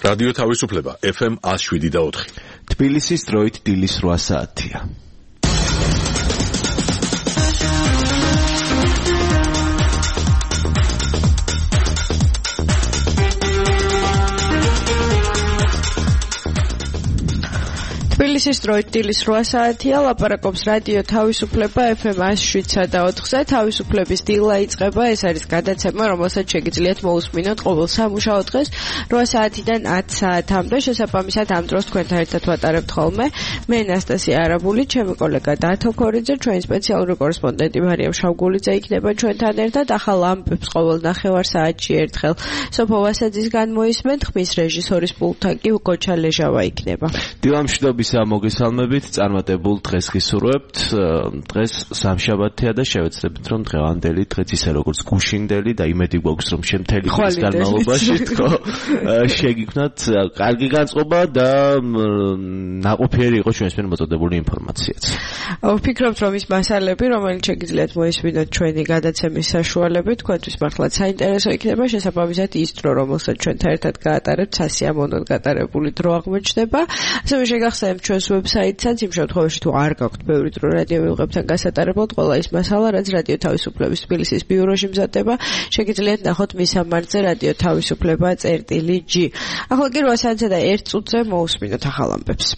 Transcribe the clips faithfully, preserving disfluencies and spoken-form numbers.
რადიო თავისუფლება ეფ ემ one oh seven და four. თბილისის დროით დილის eight საათია. თბილისის დროით დილის eight საათია, ლაპარაკობს რადიო თავისუფლება ეფ ემ one oh seven და four-ზე. თავისუფლების დილა იწყება, ეს არის გადაცემა, რომელსაც შეგიძლიათ მოусმინოთ ყოველ სამუშაო დღეს eight საათიდან ten საათამდე. შესაბამისად ამ დროს თქვენთან ერთად ვატარებთ ხოლმე მე ნასტასია არაბული, ჩემი კოლეგა დათო ქორიძე, ჩვენი სპეციალური კორესპონდენტი მარიამ შავგულიძე იქნება ჩვენთან ერთად. ახალ ამბებს ყოველ ნახევარ საათში ერთხელ სოფო ვასაძის განმოისმენთ, ხმის რეჟისორის პულტთან კი გოჩა ლეჟავა იქნება. დილამშვიდობის მოგესალმებით, წარმატებულ დღეს გისურვებთ. დღეს სამშაბათია და შევეცდებით რომ დღევანდელი დღეც ისე როგორც გუშინდელი და იმედი გვაქვს რომ შემთელი დღის განმავლობაში თქო შეგიქმნათ კარგი განწყობა და ნაყოფიერი იყო ჩვენს მიერ მოწოდებული ინფორმაციაც. ვფიქრობთ რომ ის მასალები, რომელიც შეგიძლიათ მოისმინოთ ჩვენი გადაცემის საშუალებით, თქვენთვის მართლაც საინტერესო იქნება. შესაბამისად ის დრო, რომელსაც ჩვენთან ერთად გაატარებთ, სასიამოვნოდ გატარებული დრო აღმოჩნდება. ასევე შეგახსენებთ ჩვენს ვებსაიტსაც, იმ შემთხვევაში თუ არ გაქვთ ბევრი დრო რადიო მიღებთან გასატარებლად, ყველა ის მასალა, რაც რადიო თავისუფლების თბილისის ბიუროში მზადდება, შეგიძლიათ ნახოთ მის ამარხზე რადიო თავისუფლება წერტილი ჯი. ახლა კი eight საათსა და one წუთზე მოусმინოთ ახალ ამბებს.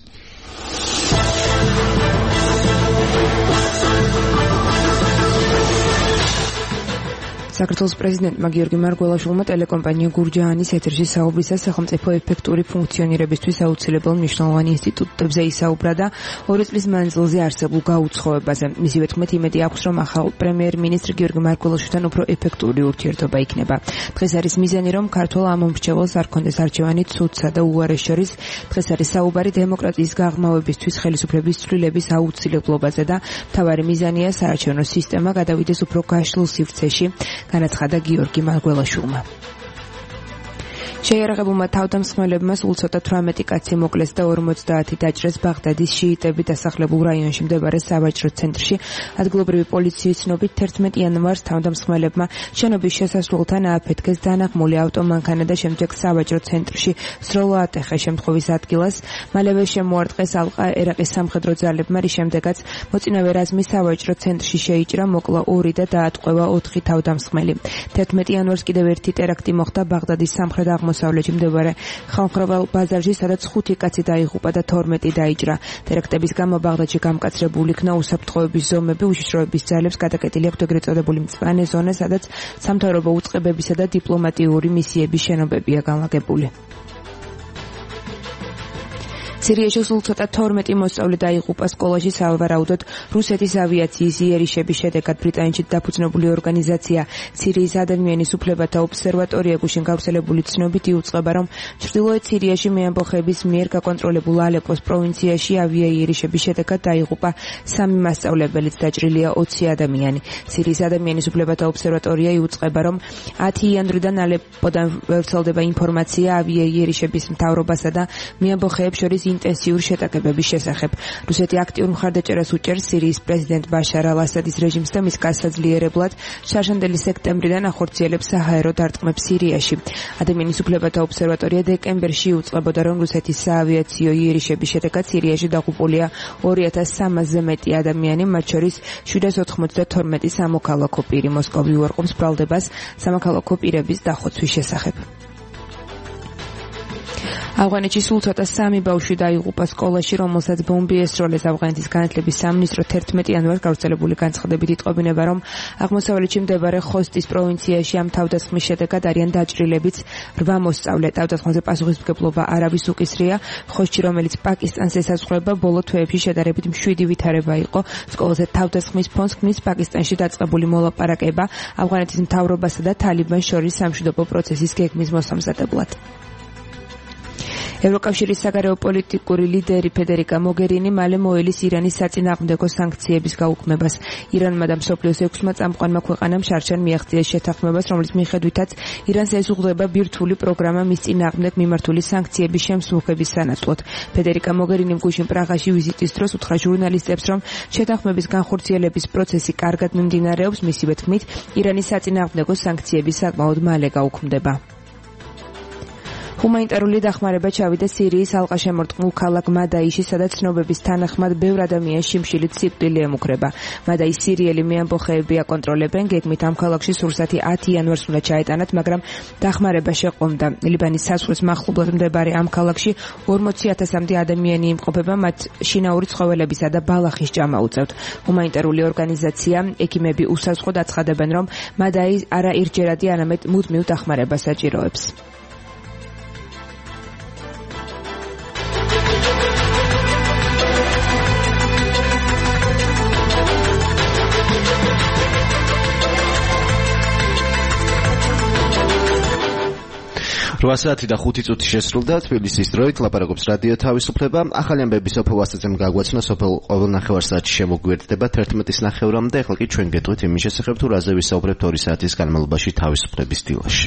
საქართველოს პრეზიდენტმა გიორგი მარგველაშვილმა ტელეკომპანია გურჯაანის ეთერში საუბრისას სახელმწიფო ეფექტური ფუნქციონირებისთვის აუცილებელ მნიშვნელოვანი ინსტიტუტებზე ისაუბრა და ორი წლის მანძილზე არსებულ გაუცხოებაზე. მისივე თქმით, იმედი აქვს, რომ ახალ პრემიერ-მინისტრ გიორგი მარგველაშვილთან უფრო ეფექტური ურთიერთობა იქნება. დღეს არის მიზანი, რომ ქართულ ამომრჩეველს არ ქონდეს არჩევანი ცუდსა და უარეს შორის. დღეს არის საუბარი დემოკრატიის გაღრმავებისთვის ხელისუფლების ცვლილების აუცილებლობაზე და მთავარი მიზანია საარჩევნო სისტემა გადავიდეს უფრო გაშლილ სივრცეში. განაცხადა გიორგი მარგველაშვილმა. შეიარაღებულმა თავდამსხმელებმა სულ ცოტა თვრამეტი კაცი მოკლეს და ორმოცდაათი დაჭრეს ბაღდადის შიიტები დასახლებულ რაიონში მდებარე სავაჭრო ცენტრში. ადგილობრივი პოლიციის ცნობით თერთმეტი იანვარს თავდამსხმელებმა შენობის შესასვლელთან ააფეთქეს დანაღმული ავტომანქანა და შემდეგ სავაჭრო ცენტრში სროლა ატეხა შემთხვევის ადგილას. მალევე შემოარტყეს ალყა ერაყის სამხედრო ძალებმა, რის შემდეგაც მოწინავე რაზმი სავაჭრო ცენტრში შეიჭრა, მოკლა ორი და დაატყვევა ოთხი თავდამსხმელი. თერთმეტი იანვარს კიდევ ერთი ტერაქტი მოხდა ბაღდადის სამხრეთ აღმოსავლეთში მდებარე ხალხმრავალ ბაზარში, სადაც ხუთი კაცი დაიღუპა და თორმეტი დაიჭრა. ტერაქტების გამო ბაღდადში გამკაცრებული იქნა უსაფრთხოების ზომები, უშიშროების ძალებს გადაკეტილი აქვთ ეგრეთ წოდებული მწვანე ზონა, სადაც სამთავრობო უწყებებისა და დიპლომატიური მისიების შენობებია განლაგებული. სირიაში სულ ცოტა თორმეტი მოსწავლე დაიღუპა სკოლაში სავარაუდოდ რუსეთის ავიაციის იერიშების შედეგად. ბრიტანეთში დაფუძნებული ორგანიზაცია სირიის ადამიანის უფლებათა ობსერვატორია გუშინ გავრცელებული ცნობით იუწყება, რომ ჩრდილოეთ სირიაში მეამბოხეების მიერ გაკონტროლებულ ალეპოს პროვინციაში ავიაიერიშების შედეგად დაიღუპა სამი მასწავლებელიც, დაჭრილია ოცი ადამიანი. სირიის ადამიანის უფლებათა ობსერვატორია იუწყება, რომ ათი იანვრიდან ალეპოდან ვრცელდება ინფორმაცია ავიაიერიშების მთავრობასა და მეამბოხეებს შორის ინტენსიური შეტაკებების შესახებ. რუსეთი აქტიურ მხარდაჭერას უჭერს სირიის პრეზიდენტ ბაშარ ალ-ასადის რეჟიმს და მის გასაძლიერებლად შარშანდელი სექტემბრიდან ახორციელებს საჰაერო დარტყმებს სირიაში. ადამიანის უფლებათა ობსერვატორია დეკემბერში იუწყებოდა, რომ რუსეთის საავიაციო იერიშების შედეგად სირიაში დაღუპულია ორი ათას სამასზე მეტი ადამიანი, მათ შორის შვიდას ოთხმოცდათორმეტი სამოქალაქო პირი. მოსკოვი უარყოფს ბრალდებას სამოქალაქო პირების დახოცვის შესახებ. ავღანეთში სულ ცოტა სამი ბავშვი დაიღუპა სკოლაში, რომელსაც ბომბი ესროლეს. ავღანეთის განათლების სამინისტრო თერთმეტი იანვარს გავრცელებული განცხადებით იტყობინება, რომ აღმოსავლეთში მდებარე ხოსტის პროვინციაში ამ თავდასხმის შედეგად არიან დაჭრილებიც რვა მოსწავლე. თავდასხმაზე პასუხისმგებლობა არავის უკისრია. ხოსტში, რომელიც პაკისტანს ესაზღვრება, ბოლო თვეებში შედარებით მშვიდი ვითარება იყო. სკოლაზე თავდასხმის ფონს ქმნის პაკისტანში დაწყებული მოლაპარაკება ავღანეთის მთავრობასა და თალიბანს შორის სამშვიდობო პროცესის გეგმის მოსამზადებლად. ევროკავშირის საგარეო პოლიტიკური ლიდერი ფედერიკა მოგერინი მალე მოელის ირანის საწინააღმდეგო სანქციების გაუქმებას. ირანმა და მსოფლიოს ექვსმა წამყვანმა ქვეყანამ შარშან მიაღწიეს შეთანხმებას, რომლის მიხედვითაც ირანს ეზუღდება ბირთვული პროგრამა მის წინააღმდეგ მიმართული სანქციების შემსრულების სანაცვლოდ. ფედერიკა მოგერინიმ გუშინ პრაღაში ვიზიტის დროს უთხრა ჟურნალისტებს, რომ შეთანხმების განხორციელების პროცესი კარგად მიმდინარეობს, მისივე თქმით, ირანის საწინააღმდეგო სანქციები საკმაოდ მალე გაუქმდება. ჰუმანიტარული დახმარება ჩავიდა სირიის ალყაშემორტყმულ ქალაქ მადაიში, სადაც ცნობების თანახმად ბევრ ადამიანს შიმშილით სიკვდილი ემუქრება. მადაის სირიელი მეამბოხეები აკონტროლებენ, გეგმით ამ ქალაქში სურსათი ათი იანვარს უნდა ჩაეტანათ, მაგრამ დახმარება შეყომდა. ლიბანის საზღვრის მახლობლად მდებარე ამ ქალაქში ორმოცი ათასამდე ადამიანი იმყოფება, მათ შინაური ცხოველებისა და ბალახის ჭამა უწევთ. ჰუმანიტარული ორგანიზაცია ექიმები უსაზღროდ აცხადებენ, რომ მადაი არა ერთჯერადი, არამედ მუდმივ დახმარებას საჭიროებს. რვა საათი და ხუთი წუთი შესრულდა თბილისის დროით ლაპარაკობს რადიო თავისუფლება. ახალი ამბები სოფელ ვასაძემ გაგვაცნო, სოფელ ყოველ ნახევარსაათში შემოგვიერთდება თერთმეტის ნახევრამდე. ახლა კი ჩვენ გეტყვით იმის შესახებ, თუ რაზე ვისაუბრებთ ორი საათის განმავლობაში თავისუფლების დილაში.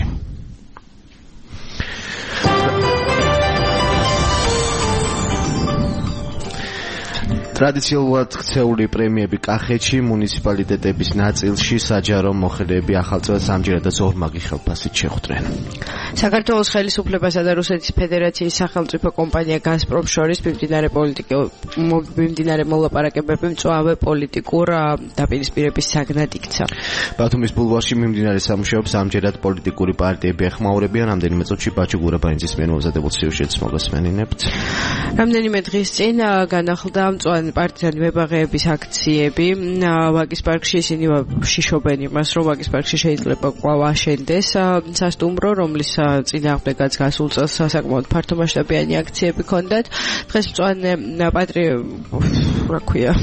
ტრადიციულად ქცეული პრემიები კახეთში მუნიციპალიტეტების ნაწილში საჯარო მოხელეები ახალ წელს ამჯერადაც ორმაგი ხელფასით შეხვდნენ. საქართველოს ხელისუფლებასა და რუსეთის ფედერაციის სახელმწიფო კომპანია გაზპრომ შორის მიმდინარე პოლიტიკო მიმდინარე მოლაპარაკებები მწვავე პოლიტიკურ დაპირისპირების საგნად იქცა. ბათუმის ბულვარში მიმდინარე სამუშაოებს ამჯერად პოლიტიკური პარტიები ეხმაურებიან. რამდენიმე წუთში ბაჩუ გურაბანიძის მიერ მომზადებულ სიუჟეტს მოგესმენინებთ. რამდენიმე დღის წინ განახლდა მწვანე პარტიზანი მებაღეების აქციები ვაგის პარკში. ისინი შიშობენ იმას, რომ ვაგის პარკში შეიძლება კვლავ აშენდეს სასტუმრო, რომლის წინააღმდეგაც გასულ წელს საკმაოდ ფართომასშტაბიანი აქციები ჰქონდათ. დღეს მწვანე პატრიოტი რა ქვია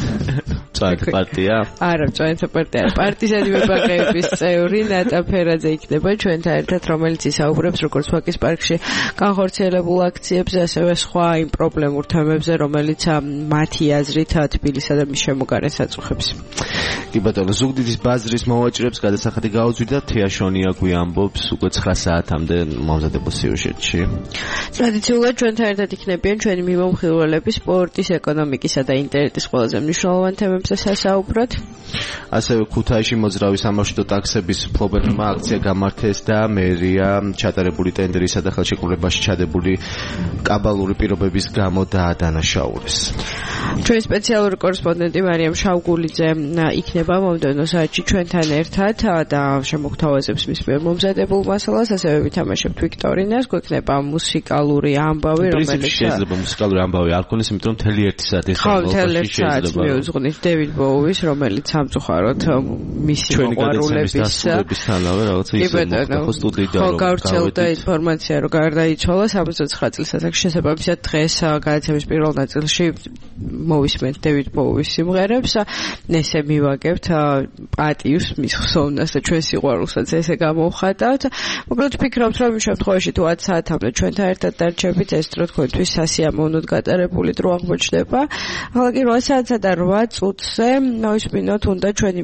მწვანე პარტია? არა, მწვანე პარტია. პარტიზანი მებაღეების წევრი ნატა ფერაძე იქნება ჩვენთან ერთად, რომელიც ისაუბრებს როგორც ვაგის პარკში განხორციელებულ აქციებზე, ასევე სხვა იმ პრობლემურ თემებზე, რომელიც მათი აზრით თბილისსა და მის შემოგარენს აწუხებს. კი ბატონო, ზუგდიდის ბაზრის მოვაჭრებს გადასახადი გაუძვიდა. თეაშონია გვიამბობს უკვე ცხრა საათამდე მომზადებულ სიუჟეტში. ტრადიციულად ჩვენთან ერთად იქნებიან ჩვენი მიმომხილველები სპორტის, ეკონომიკისა და ინტერნეტის ყველაზე მნიშვნელოვან თემებზე სასაუბრად. ასევე ქუთაისში მოძრავი სამარშრუტო ტაქსების ფლობელმა აქცია გამართეს და მერია ჩატარებული ტენდერისა და ხელშეკრულებაში ჩადებული კაბალური პირობების გამო დაადანაშაულეს. ჩვენი სპეციალური კორესპონდენტი მარიამ შავგულიძე იქნება მომდევნო საათში ჩვენთან ერთად და შემოგთავაზებს მის მიერ მომზადებულ მასალას. ასევე ვითამაშებთ ვიქტორინას, გვექნება მუსიკალური ამბავი, რომელიც შეიძლება მუსიკალური ამბავი არ ქონდეს, იმიტომ რომ მთელი ერთი საათი განმავლობაში შეიძლება მიუძღვნით დევიდ ბოუის, რომელიც სამწუხაროდ მისი მოყვარულების თანავე რაღაცა ისე ხო სტუდიიდან ხო გავრცელდა ინფორმაცია, რომ გარდაიცვალა სამოცდათცხრა წლის ასაკში. შესაბამისად დღეს გადაცემის პირველ ნაწილში მოვისმენთ დევიდ ბოუის სიმღერებს. ესე მივაგებთ პატივს მის ხსოვნას და ჩვენ სიყვარულსაც ესე გამოვხატავთ. მოკლედ ვფიქრობთ, რომ იმ შემთხვევაში თუ ათი საათამდე ჩვენთან ერთად დარჩებით, ეს დრო თქვენთვის სასიამოვნოდ გატარებული დრო აღმოჩნდება. ახლა კი რვა საათსა და რვა წუთზე მოვისმინოთ უნდა ჩვენი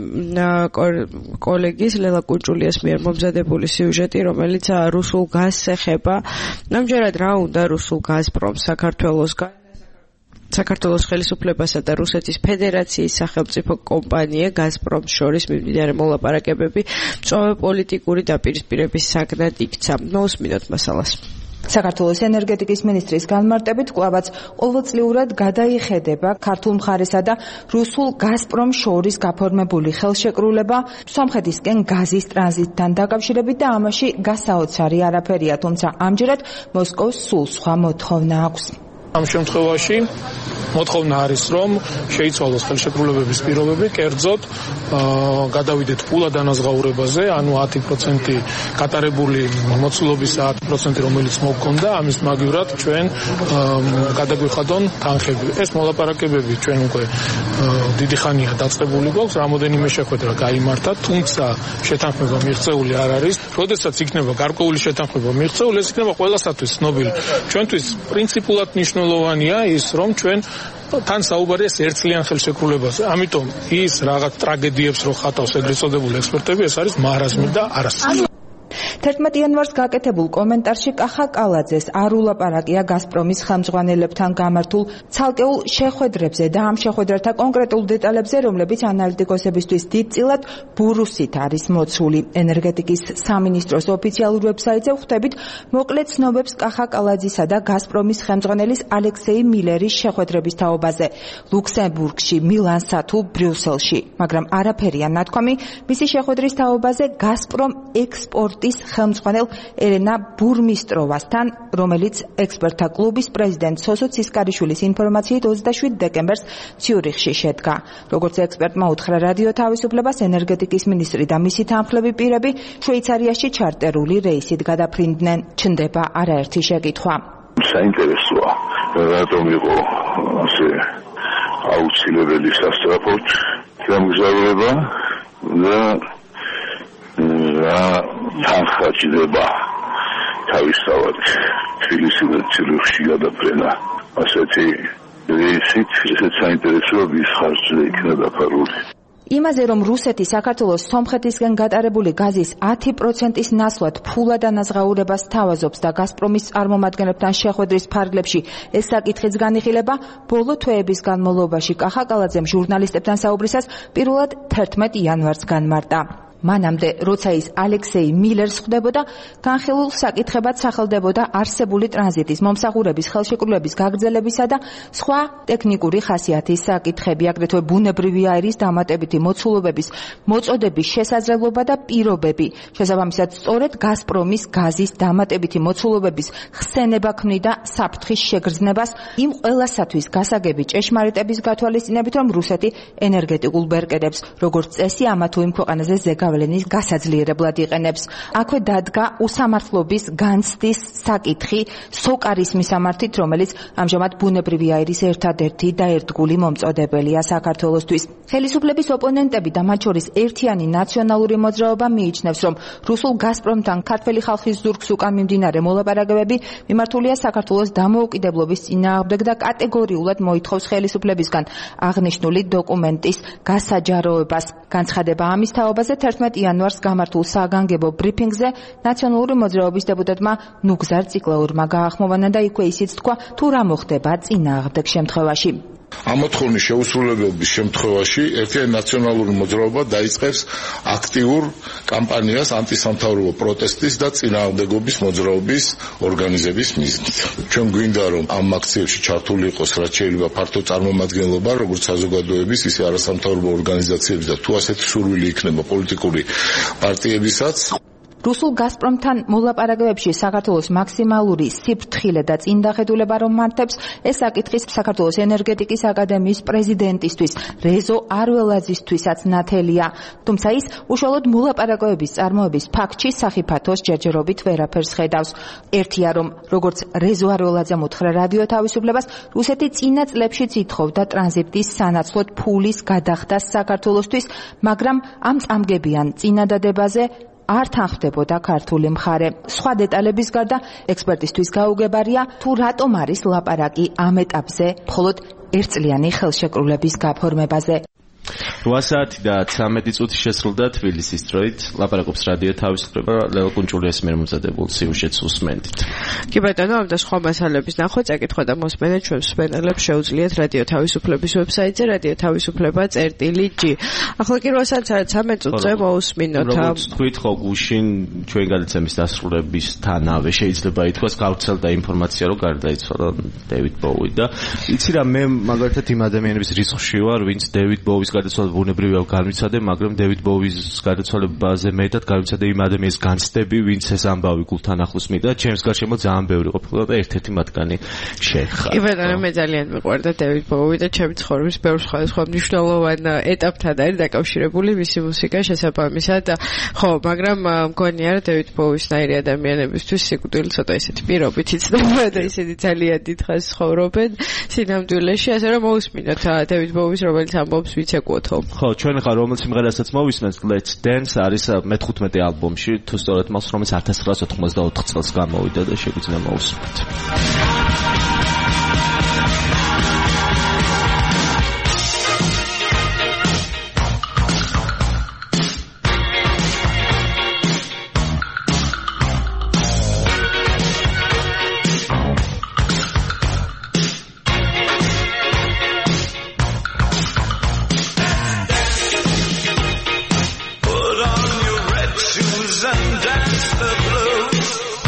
კოლეგის ლელა კუჭულიას მიერ მომზადებული სიუჟეტი, რომელიც რუსულ გაზს ეხება. ამჯერად რა უნდა რუსულ გაზპრომს საქართველოსგან საქართველოს ხელისუფლებასა და რუსეთის ფედერაციის სახელმწიფო კომპანია გაზპრომს შორის მიმდინარე მოლაპარაკებები მწვავე პოლიტიკური დაპირისპირების საგნად იქცა. მოვისმინოთ მასალას. საქართველოს ენერგეტიკის მინისტრის განმარტებით კვლავაც ყოველწლიურად გადაიხედება ქართულ მხარესა და რუსულ გაზპრომს შორის გაფორმებული ხელშეკრულება სომხეთისკენ გაზის ტრანზიტთან დაკავშირებით და ამაში გასაოცარი არაფერია, თუმცა ამჯერად მოსკოვს სულ სხვა მოთხოვნა აქვს. ამ შემთხვევაში მოთხოვნა არის, რომ შეიცვალოს ხელშეკრულებების პირობები, კერძოდ გადავიდეთ ფულად ანაზღაურებაზე, ანუ ათი პროცენტი გატარებული მოცულობის ათი პროცენტი, რომელიც მოგქონდა, ამის მაგივრად ჩვენ გადაგვიხადონ თანხები. ეს მოლაპარაკებები ჩვენ უკვე დიდი ხანია დაწყებული გვაქვს, რამოდენიმე შეხვედრა გაიმართა, თუმცა შეთანხმება მიღწეული არ არის. როდესაც იქნება გარკვეული შეთანხმება მიღწეული, ეს იქნება ყველასათვის ცნობილი. ჩვენთვის პრინციპულად მნიშვნელოვანია ის, რომ ჩვენ თან საუბარია ერთწლიან ხელშეკრულებაზე. ამიტომ ის რაღაც ტრაგედიებს რო ხატავს ეგრეთ წოდებული ექსპერტები, ეს არის მარაზმი და არასწორი. თერთმეტ იანვარს გაკეთებულ კომენტარში კახა კალაძეს არ ულაპარაკია გაზპრომის ხელმძღვანელებთან გამართულ ცალკეულ შეხვედრებზე და ამ შეხვედრათა კონკრეტულ დეტალებზე, რომლებიც ანალიტიკოსებისთვის დიდწილად ბურუსით არის მოცული. ენერგეტიკის სამინისტროს ოფიციალურ ვებსაიტზე ვხვდებით მოკლე ცნობებს კახა კალაძისა და გაზპრომის ხელმძღვანელის ალექსეი მილერის შეხვედრების თაობაზე ლუქსემბურგში, მილანსა თუ ბრიუსელში, მაგრამ არაფერია ნათქვამი მისი შეხვედრის თაობაზე გაზპრომ ექსპორტის ხელმძღვანელ ელენა ბურმისტროვასთან, რომელიც ექსპერტთა კლუბის პრეზიდენტ სოსო ცისკარიშვილის ინფორმაციით ოცდაშვიდ დეკემბერს ციურიხში შედგა. როგორც ექსპერტმა უთხრა რადიო თავისუფლებას, ენერგეტიკის მინისტრი და მისი თანხმლები პირები შვეიცარიაში ჩარტერული რეისით გადაფრინდნენ. ჩნდება არაერთი შეკითხვა. საინტერესოა, რატომ იყო ასე აუცილებელი სასწრაფოდ გამგზავრება და რა თანხა ჭირდება თავისთავად თბილისიდან ციურიხში გადაფრენა ასეთი რეისით, ესეც საინტერესოა, ვის ხარჯზე იქნა დაფარული. იმაზე, რომ რუსეთი საქართველოს სომხეთისგან გატარებული გაზის ათი პროცენტის ნაცვლად ფულად ანაზღაურებას თავაზობს და გაზპრომის წარმომადგენლებთან შეხვედრის ფარგლებში ეს საკითხიც განიხილება, ბოლო თვეების განმავლობაში კახა კალაძემ ჟურნალისტებთან საუბრისას პირველად თერთმეტ იანვარს განმარტა. მანამდე, როცა ის ალექსეი მილერს ხვდებოდა, განხილულ საკითხებად სახელდებოდა არსებული ტრანზიტის მომსახურების ხელშეკრულების გაგრძელებისა და სხვა ტექნიკური ხასიათის საკითხები, აგრეთვე ბუნებრივი აირის დამატებითი მოცულობების მოწოდების შესაძლებლობა და პირობები. შესაბამისად, სწორედ გაზპრომის გაზის დამატებითი მოცულობების ხსენება ქმნიდა საფრთხის შეგრძნებას იმ ყველასათვის გასაგები ჭეშმარიტების გათვალისწინებით, რომ რუსეთი ენერგეტიკულ ბერკედებს, როგორც წესი, ამა თუ იმ ქვეყანაზე ზეგავ ნის გასაძლიერებლად იყენებს. აქვე დადგა უსამართლობის განცდის საკითხი სოკარის მისამართით, რომელიც ამჟამად ბუნებრივი აირის ერთადერთი და ერთგული მომწოდებელია საქართველოსთვის. ხელისუფლების ოპონენტები და მათ შორის ერთიანი ნაციონალური მოძრაობა მიიჩნევს, რომ რუსულ გაზპრომთან ქართველი ხალხის ზურგს უკან მიმდინარე მოლაპარაკებები მიმართულია საქართველოს დამოუკიდებლობის წინააღმდეგ და კატეგორიულად მოითხოვს ხელისუფლებისგან აღნიშნული დოკუმენტის გასაჯაროებას. განცხადება ამის თაობაზე თერთმეტ იანვარს გამართულ საგანგებო ბრიფინგზე ნაციონალური მოძრაობის დეპუტატმა ნუგზარ ციკლაურმა გაახმოვანა და იქვე ისიც თქვა, თუ რა მოხდება წინააღმდეგ შემთხვევაში. ამ მოთხოვნის შეუსრულებლობის შემთხვევაში ერთიანი ნაციონალური მოძრაობა დაიწყებს აქტიურ კამპანიას ანტისამთავრობო პროტესტის და წინააღმდეგობის მოძრაობის ორგანიზების მიზნით. ჩვენ გვინდა, რომ ამ აქციებში ჩართული იყოს რაც შეიძლება ფართო წარმომადგენლობა, როგორც საზოგადოების, ისე არასამთავრობო ორგანიზაციების და თუ ასეთი სურვილი იქნება პოლიტიკური პარტიებისაც. რუსულ გაზპრომთან მოლაპარაკებებში საქართველოს მაქსიმალური სიფრთხილე და წინდახედულება რომ მართებს, ეს საკითხის საქართველოს ენერგეტიკის აკადემიის პრეზიდენტისთვის რეზო არველაძისთვისაც ნათელია. თუმცა ის უშუალოდ მოლაპარაკებების წარმოების ფაქტში სახიფათოს ჯერჯერობით ვერაფერს ხედავს. ერთია, რომ როგორც რეზო არველაძემ უთხრა რადიო თავისუფლებას, რუსეთი წინა წლებშიც ითხოვდა ტრანზიტის სანაცვლოდ ფულის გადახდას საქართველოსთვის, მაგრამ ამ წამგებიან წინადადებაზე არ თანხმდებოდა ქართული მხარე. სხვა დეტალების გარდა ექსპერტისთვის გაუგებარია, თუ რატომ არის ლაპარაკი ამ ეტაპზე მხოლოდ ერთწლიანი ხელშეკრულების გაფორმებაზე. რვა საათი და ცხრამეტი წუთი შესრულდა თბილისის დროით. ლაპარაკობს რადიო თავისუფლება, ლეო კუნჭულიას მიერ მომზადებულ სიუჟეტს უსმენთ. კი ბატონო, ამ და სხვა მასალების ნახვა, წაკითხვა და მოსმენა ჩვენ მსმენელებს შეუძლიათ რადიო თავისუფლების ვებსაიტზე რადიო თავისუფლება წერტილი ჯი. ახლა კი რვა საათი ცხრამეტ წუთზე მოусმინოთ. როგორც თქვით, ხო გუშინ ჩვენ გადაცემის დასრულებისთანავე შეიძლება ითქვას გავრცელდა ინფორმაცია, რომ გარდაიცვალა დევიდ ბოუი და იცი რა, მე მაგალითად იმ ადამიანების რიცხვში ვარ, ვინც დევიდ ბოუის გადაცვალება ბუნებრივია გამიცადე, მაგრამ დევიდ ბოუის გადაცვალებაზე მეტად გამიცადე იმ ადამიანის განცდები, ვინც ეს ამბავი გულთან ახლოს მიდა. ჩემს გარშემო ძალიან ბევრი ყოფილა და ერთ-ერთი მათგანი შეხა. კი ბატონო, მე ძალიან მიყვარდა დევიდ ბოუი და ჩემი ცხოვრების ბევრ სხვადასხვა მნიშვნელოვან ეტაპთან არის დაკავშირებული მისი მუსიკა შესაბამისად. ხო, მაგრამ მგონია რომ დევიდ ბოუისნაირი ადამიანებისთვის სიკვდილი ცოტა ისეთი პირობით იცნობა და ისეთი ძალიან დიდ ხანს ცხოვრობენ სინამდვილეში, ასე რომ მოусმინოთ დევიდ ბოუის რომელიც ამბობს ვიცეკუოთო. ხო, ჩვენ ხარ რომელიც სიმღერასაც მოვისმენთ, Let's Dance არის მეთერთმეტე ალბომში, თუ სწორად მახსოვს, რომელიც ათას ცხრაასი ოთხმოცდაოთხ წელს გამოვიდა და შეგვიძლია მოვუსმენთ. on your red shoes and dance the blues.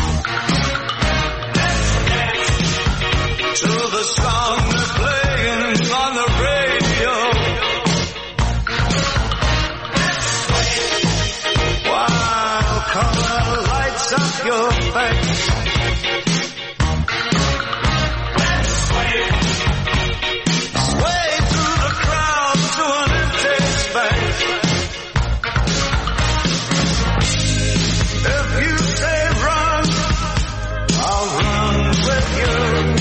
To the song they're playing on the radio. While color lights up your face. Sway through the crowd to an empty space. If you say run, I'll run with you.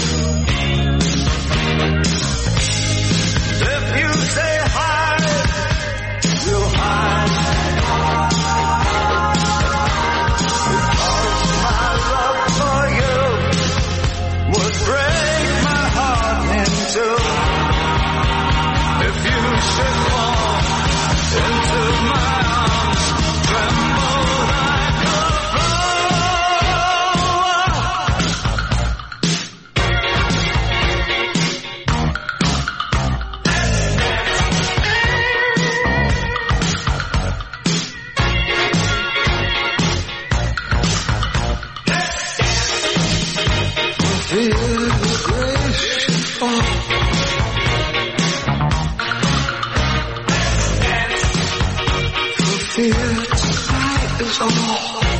If you say hide, we'll hide. Because my love for you would break my heart in two. If you should fall into my arms, tremble like a feel the grace fall. For fear tonight is all.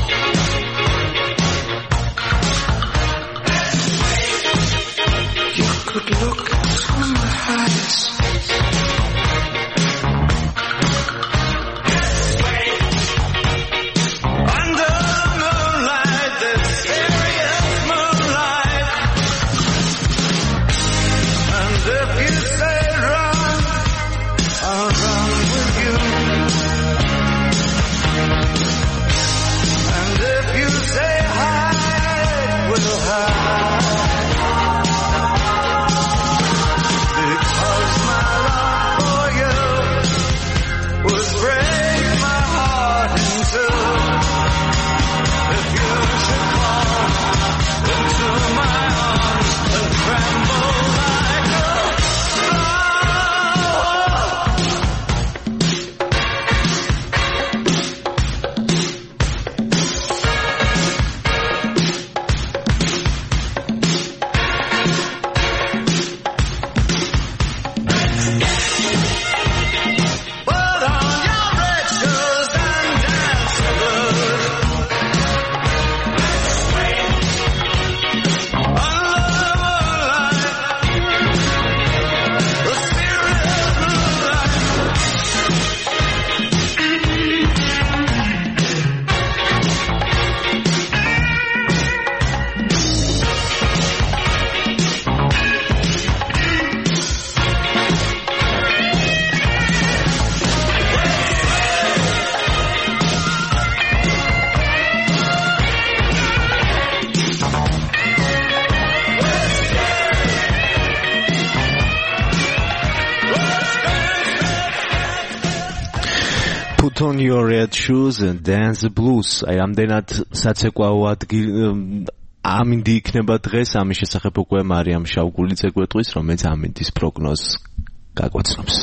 You could look into my eyes. Under the moonlight, this serious moonlight. And if you say run, I'll run with you. And if you say hide, we'll hide. Because my love for you would break my heart in two. If you should fall into my arms and tremble like a put on your red shoes and dance the blues. Under the moonlight, the serious moonlight. Put on your red shoes and dance the blues. აი ამდენად საცეკვაო ადგილ ამინდი იქნება დღეს. ამის შესახებ უკვე მარიამ შავგულიძე გვეტყვის, რომელიც ამინდის პროგნოზს გაგვაცნობს.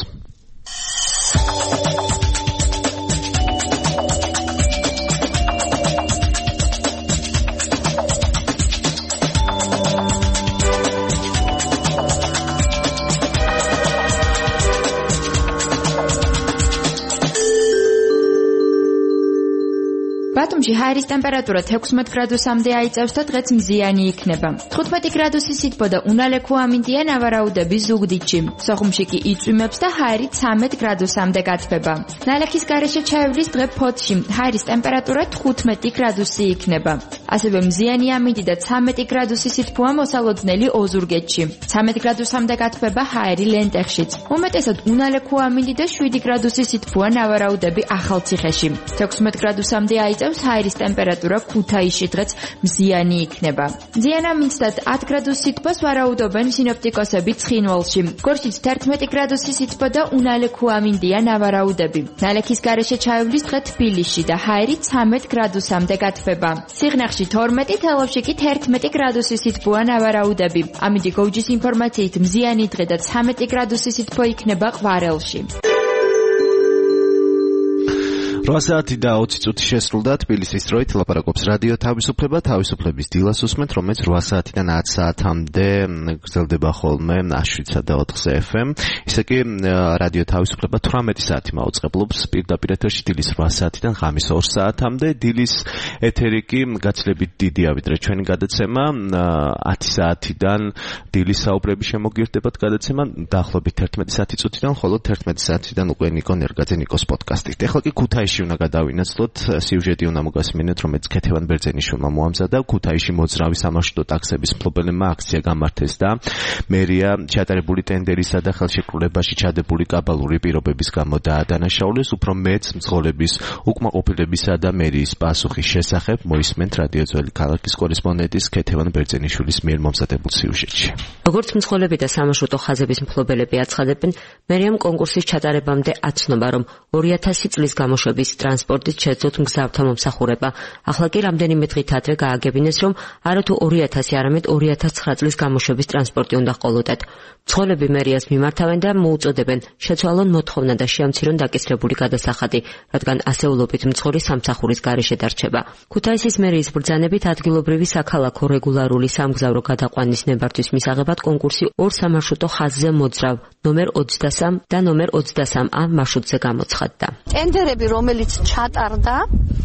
ბათუმში ჰაერის ტემპერატურა თექვსმეტ გრადუსამდე აიწევს და დღეც მზიანი იქნება. თხუთმეტი გრადუსი სითბო და უნალექო ამინდია ნავარაუდები ზუგდიდში. სოხუმში კი იწვიმებს და ჰაერი ცამეტ გრადუსამდე გათბება. ნალექის გარეშე ჩაივლის დღე ფოთში ჰაერის ტემპერატურა თხუთმეტი გრადუსი იქნება. ასევე მზიანი ამინდი და ცამეტი გრადუსი სითბოა მოსალოდნელი ოზურგეთში. ცამეტ გრადუსამდე გათბება ჰაერი ლენტეხშიც. უმეტესად უნალექო ამინდი და შვიდი გრადუსი სითბოა ნავარაუდები ახალციხეში. თექვსმეტ გრადუსამდე აიწევს ჰაერის ტემპერატურა ქუთაისში დღეც მზიანი იქნება. მზიან ამინდს და ათ გრადუს სითბოს ვარაუდობენ სინოპტიკოსები ცხინვალში. გორშიც თერთმეტი გრადუსი სითბო და უნალექო ამინდია ნავარაუდები. ნალექის გარეშე ჩაივლის დღე თბილისში და ჰაერი ცამეტ გრადუსამდე გათბება. სიღნაღში თორმეტი, თელავში კი თერთმეტი გრადუსი სითბოა ნავარაუდები. ამინდი გოუჯის ინფორმაციით მზიანი დღე და ცამეტი გრადუსი სითბო იქნება ყვარელში. რვა საათი და ოცი წუთი შესრულდა თბილისის დროით ლაპარაკობს რადიო თავისუფლება, თავისუფლების დილას უსმენთ, რომელიც რვა საათიდან ათ საათამდე გრძელდება ხოლმე შვიდსა და ოთხზე ეფ ემ. ისე კი რადიო თავისუფლება თვრამეტი საათი მაუწყებლობს პირდაპირ ეთერში დილის რვა საათიდან ღამის ორ საათამდე. დილის ეთერი კი გაცილებით დიდია ვიდრე ჩვენი გადაცემა. ათი საათიდან დილის საუბრები შემოგირდებათ გადაცემა დაახლოებით ერთმეტი საათი წუთიდან, ხოლო ერთმეტი საათიდან უკვე ნიკო ნერგაძე ნიკოს პოდკასტით. ეხლა კი ქუთაისში უნდა გადავინაცვლოთ, სიუჟეტი უნდა მოგასმინეთ, რომელიც ქეთევან ბერძენიშვილმა მოამზადა. ქუთაისში მოძრავი სამარშრუტო ტაქსების მფლობელებმა აქცია გამართეს და მერია ჩატარებული ტენდერისა და ხელშეკრულებაში ჩადებული კაბალური პირობების გამო დაადანაშაულეს. უფრო მეც მძღოლების უკმაყოფილებისა და მერიის პასუხის შესახებ მოისმენთ რადიო ძველი ქალაქის კორესპონდენტის ქეთევან ბერძენიშვილის მიერ მომზადებულ სიუჟეტში. როგორც მძღოლები და სამარშრუტო ხაზების მფლობელები აცხადებენ, მერიამ კონკურსის ჩატარებამდე აცნობა, რომ ორი ათასი წლის გამოშვების ტრანსპორტით შეძლოთ მგზავრთა მომსახურება. ახლა კი რამდენიმე დღით ადრე გააგებინეს, რომ არათუ ორი ათასი, არამედ ორი ათას ცხრა წლის გამოშვების ტრანსპორტი უნდა ყოლოდათ. მძღოლები მერიას მიმართავენ და მოუწოდებენ შეცვალონ მოთხოვნა და შეამცირონ დაკისრებული გადასახადი, რადგან ასეულობით მძღოლი სამსახურის გარეშე დარჩება. ქუთაისის მერიის ბრძანებით ადგილობრივი საქალაქო რეგულარული სამგზავრო გადაყვანის ნებართვის მისაღებად კონკურსი ორ სამარშრუტო ხაზზე მოძრავ ნომერ ოცდასამ და ნომერ ოცდასამ ა მარშრუტზე გამოცხადდა. ტენდერები, რომელიც ჩატარდა,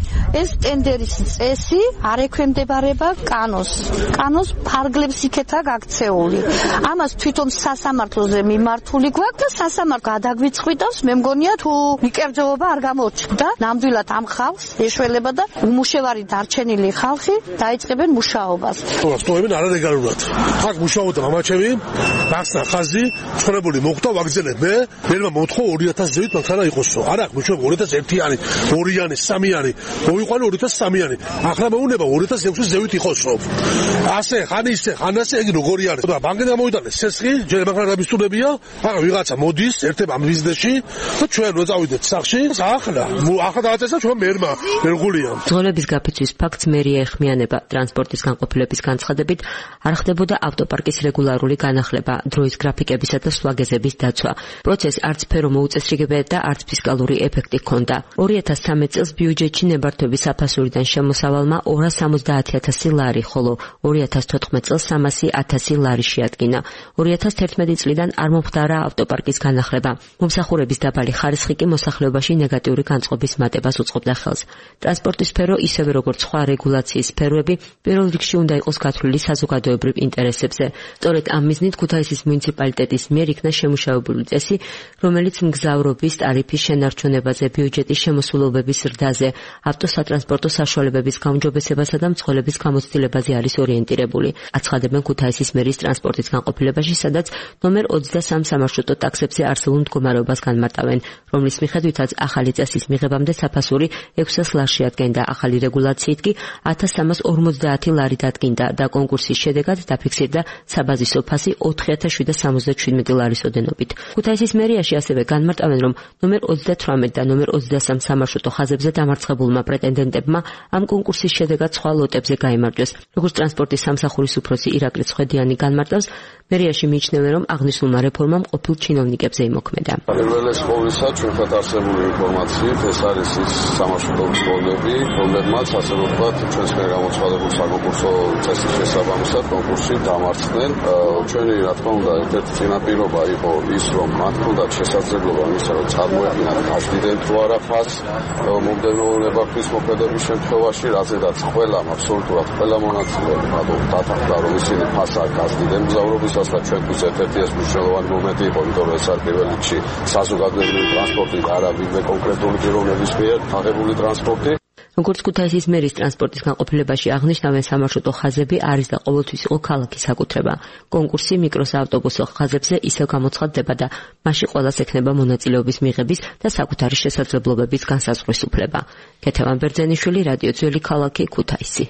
ეს ტენდერის წესი არ ექვემდებარება კანონს. კანონს ფარგლებს იქეთა გაქცეული. ამას თვითონ სასამართლოზე მიმართული გვაქვს და სასამართლო გადაგვიწყვიტავს, მე მგონია თუ მიკერძოობა არ გამოჩნდა, ნამდვილად ამ ხალხს ეშველება და უმუშევარი დარჩენილი ხალხი დაიწყებენ მუშაობას. სტოებენ არალეგალურად. აქ მუშაობდა მამაჩევი, გახსნა ხაზი, ცხოვრებული მოხდა ვაგზელებ მე, მერმა მოთხო ორი ათას ზევით მანქანა იყოსო. არა, მუშაობა ორი ათას ერთიანი, ორიანი, სამიანი, მოიყვანე ორი ათას სამიანი. ახლა მეუნება ორი ათას ექვსი ზევით იყოსო. ასე, ხან ისე, ხან ასე, ეგ როგორი არის? და ბანკიდან მოიტანეს სესხი, ჯერ მანქანა დაბისტურებია, ახლა ვიღაცა მოდის, ერთება ამ ბიზნესში და ჩვენ რო წავიდეთ სახში, ახლა, ახლა დააწესა ჩვენ მერმა, ერგულია. მძღოლების გაფიცვის ფაქტს მერია ეხმიანება. ტრანსპორტის განყოფილების განცხადებით არ ხდებოდა ავტოპარკის რეგულარული განახლება, დროის გრაფიკებისა და სხვა გეზების დაცვა. პროცესს არც სფერო მოუწესრიგებია და არც ფისკალური ეფექტი ჰქონდა. ორი ათას სამი წელს ბიუჯეტში ნებართვების საფასურიდან შემოსავალმა ორას სამოცდაათი ათასი ლარი, ხოლო ორი ათას თოთხმეტ წელს სამასი ათასი ლარი შეადგინა. ორი ათას თერთმეტი წლიდან არ მომხდარა ავტოპარკის განახლება. მომსახურების დაბალი ხარისხი კი მოსახლეობაში ნეგატიური განწყობის მატებას უწყობდა ხელს. ტრანსპორტის სფერო, ისევე როგორც სხვა რეგულაციის სფეროები, პირველ რიგში უნდა იყოს გათვლილი საზოგადოებრივ ინტერესებზე. სწორედ ამ მიზნით ქუთაისის მუნიციპალიტეტის მიერ იქნა შემუშავებული წესი, რომელიც მგზავრობის ტარიფის შენარჩუნებაზე, ბიუჯეტის შემოსულობების ზრდაზე, ავტოსატრანსპორტო საშუალებების გაუმჯობესებასა და მძღოლების გამოცდილებაზე არის ორიენტირებული. აცხადებენ ქუთაისის მერიის ტრანსპორტის განყოფილებაში, სადაც ნომერ ოცდასამ სამარშრუტო ტაქსებზე არსებულ მდგომარეობას განმარტავენ, რომლის მიხედვითაც ახალი წესის მიღებამდე საფასური ექვსას ლარს შეადგენდა. ახალი რეგულაციით კი ათას სამას ორმოცდაათი ლარი დადგინდა და კონკურსის შედეგად დაფიქსირდა საბაზისო ფასი ოთხი ათას შვიდსათ სამოცდაშვიდმეტი ლარის ოდენობით. ქუთაისის მერიაში ასევე განმარტავენ, რომ ნომერ ოცდათვრამეტ და ნომერ ოცდასამ სამარშრუტო ხაზებზე დამარცხებულმა პრეტენდენტებმა ამ კონკურსის შედეგად სხვა ლოტებზე გაიმარჯვეს. როგორც ტრანსპორტის სამსახურის უფროსი ირაკლი ცხედიანი განმარტავს, მერიაში მიიჩნევენ, რომ აღნიშნულმა რეფორმამ ყოფილ ჩინოვნიკებზე იმოქმედა. პირველეს ყოვლისა, ჩვენთან არსებული ინფორმაციით, ეს არის ის სამარშრუტო მძღოლები, რომლებმაც ასე ვთქვათ, ჩვენს მიერ გამოცხადებულ საკონკურსო წესის შესაბამისად კონკურსში დამარცხდნენ. ჩვენი, რა თქმა უნდა, ერთ-ერთი წინაპირობა იყო ის, რომ მათ ჰქონდათ შესაძლებლობა იმისა, რომ წარმოედგინათ გაშლიდან თუ არა ფასს მომდევნო ნებართვის მოქმედების შემთხვევაში, რაზედაც ყველამ, აბსოლუტურად ყველა მონაწილე დათანხმდა, რომ ისინი ფასს არ გასდიდნენ მგზავრობისას და ჩვენთვის ერთ-ერთი ეს მნიშვნელოვანი მომენტი იყო, იმიტომ რომ ეს არის პირველ რიგში საზოგადოებრივი ტრანსპორტი და არა ვინმე კონკრეტული პიროვნების მიერ აღებული ტრანსპორტი. როგორც ქუთაისის მერიის ტრანსპორტის განყოფილებაში აღნიშნავენ, სამარშრუტო ხაზები არის და ყოველთვის იყო ქალაქის საკუთრება. კონკურსი მიკროსავტობუსო ხაზებზე ისევ გამოცხადდება და მასში ყველას ექნება მონაწილეობის მიღების და საკუთარი შესაძლებლობების განსაზღვრის უფლება. ქეთევან ბერძენიშვილი, რადიო ძველი ქალაქი, ქუთაისი.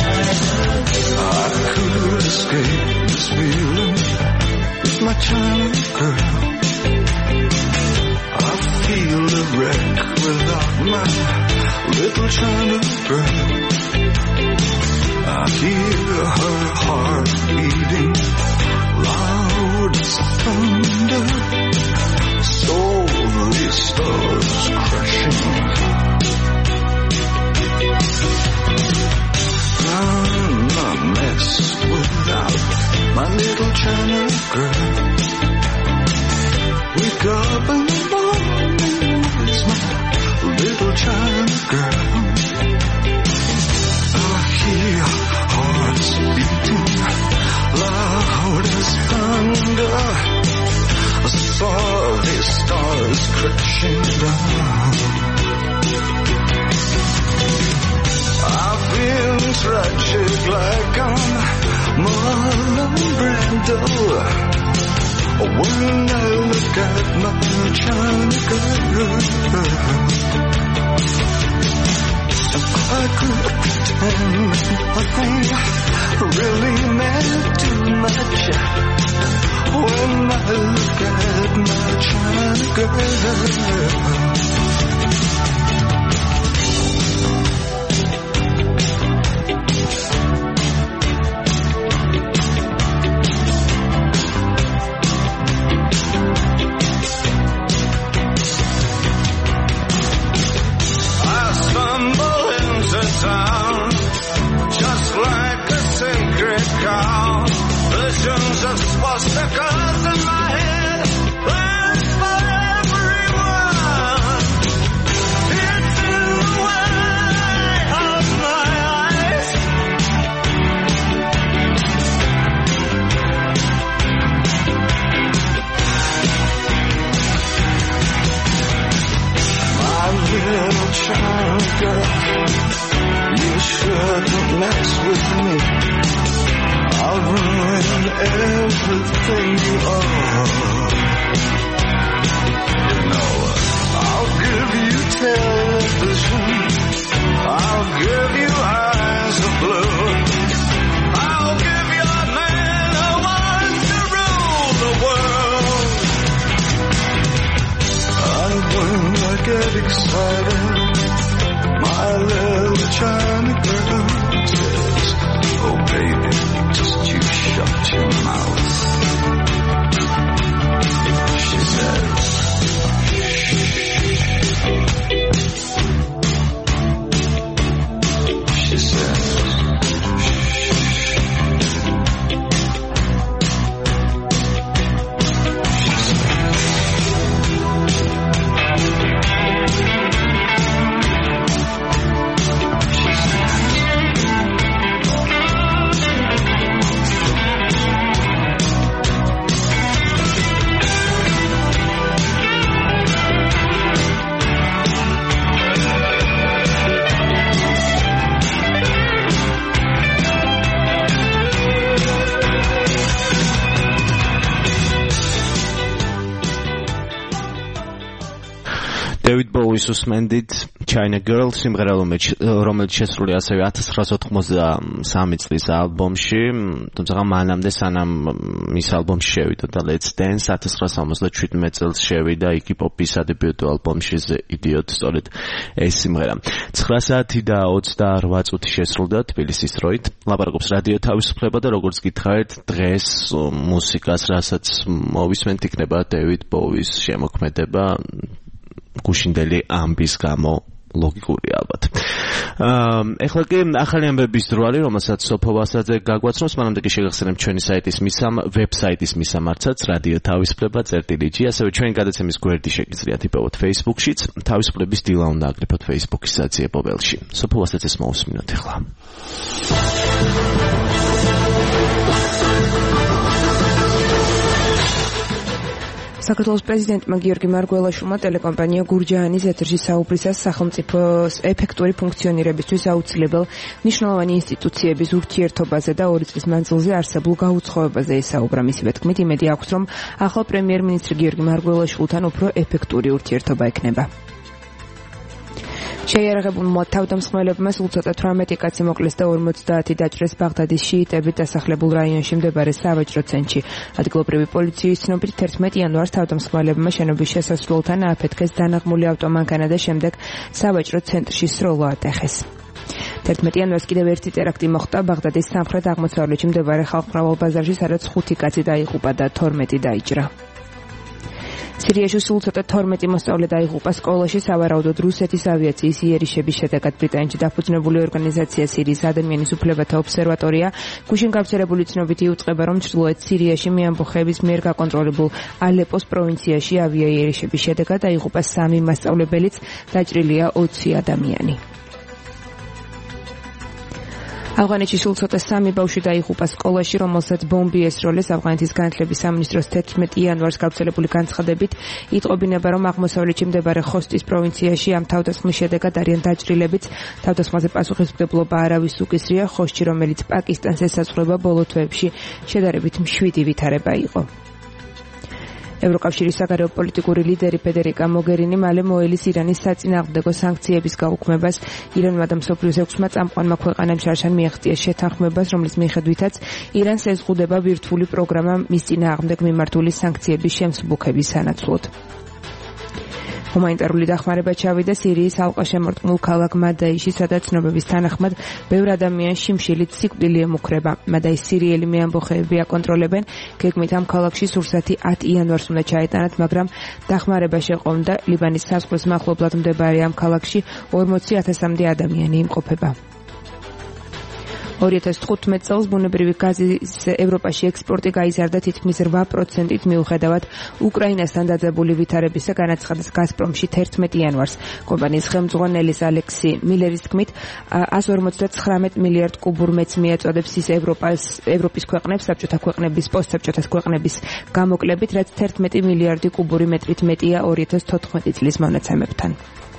My time China girl. I hear her heart beating loud as thunder. Slowly stars crashing. I'm a mess without my little China girl. Wake up in the morning with my little China girl. I hear hearts beating loud as thunder. I saw the stars crashing down. I've been tragic like I'm Marlon Brando. When I look at my China girl, I could pretend nothing really meant too much. When I look at my China girl. David Bowie-ის უსმენდით China Girl სიმღერა, რომელიც შესრულია ასევე ათას ცხრაას ოთხმოცდასამი წლის ალბომში, თუმცა მანამდე სანამ მის ალბომში შევიდა და Let's Dance ათას ცხრაას ორმოცდაშვიდმეტ წელს შევიდა იგი პოპის სადებიუტო ალბომში The Idiot, სწორედ ეს სიმღერა. ცხრა საათი და ოცდაორ წუთი შესრულდა თბილისის დროით. ლაპარაკობს რადიო თავისუფლება და როგორც გითხარით, დღეს მუსიკას, რასაც მოვისმენთ, იქნება David Bowie-ის შემოქმედება გუშინდელი ამბის გამო ლოგიკური ალბათ. აა ეხლა კი ახალი ამბების დროალი, რომელსაც სოფო ვასაძე გაგვაცნობს, მანამდე კი შეგახსენებთ ჩვენი საიტის მისამ ვებსაიტის მისამართსაც რადიო თავისუფლება წერტილი ჯი, ასევე ჩვენი გადაცემის გვერდი შეგიძლიათ იპოვოთ Facebook-შიც, თავისუფლების დილა უნდა აკრიფოთ Facebook-ის საძიებობელში. სოფო ვასაძეს მოусმინოთ ეხლა. საქართველოს პრეზიდენტმა გიორგი მარგველაშვილმა ტელეკომპანია გურჯაანის ეთერში საუბრისას სახელმწიფოს ეფექტური ფუნქციონირებისთვის აუცილებელ მნიშვნელოვანი ინსტიტუციების ურთიერთობაზე და ორი წლის მანძილზე არსებულ გაუცხოებაზე ესაუბრა. მისივე თქმით, იმედი აქვს, რომ ახალ პრემიერ-მინისტრი გიორგი მარგველაშვილთან უფრო ეფექტური ურთიერთობა ექნება. შეიარაღებულმა თავდამსხმელებმა სულ ცოტა თვრამეტი კაცი მოკლეს და ორმოცდაათი დაჭრეს ბაღდადის შიიტებით დასახლებულ რაიონში მდებარე სავაჭრო ცენტრში. ადგილობრივი პოლიციის ცნობით თერთმეტი იანვარს თავდამსხმელებმა შენობის შესასვლელთან ააფეთქეს დანაღმული ავტომანქანა და შემდეგ სავაჭრო ცენტრში სროლა ატეხეს. თერთმეტი იანვარს კიდევ ერთი ტერაქტი მოხდა ბაღდადის სამხრეთ აღმოსავლეთში მდებარე ხალხმრავალ ბაზარში, სადაც ხუთი კაცი დაიღუპა და თორმეტი დაიჭრა. სირიაში სულ ცოტა თორმეტი მოსწავლე დაიღუპა სკოლაში, სავარაუდოდ რუსეთის ავიაციის იერიშების შედეგად. ბრიტანეთში დაფუძნებული ორგანიზაცია სირიის ადამიანის უფლებათა ობსერვატორია გუშინ გავრცელებული ცნობით იუწყება, რომ ჩრდილოეთ სირიაში მეამბოხეების მიერ გაკონტროლებულ ალეპოს პროვინციაში ავიაიერიშების შედეგად დაიღუპა სამი მასწავლებელიც, დაჭრილია ოცი ადამიანი. ავღანეთში სულ ცოტა სამი ბავშვი დაიღუპა სკოლაში, რომელსაც ბომბი ესროლეს. ავღანეთის განათლების სამინისტროს თერთმეტი იანვარს გავრცელებული განცხადებით იტყობინება, რომ აღმოსავლეთში მდებარე ხოსტის პროვინციაში ამ თავდასხმის შედეგად არიან დაჭრილებიც. თავდასხმაზე პასუხისმგებლობა არავის უკისრია. ხოსტში, რომელიც პაკისტანს ესაზღვრება, ბოლო თვეებში შედარებით მშვიდი ვითარება იყო. ევროკავშირის საგარეო პოლიტიკური ლიდერი ფედერიკა მოგერინი მალე მოელის ირანის საწინააღმდეგო სანქციების გაუქმებას. ირანმა და მსოფლიოს ექვსმა წამყვანმა ქვეყანამ შარშან მიაღწიეს შეთანხმებას, რომლის მიხედვითაც ირანს ეზღუდება ბირთვული პროგრამა მის წინააღმდეგ მიმართული სანქციების შემსუბუქების სანაცვლოდ. ჰუმანიტარული დახმარება ჩავიდა სირიის ალყაშემორტყმულ ქალაქ მადაიში, სადაც ცნობების თანახმად ბევრ ადამიანს შიმშილით სიკვდილი ემუქრება. მადაის სირიელი მეამბოხეები აკონტროლებენ. გეგმით ამ ქალაქში სურსათი ათი იანვარს უნდა ჩაეტანათ, მაგრამ დახმარება შეყოვდა. ლიბანის საზღვრის მახლობლად მდებარე ამ ქალაქში ორმოცი ათასამდე ადამიანი იმყოფება. ორი ათას თხუთმეტ წელს ბუნებრივი გაზის ევროპაში ექსპორტი გაიზარდა თითქმის რვა პროცენტით, მიუხედავად უკრაინასთან დაძაბული ვითარებისა, განაცხადეს გაზპრომში თერთმეტი იანვარს. კომპანიის ხელმძღვანელის ალექსი მილერის თქმით, εκατს ორმოცდაცხრამეტ მილიარდ კუბურ მეც მიაწოდებს ის ევროპას, ევროპის ქვეყნებს, საბჭოთა ქვეყნების, პოსტსაბჭოთა ქვეყნების გამოკლებით, რაც თერთმეტი მილიარდი კუბური მეტრით მეტია ორი ათას თოთხმეტი წლის მონაცემებთან.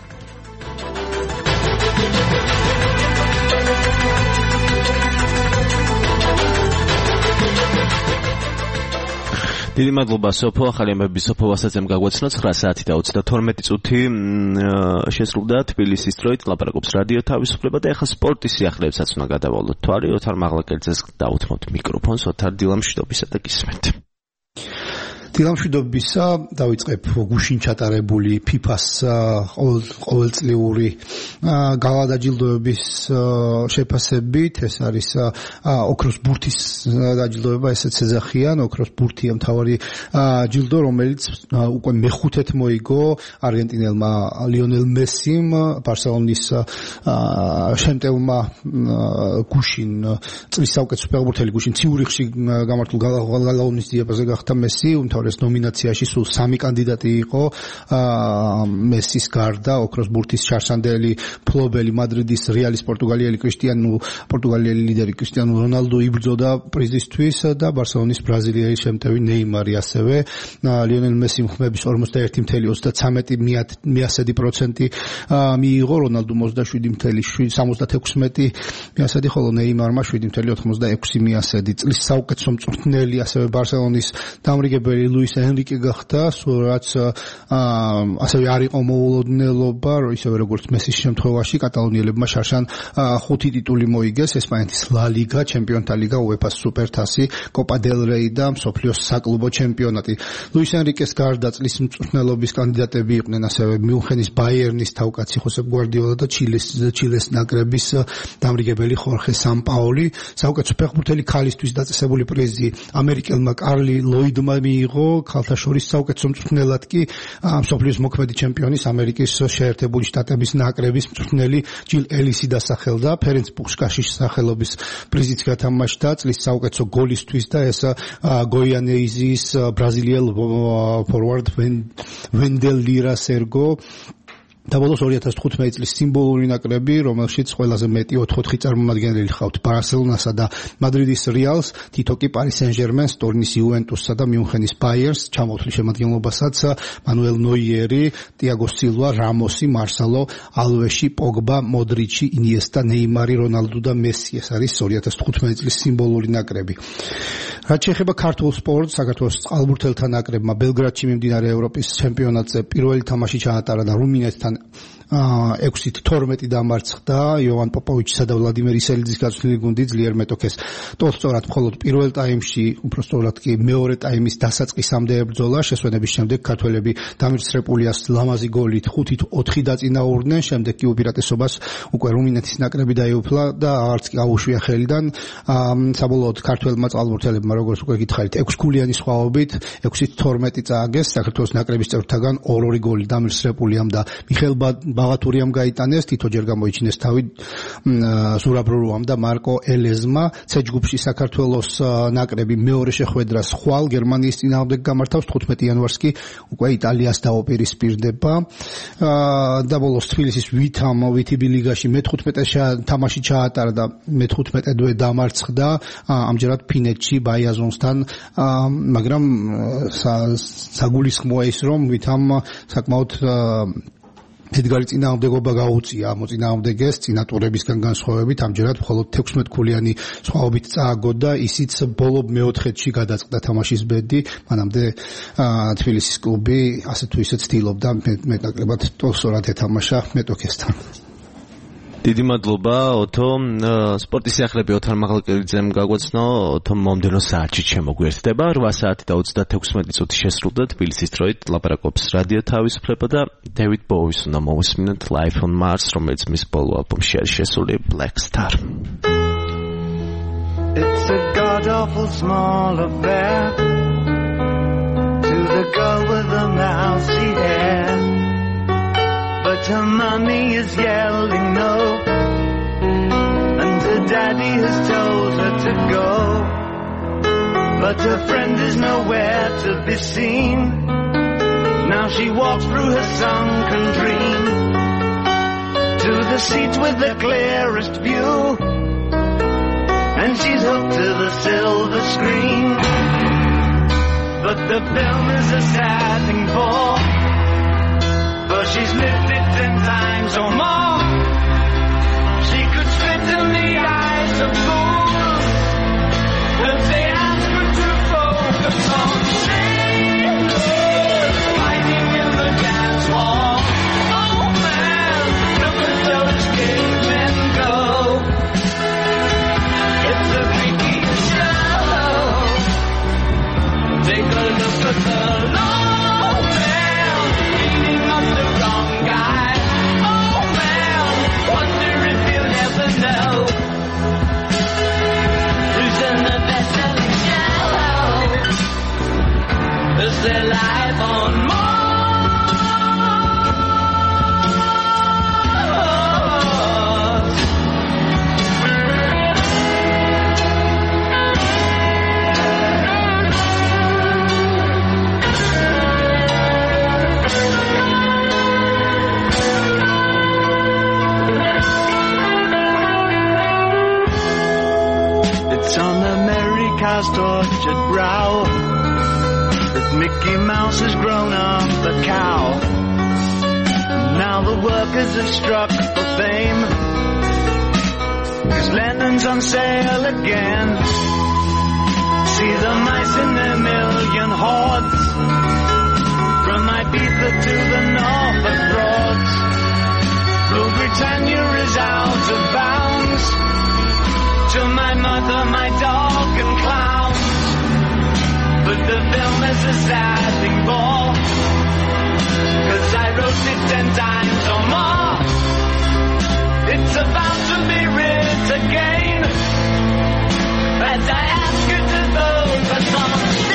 დიდი მადლობა სოფო, ახალი ამბების სოფო ვასაცემ გაგვეცნო ცხრა საათი და ოცდათორმეტი წუთი შესრულდა თბილისის დროით. ლაპარაკობს რადიო თავისუფლება და ეხლა სპორტის სიახლეებსაც უნდა გადავალოთ თვარი. ოთარ მაღლაკელიძეს დაუთმოთ მიკროფონს. ოთარ, დილამშვიდობისა და გისმენთ. დილამშვიდობისა, დავიწყებ გუშინ ჩატარებული ფიფას ყოველწლიური გალადაჯილდოების შეფასებით. ეს არის ოქროს ბურთის დაჯილდოება, ესეც ეძახიან. ოქროს ბურთია მთავარი ჯილდო, რომელიც უკვე მეხუთედ მოიგო არგენტინელმა ლიონელ მესიმ, ბარსელონის შემტევლმა გუშინ წლის საუკეთესო ფეხბურთელი გუშინ ციურიხში გამართულ გალაონის დიაპაზონზე გახდა მესი. უმთავრეს ნომინაციაში სულ სამი კანდიდატი იყო მესის გარდა. ოქროს ბურთის ჩარსანდელი ფლობელი მადრიდის რეალის პორტუგალიელი კრისტიანო პორტუგალიელი ლიდერი კრისტიანო რონალდო იბრძოდა პრიზისთვის და ბარსელონის ბრაზილიელი შემტევი ნეიმარი ასევე. ლიონელ მესიმ ხმების ორმოცდაერთი წუთი ოცდაცამეტი მიასედი პროცენტი მიიღო, რონალდომ ოცდაშვიდი წუთი სამოცდათექვსმეტი მიასედი, ხოლო ნეიმარმა შვიდი წუთი ოცდაექვსი მიასედი. წლის საუკეთესო მწვრთნელი ასევე ბარსელონის დამრიგებელი ლუის ენრიკე გახდა, რაც ასევე არ იყო მოულოდნელობა, ისევე როგორც მესის შემთხვევაში კატალონიელებმა შარშან ხუთი ტიტული მოიგეს: ესპანეთის ლა ლიგა, ჩემპიონთა ლიგა, უეფას სუპერთასი, კოპა დელ რეი და მსოფლიოს საკლუბო ჩემპიონატი. ლუის ენრიკეს გარდა წლის მწვრთნელობის კანდიდატები იყვნენ ასევე მიუნხენის ბაიერნის თავკაცი ხოსე გვარდიოლა და ჩილეს ჩილეს ნაკრების დამრიგებელი ხორხე სამპაოლი. საუკეთესო ფეხბურთელი ქალისთვის დაწესებული პრიზი ამერიკელმა კარლი ლოიდმა მიიღო. ქალთა შორის საუკეთესო მწვრთნელად კი მსოფლიოს მოქმედი ჩემპიონის ამერიკის შეერთებული შტატების ნაკრების მწვრთნელი ჯილ ელისი დასახელდა. ფერენც პუშკაშის სახელობის პრიზიც გათამაშდა წლის საუკეთესო გოლისთვის და ეს გოიანეიზის ბრაზილიელ ფორვარდ ვენდელ ლირა სერგო. დაბოლოს ორი ათას თხუთმეტი წლის სიმბოლური ნაკრები, რომელშიც ყველაზე მეტი ოთხ-ოთხი წარმომადგენელი ჰყავთ ბარსელონასა და მადრიდის რეალს, თითო კი პარი სენ-ჟერმენს, ტორინის იუვენტუსსა და მიუნხენის ბაიერნს, ჩამოთვლის შემადგენლობასაც მანუელ ნოიერი, ტიაგო სილვა, რამოსი, მარსალო, ალვეში, პოგბა, მოდრიჩი, ინიესტა, ნეიმარი, რონალდო და მესი. ეს არის ორი ათას თხუთმეტი წლის სიმბოლური ნაკრები. რაც შეეხება ქართულ სპორტს, საქართველოს წყალბურთელთა ნაკრებმა ბელგრადში მიმდინარე ევროპის ჩემპიონატზე პირველი თამაში ჩაატარა და რუმინეთთან ექვსი თორმეტი დამარცხდა. იოვან პოპოვიჩისა და ვლადიმერ ისელიძის გაცვლილი გუნდი ძლიერ მეტოქეს ტოლსტორად მხოლოდ პირველ ტაიმში, უფრო სწორად კი მეორე ტაიმის დასაწყისამდე ებრძოლა. შესვენების შემდეგ ქართველები დამირ სრეპულიას ლამაზი გოლით ხუთით ოთხი დაწინაურდნენ. შემდეგ კი უპირატესობას უკვე რუმინეთის ნაკრები დაეუფლა და არც კი აუშვია ხელიდან. საბოლოოდ ქართველმა წყალბურთელებმა, როგორც უკვე გითხარით, ექვსგულიანი სხვაობით ექვსი თორმეტი წააგეს. საქართველოს ნაკრების წევრთაგან ორ-ორი გოლი დამირ სრეპულიამ და მიხეილ ბაღათურიამ გაიტანეს, თითოჯერ გამოიჩინეს თავი ზურაბ-რურუამ და მარკო ელეზმა. C ჯგუფში საქართველოს ნაკრები მეორე შეხვედრას ხვალ გერმანიის წინააღმდეგ გამართავს, თხუთმეტი იანვარს კი უკვე იტალიას დაუპირისპირდება. და ბოლოს თბილისის ვითამ ვიტიბი ლიგაში მეთხუთმეტე თამაში ჩაატარა და მეთხუთმეტედვე დამარცხდა, ამჯერად ფინეთში ბაიაზონსთან, მაგრამ საგულისხმოა ის, რომ ვითამ საკმაოდ ედგარი წინააღმდეგობა გაუწია მოწინააღმდეგეს წინა ტურებისგან განსხვავებით. ამჯერად მხოლოდ თექვსმეტ ქულიანი სხვაობით წააგო და ისიც ბოლო მეოთხედში გადაწყდა თამაშის ბედი. მანამდე თბილისის კლუბი ასე თუ ისე ცდილობდა მეტნაკლებად ტოლსტორად ეთამაშა მეტოქესთან. დიდი მადლობა ოთო. სპორტის სიახლეები ოთარ მაღალკელიძემ გაგვაცნო. ოთო მომდენო საათში შემოგვიერთდება. რვა საათი და ოცდათექვსმეტი წუთი შესრულდა თბილისის დროით. ლაპარაკობს რადიო თავისუფლება და დევიდ ბოუის უნდა მოვისმინოთ Life on Mars, რომელიც მის ბოლო ალბომში არის შესული Black Star. It's a god-awful small affair to the girl with the mousy hair, but her mommy is yelling no, and her daddy has told her to go, but her friend is nowhere to be seen. Now she walks through her sunken dream to the seat with the clearest view, and she's hooked to the silver screen. But the film is a sad thing for, but she's lived it ten times or more. She could spit in the eyes of fools if they ask her to focus on sailors fighting in the dance hall. Oh man, look at those cavemen go. It's the freakiest show. Take a look at the low man beating up the wrong guy. Oh man, wonder if you'll ever know who's in the best-selling show. Is there life on Mars? It's on America's tortured brow that Mickey Mouse has grown up a cow. Now the workers have struck for fame, 'cause Lennon's on sale again. See the mice in their million hordes, from Ibiza to the Norfolk Broads. Rule Britannia is out of bounds, to my mother, my dog and clowns. But the film is a sad thing for, 'cause I wrote it ten times or more. It's about to be writ again, as I ask you to focus on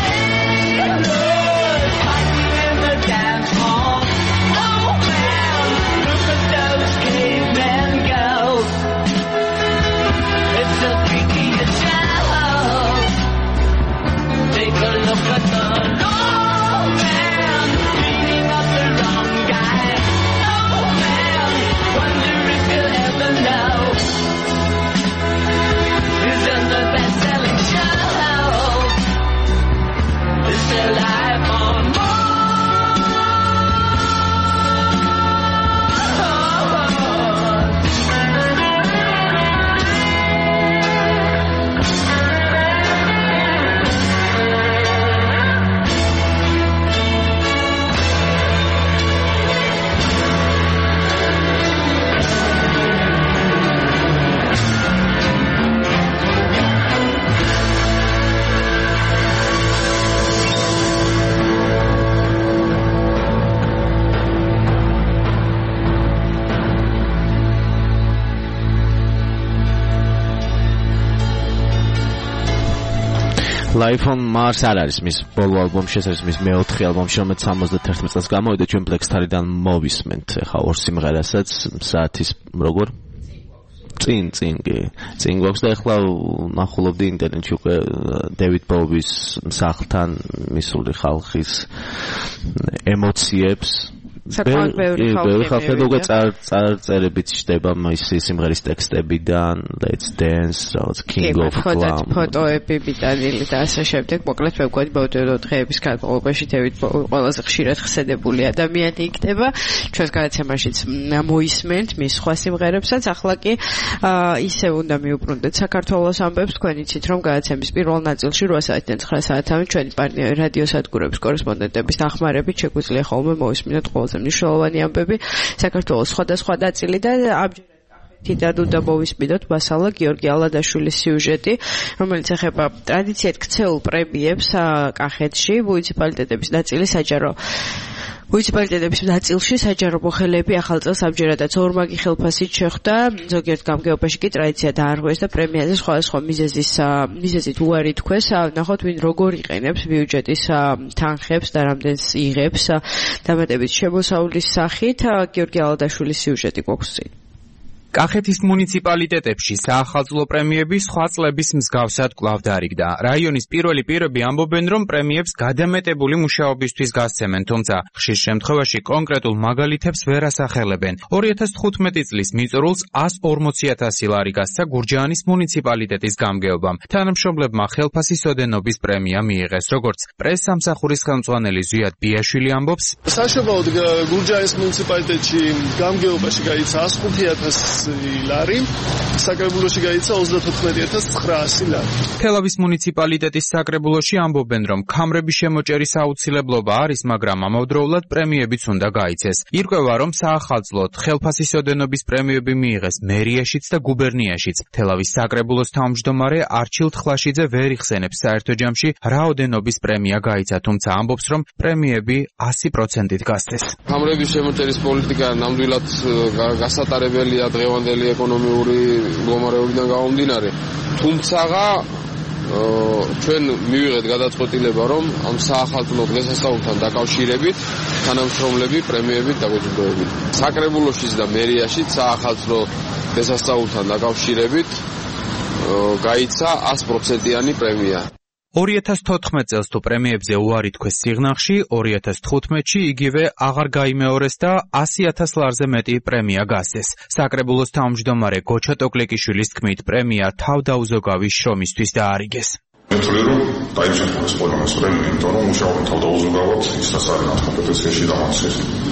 sailors fighting in the dance hall. Oh man, look at those cavemen go. It's the freakiest show. Take a look at the low man Life on Mars არ არის მის ბოლო ალბომში, ეს არის მის მეოთხე ალბომში, რომელიც სამოცდაერთი წელს გამოვიდა, ჩვენ Black Star-დან მოვისმენთ ახლა ორ სიმღერასაც საათის როგორ წინ წინ კი წინ გვაქვს და ახლა ნახულობდი ინტერნეტში უკვე დევიდ ბოუის სახლთან მისული ხალხის ემოციებს საკმაოდ ბევრი ხალხი უკვე წარწერებით ჩდება მისი სიმღერის ტექსტებიდან Let's Dance, King of Glam ფოტოები ბიტანილი და ასე შემდეგ. მოკლედ მეგობრებო, ბოდეო დღეების განმავლობაში დევიდ ბოუი ყველაზე ხშირად ხსედებული ადამიანი იქნება. ჩვენს გადაცემაშიც მოისმენთ მის სხვა სიმღერებსაც. ახლა კი ისე უნდა მიუბრუნდეთ საქართველოს ამბებს. თქვენ იცით რომ გადაცემის პირველ ნაწილში რვა საათიდან ცხრა საათამდე ჩვენი პარტნიორი რადიო სადგურების კორესპონდენტების დახმარებით შეგვიძლია ხოლმე მოვისმინოთ ყველა მნიშვნელოვანი ამბები საქართველოს სხვადასხვა ნაწილიდან. ამჯერად კახეთიდან უნდა მოვისმინოთ მასალა გიორგი ალადაშვილის სიუჟეტი, რომელიც ეხება ტრადიციად ქცეულ პრემიებს კახეთში. მუნიციპალიტეტების ნაწილი საჯარო მუნიციპალიტეტების ნაწილში საჯარო მოხელეები ახალ წელს ამჯერადაც ორმაგი ხელფასით შეხვდა. ზოგიერთ გამგეობაში კი ტრადიცია დაარღვეს და პრემიაზე სხვადასხვა მიზეზის მიზეზით უარი თქვეს. ნახოთ ვინ როგორ იყენებს ბიუჯეტის თანხებს და რამდენს იღებს დამატებით შემოსავლის სახით. გიორგი ალადაშვილის სიუჟეტი გვაქვს წინ. კახეთის მუნიციპალიტეტებში საახალწლო პრემიები სხვა წლების მსგავსად კვლავ დარიგდა. რაიონის პირველი პირები ამბობენ, რომ პრემიებს გადამეტებული მუშაობისთვის გასცემენ, თუმცა ხშირ შემთხვევაში კონკრეტულ მაგალითებს ვერ ასახელებენ. ორი ათას თხუთმეტი წლის მიწურულს ასი ორმოცი ათასი ლარი გასცა გურჯაანის მუნიციპალიტეტის გამგეობამ. თანამშრომლებმა ხელფასის ოდენობის პრემია მიიღეს. როგორც პრესსამსახურის ხელმძღვანელი ზვიად ბიაშვილი ამბობს, საშუალოდ გურჯაანის მუნიციპალიტეტში გამგეობაში გაიცა ასი ხუთი ათასი ლარი, საკრებულოში გაიცა ოცდათოთხმეტი ათას ცხრაასი ლარი. თელავის მუნიციპალიტეტის საკრებულოში ამბობენ, რომ ქამრების შემოჭერის აუცილებლობა არის, მაგრამ ამავდროულად პრემიებიც უნდა გაიცეს. ირკვევა, რომ საახალწლოდ ხელფასის ოდენობის პრემიები მიიღეს მერიაშიც და გუბერნიაშიც. თელავის საკრებულოს თავმჯდომარე არჩილ თხლაშიძე ვერ იხსენებს საერთო ჯამში რა ოდენობის პრემია გაიცა, თუმცა ამბობს, რომ პრემიები ასი პროცენტით გასცეს. ქამრების შემოჭერის პოლიტიკა ნამდვილად გასატარებელია დღევანდელი ეკონომიური მდგომარეობიდან გამომდინარე. თუმცაღა ჩვენ მივიღეთ გადაწყვეტილება, რომ ამ საახალწლო დღესასწაულთან დაკავშირებით თანამშრომლები პრემიებით დაგვეჯილდოვებით. საკრებულოშიც და მერიაშიც საახალწლო დღესასწაულთან დაკავშირებით გაიცა ასი პროცენტიანი პრემია. ორი ათას თოთხმეტ წელს თუ პრემიებზე უარი თქვეს სიღნაღში, ორი ათას თხუთმეტში იგივე აღარ გაიმეორეს და ასი ათას ლარზე მეტი პრემია გასცეს. საკრებულოს თავმჯდომარე გოჩა ტოკლიკიშვილის თქმით, პრემია თავდაუზოგავი შრომისთვის დაარიგეს. მე ვთვლი, რომ დაიჭირა ეს პოლონოს პრემია, იმიტომ რომ მუშაობენ თავდაუზოგავად ისაც არის მათ კომპეტენციაში და მათ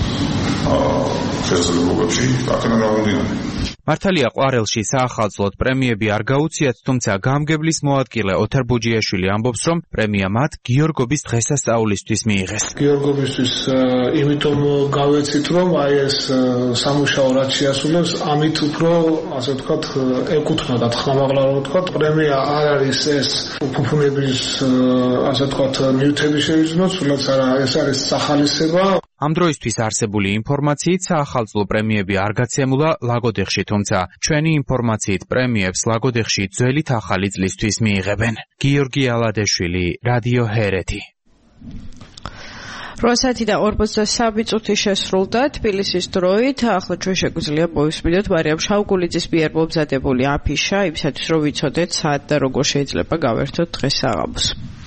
შესაძლებლობებში აქედან გამომდინარე. მართალია ყვარელში საახალწლოდ პრემიები არ გაუციათ, თუმცა გამგებლის მოადგილე ოთარ ბუჯიაშვილი ამბობს, რომ პრემია მათ გიორგობის დღესასწაულისთვის მიიღეს. გიორგობისთვის იმიტომ გავეცით, რომ აი ეს სამუშაო რაც შეასრულებს, ამით უფრო ასე ვთქვათ, ეკუთვნოდათ ხმამაღლა რომ ვთქვათ, პრემია არ არის ეს უფუფუნების ასე ვთქვათ, ნიუტები შევიძნოთ, სულაც არა, ეს არის სახალისება. ამ დროისთვის არსებული ინფორმაციით საახალწლო პრემიები არ გაცემულა ლაგოდეხში, თუმცა ჩვენი ინფორმაციით პრემიებს ლაგოდეხში ძველით ახალი წლისთვის მიიღებენ. გიორგი ალადეშვილი, რადიო ჰერეთი. რვა საათი და ორმოცდასამი წუთი შესრულდა თბილისის დროით. ახლა ჩვენ შეგვიძლია მოვისმინოთ მარიამ შავგულიძის მიერ მომზადებული აფიშა, იმისათვის რომ ვიცოდეთ საათ და როგორ შეიძლება გავერთოთ დღეს საღამოს.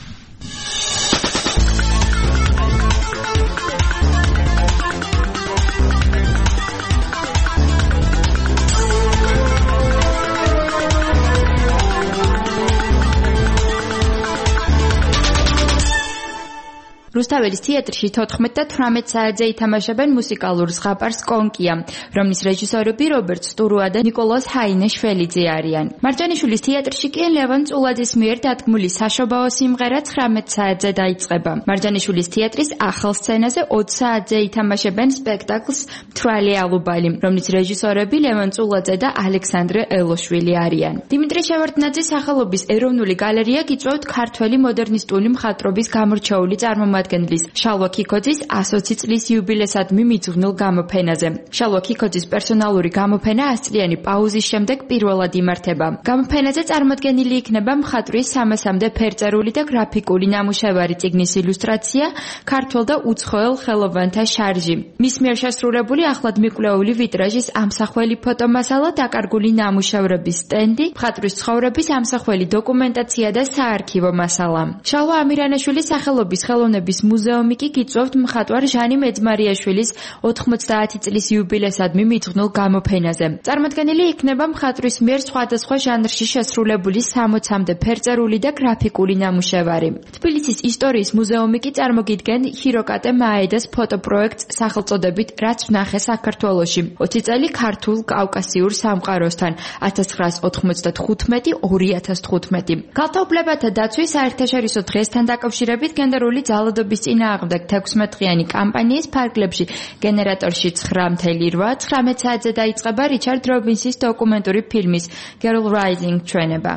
რუსთაველის თეატრში თოთხმეტ და თვრამეტ საათზე ითამაშებენ მუსიკალურ ზღაპარს კონკია, რომლის რეჟისორები რობერტ სტურუა და ნიკოლოზ ჰაინეშველიძე არიან. მარჯანიშვილის თეატრში კი ლევან წულაძის მიერ დადგმული საშობაო სიმღერა ცხრამეტ საათზე დაიწყება. მარჯანიშვილის თეატრის ახალ სცენაზე ოცი საათზე ითამაშებენ სპექტაკლს მთვრალი ალუბალი, რომლის რეჟისორები ლევან წულაძე და ალექსანდრე ელოშვილი არიან. დიმიტრი შევარდნაძის სახელობის ეროვნული გალერეა გიწვევთ ქართველი მოდერნისტული მხატვრობის გამორჩეული წარმომადგენლები წარმომადგენლის შალვა ქიქოძის ასოცი წლის იუბილესადმი მიძღვნილ გამოფენაზე. შალვა ქიქოძის პერსონალური გამოფენა ასწლიანი პაუზის შემდეგ პირველად იმართება. გამოფენაზე წარმოდგენილი იქნება მხატვრის სამასამდე ფერწერული და გრაფიკული ნამუშევარი, წიგნის ილუსტრაცია, ქართველ და უცხოელ ხელოვანთა შარჟი. მის მიერ შესრულებული ახლად მიკვლეული ვიტრაჟის ამსახველი ფოტომასალა, დაკარგული ნამუშევრების სტენდი, მხატვრის ცხოვრების ამსახველი დოკუმენტაცია და საარქივო მასალა. შალვა ამირანაშვილის სახელობის ხელოვნების მუზეუმი კი გიწვევთ მხატვარ ჟანი მეძმარიაშვილის ოთხმოცდაათი წლის იუბილესადმი მიძღვნილ გამოფენაზე. წარმოდგენილი იქნება მხატვრის მიერ სხვადასხვა ჟანრში შესრულებული სამოცამდე ფერწერული და გრაფიკული ნამუშევარი. თბილისის ისტორიის მუზეუმი კი წარმოგიდგენ ჰიროკატე მაედას ფოტოპროექტს სახელწოდებით რაც ვნახე საქართველოში ოცი წელი ქართულ კავკასიურ სამყაროსთან ათას ცხრაას ოთხმოცდათხუთმეტი ორი ათას თხუთმეტი. ქალთაობლებათა დაცვის საერთაშორისო დღესთან დაკავშირებით გენდერული ძალადობის წინააღმდეგ თექვსმეტ-დღიანი კამპანიის ფარგლებში გენერატორში ცხრა ათეული რვა ცხრამეტ საათზე დაიწყება რიჩარდ რობინსის დოკუმენტური ფილმის Girl Rising ჩვენება.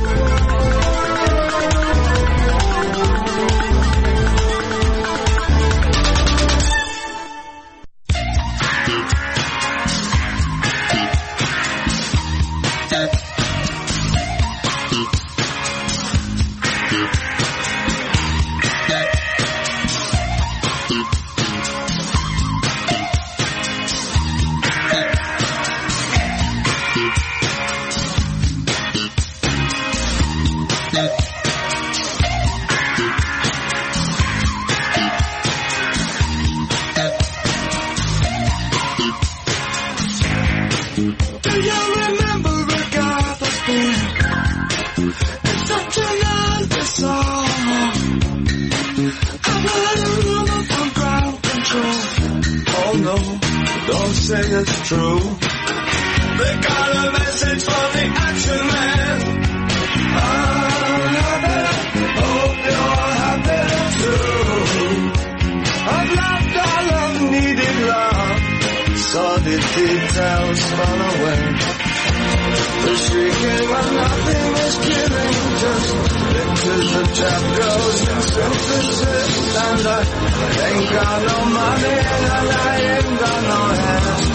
Say it's true. They got a message from the action man. I'm happy, hope you're happy too. I've loved all I've needed love, saw the details fall away. The shrieking when nothing is killing, just pictures of chap girls in synthesis. And I ain't got no money and I ain't got no hands.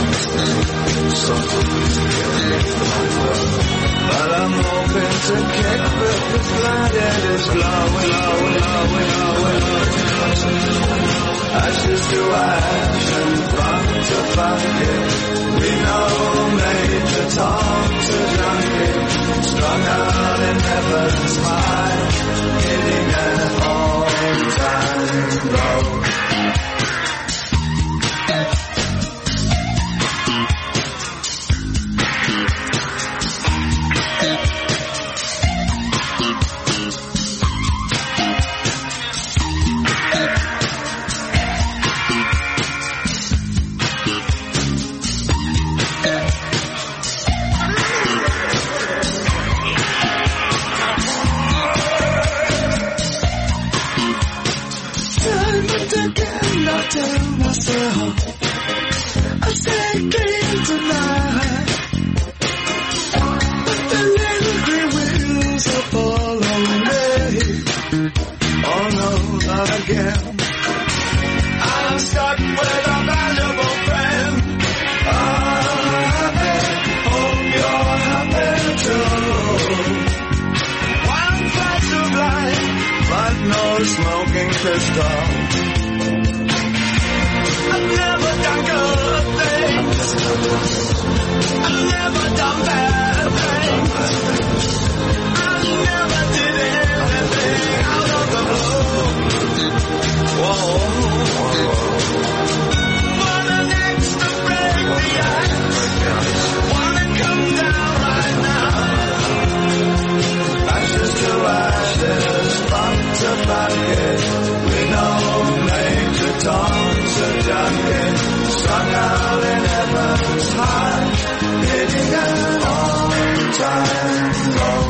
But I'm hoping to kick with the planet is blowing, blowing, blowing, blowing, blowing. Ashes to ash and funk to funky. We know Major Tom to junkie. Strung out in heaven's high, hitting an all-time low. Tell myself I stay clean tonight, but the little green wheels are following me. Oh no, not again. I'm stuck with a valuable friend. I'm happy, hope you're happy too. One flash of light, but no smoking pistol. I've never done good things. I've never done bad things. I never did anything out of the blue. Whoa. Want an axe to break the ice. Wanna come down right now. Ashes to ashes, funk to bucket. We know Major Tom's a junkie, strung out in heaven's high, hitting an all-time low.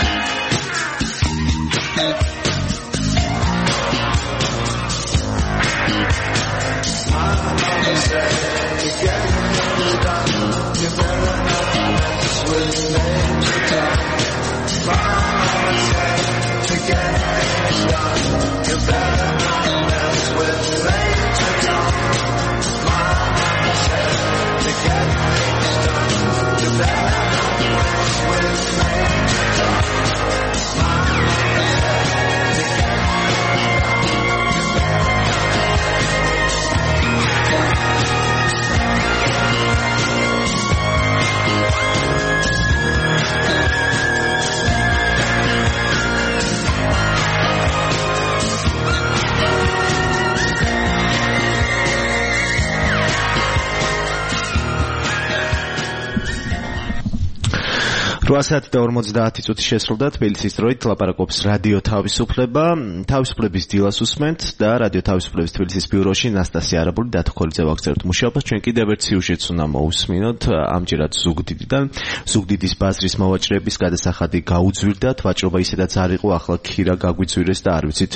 I say, get it done, you better not mess with Major Tom. I say, to get it done, you better not mess რვა საათი და ორმოცდაათი წუთი შესრულდა თბილისის დროით ლაპარაკობს რადიო თავისუფლება. თავისუფლების დილას უსმენთ და რადიო თავისუფლების თბილისის ბიუროში ნასტასია არაბული და თქოლიძე ვაგრძელებთ მუშაობას. ჩვენ კიდევ ერთ სიუჟეტს უნდა მოусმინოთ. ამჯერად ზუგდიდიდან. ზუგდიდის ბაზრის მოვაჭრეების გადასახადი გაუძვირდათ. ვაჭრობა ისედაც არ იყო, ახლა ქირა გაგვიძვირეს და არ ვიცით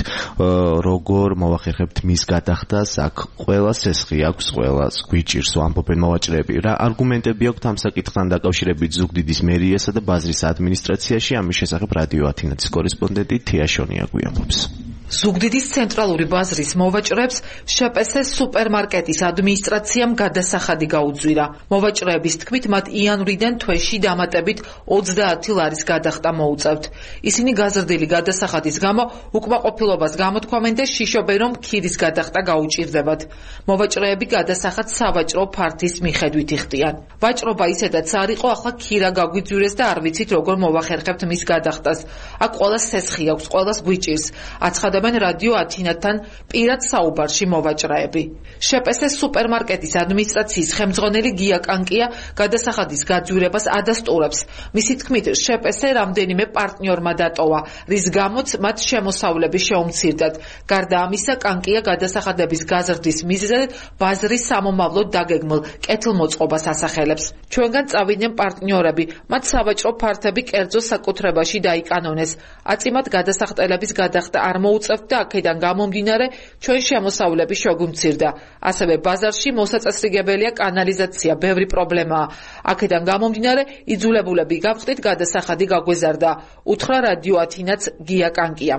როგორ მოვახერხებთ მის გადახდას. აქ ყველა სესხი აქვს, ყველას გვიჭირს, ამბობენ მოვაჭრეები. რა არგუმენტები აქვთ ამ საკითხთან დაკავშირებით ზუგდიდის მერიასა და ბაზრის ადმინისტრაციაში? ამის შესახებ რადიო ათინათის კორესპონდენტი თია შონია გვიამბობს. ზუგდიდის ცენტრალური ბაზრის მოვაჭრეებს შპს სუპერმარკეტის ადმინისტრაციამ გადასახადი გაუძვირა. მოვაჭრეების თქმით, მათ იანვრიდან თვეში დამატებით ოცდაათი ლარის გადახდა მოუწევთ. ისინი გაზრდილი გადასახადის გამო უკმაყოფილებას გამოთქვამენ და შიშობენ, რომ ქირის გადახდა გაუჭირდებათ. მოვაჭრეები გადასახადს სავაჭრო ფართის მიხედვით იხდიან. ვაჭრობა ისედაც არ იყო, ახლა ქირა გაგვიძვირეს და არ ვიცით როგორ მოვახერხებთ მის გადახდას. აქ ყველას სესხი აქვს, ყველას გვიჭირს. აცხადებენ რადიო ათინათთან პირად საუბარში მოვაჭრეები. შპს სუპერმარკეტის ადმინისტრაციის ხელმძღვანელი გია კანკია გადასახადის გაძვირებას ადასტურებს. მისი თქმით, შპს რამდენიმე პარტნიორმა დატოვა, რის გამოც მათ შემოსავლები შეუმცირდათ. გარდა ამისა, კანკია გადასახადების გაზრდის მიზეზად ბაზრის სამომავლოდ დაგეგმილ კეთილმოწყობას ასახელებს. ჩვენგან წავიდნენ პარტნიორები, მათ სავაჭრო ფართები კერძო საკუთრებაში დაიკანონეს. აწიმად გადასახდელების გადახდა არ მოუწევთ და აქედან გამომდინარე ჩვენ შემოსავლები შეგვიმცირდა. ასევე ბაზარში მოსაწესრიგებელია კანალიზაცია, ბევრი პრობლემაა. აქედან გამომდინარე იძულებულები გავხდით გადასახადი გაგვეზარდა. უთხრა რადიო ათინათს გია კანკიამ.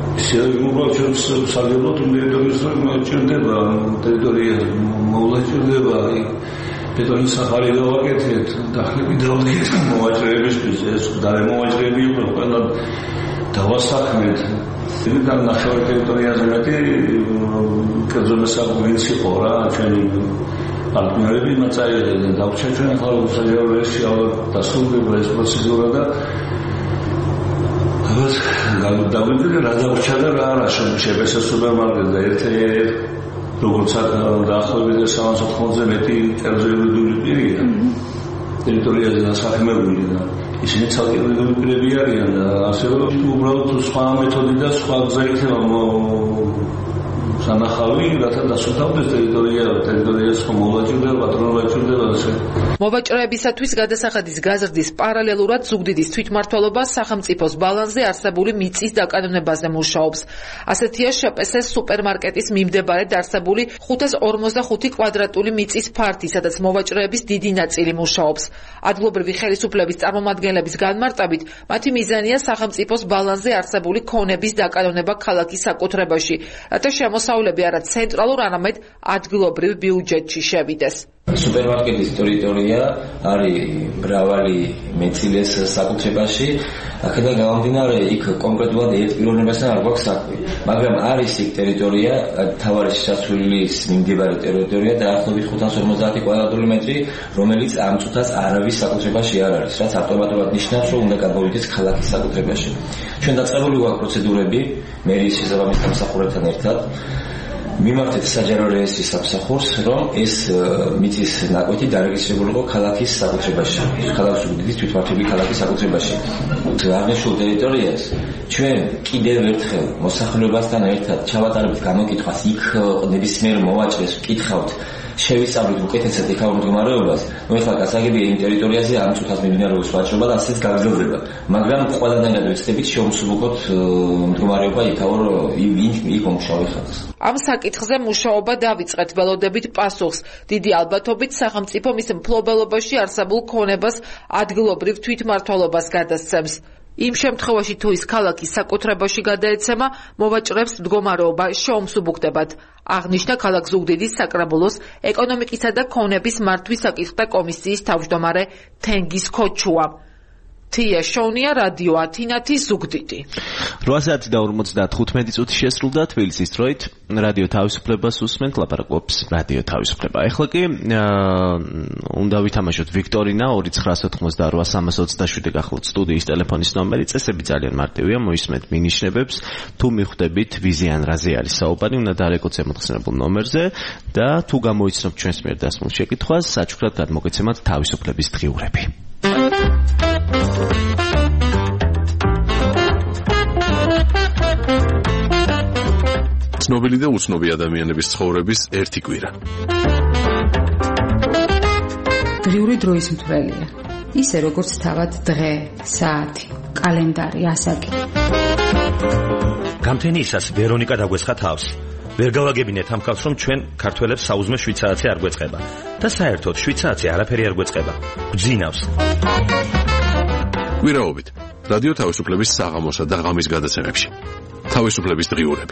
შეგვიძლია საერთოდ ტერიტორიას მოაჭრდება, ტერიტორია მოაჭრდება, ბეტონის სახარი დავაკეთეთ, დახლები დავაკეთეთ მოვაჭრეებისთვის, ეს დამოვაჭრეები იყო ყველა დავასახმეთ.იდან ნახევარ ტერიტორიაზე მეტი კერძომესად ვინც იყო რა, ჩვენი პარტნიორები მათ წაიღებდნენ. დავრჩა ჩვენ ახლა საჯაროებში დასრულდება ეს პროცედურა და დავიწყე რა დავრჩა და რა არა შპს სუპერმარკეტი და ერთ-ერთ როგორც დაახლოებით სამას ოთხმოცდაოთხზე მეტი კერძოებრივი პირია ტერიტორიაზე დასახმებული და ისინი ცალკეული პირები არიან და ასევე უბრალოდ სხვა მეთოდი და სხვა გზა იქნება სანახავი, რათა დასუსტავდეს ტერიტორია, ტერიტორიას ხომ მოვაჭრდება, პატრონოვაჭრდება ასე. მოვაჭრეებისათვის გადასახადის გაზრდის პარალელურად ზუგდიდის თვითმმართველობა სახელმწიფოს ბალანსზე არსებული მიწის დაკანონებაზე მუშაობს. ასეთია შპს სუპერმარკეტის მიმდებარედ არსებული ხუთას ორმოცდახუთი კვადრატული მიწის ფართი, სადაც მოვაჭრეების დიდი ნაწილი მუშაობს. ადგილობრივი ხელისუფლების წარმომადგენლების განმარტებით, მათი მიზანია სახელმწიფოს ბალანსზე არსებული ქონების დაკანონება ქალაქის საკუთრებაში, რათა შემოსავლები არა ცენტრალურ, არამედ ადგილობრივ ბიუჯეტში შევიდეს. სუპერმარკეტის ტერიტორია არის მრავალი მეცილეს საკუთრებაში, აქედან გამომდინარე იქ კონკრეტულად ერთ პიროვნებასთან არ გვაქვს საქმე, მაგრამ არის იქ ტერიტორია, მთავარი შესასვლელის მიმდებარე ტერიტორია დაახლოებით ხუთას ორმოცდაათი კვადრატული მეტრი, რომელიც ამ წუთას არავის საკუთრებაში არ არის, რაც ავტომატურად ნიშნავს, რომ უნდა გადმოვიდეს ქალაქის საკუთრებაში. ჩვენ დაწყებული გვაქვს პროცედურები მერიის შესაბამის დამსახურებთან ერთად. მიმართეთ საჯარო რეესტრის სამსახურს, რომ ეს მიწის ნაკვეთი დარეგისტრირებულიყო ქალაქის საკუთრებაში, ქალაქის ზუგდიდის თვითმმართველი ქალაქის საკუთრებაში. აღნიშნულ ტერიტორიას ჩვენ კიდევ ერთხელ მოსახლეობასთან ერთად ჩავატარებთ გამოკითხვას, იქ ნებისმიერ მოვაჭრეს ვკითხავთ, შევისწავლით უკეთესად იქაურ მდგომარეობას, ნუ ეხლა გასაგებია იმ ტერიტორიაზე ამ წუთას მიმდინარეობს ვაჭრობა და ასეც გაგრძელდება, მაგრამ ყველანაირად ვეცდებით შევსრულოთ მდგომარეობა იქაურ იქ მომუშავე ხალხს. ამ საკითხზე მუშაობა დავიწყეთ, ველოდებით პასუხს. დიდი ალბათობით სახელმწიფო მის მფლობელობაში არსებულ ქონებას ადგილობრივ თვითმმართველობას გადასცემს. იმ შემთხვევაში თუ ის ქალაქი საკუთრებაში გადაეცემა, მოვაჭრებს მდგომარეობა შოუმს უბუქდებათ. აღნიშნა ქალაქ ზუგდიდის საკრებულოს ეკონომიკისა და ქონების მართვის საკითხთა კომისიის თავმჯდომარე თენგიზ ქოჩუა. თია შოუნია, რადიო ათინათი, ზუგდიდი. რვა საათი და ორმოცდათხუთმეტი წუთი შესრულდა თბილისის დროით. რადიო თავისუფლებას უსმენთ, ლაპარაკობს რადიო თავისუფლება. ეხლა კი უნდა ვითამაშოთ ვიქტორინა ორი ცხრაას ოთხმოცდარვა სამას ოცდაშვიდი გახლავთ სტუდიის ტელეფონის ნომერი. წესები ძალიან მარტივია, მოისმენთ მინიშნებებს. თუ მიხვდებით ვიზიან რაზე არის საუბარი, უნდა დაარეკოთ ზემოხსენებულ ნომერზე და თუ გამოიცნობთ ჩვენს მიერ დასმულ შეკითხვას, საჩუქრად გადმოგეცემათ თავისუფლების დღიურები. ცნობილი და უცნობი ადამიანების ცხოვრების ერთი კვირა. დღიური დროის მცველია. ისე როგორც თავად დღე, საათი, კალენდარი, ასაკი. გამთენიისას ვერონიკა დაგვესხა თავს. ვერ გავაგებინეთ ამ ხალხს, რომ ჩვენ ქართველებს საუზმე შვიდ საათზე არ გვეწყება და საერთოდ შვიდ საათზე არაფერი არ გვეწყება. გვძინავს. კვირაობით რადიო თავისუფლების საღამოსა და ღამის გადაცემებში. თავისუფლების დღიურები.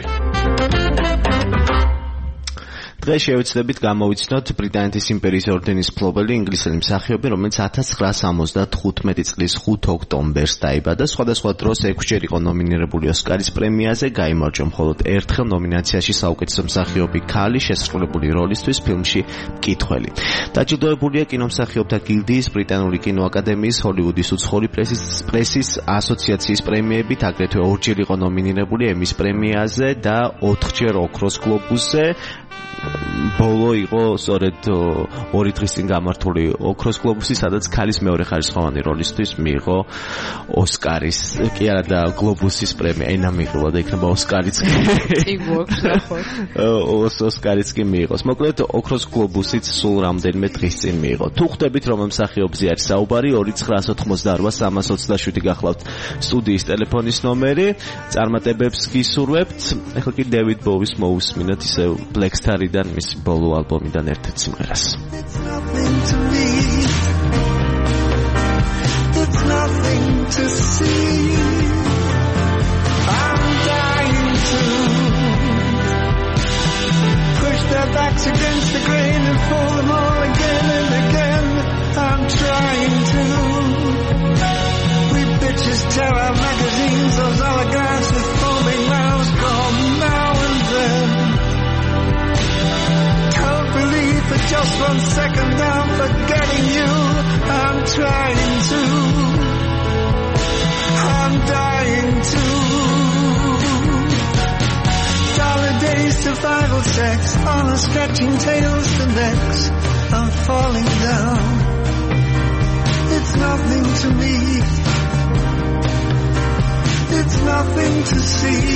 დღეს შევეცდებით გამოვიცნოთ ბრიტანეთის იმპერიის ორდენის მფლობელი ინგლისელი მსახიობი, რომელიც ათას ცხრაას ორმოცდათხუთმეტი წლის ხუთ ოქტომბერს დაიბადა. სხვადასხვა დროს ექვსჯერ იყო ნომინირებული ოსკარის პრემიაზე, გაიმარჯვა მხოლოდ ერთხელ ნომინაციაში საუკეთესო მსახიობი ქალი შესრულებული როლისთვის ფილმში მკითხველი. დაჯილდოებულია კინომსახიობთა გილდიის, ბრიტანული კინოაკადემიის, ჰოლივუდის უცხოური პრესის პრესის ასოციაციის პრემიებით, აგრეთვე ორჯერ იყო ნომინირებული ემის პრემიაზე და ოთხჯერ ოქროს გლობუსზე. ბოლო იყო სწორედ ორი დღის წინ გამართული ოქროს გლობუსი, სადაც ქალის მეორე ხარისხოვანი როლისთვის მიიღო ოსკარის, კი არა და გლობუსის პრემია, ენა მიიღო და იქნება ოსკარიც. კი გვაქვს ნახოთ. ოსკარიც კი მიიღოს. მოკლედ ოქროს გლობუსიც სულ რამდენიმე დღის წინ მიიღო. თუ ხვდებით რომ ამ მსახიობზე არის საუბარი, ორი ცხრაას ოთხმოცდარვა სამას ოცდაშვიდი გახლავთ სტუდიის ტელეფონის ნომერი. წარმატებებს გისურვებთ. ეხლა კი დევიდ ბოვის მოусმინოთ ისე Black Star-დან მის ბოლო ალბომიდან ერთ-ერთ სიმღერას. It's nothing to see. I'm dying to push their backs against the grain and pull them all again and again. I'm trying to. We bitches tear our magazines, those holograms with foaming mouths come now and then. Can't believe for just one second I'm forgetting you. I'm trying to. I'm dying to. Dollar days, survival sex, honor stretching tails to necks. I'm falling down. It's nothing to me. It's nothing to see.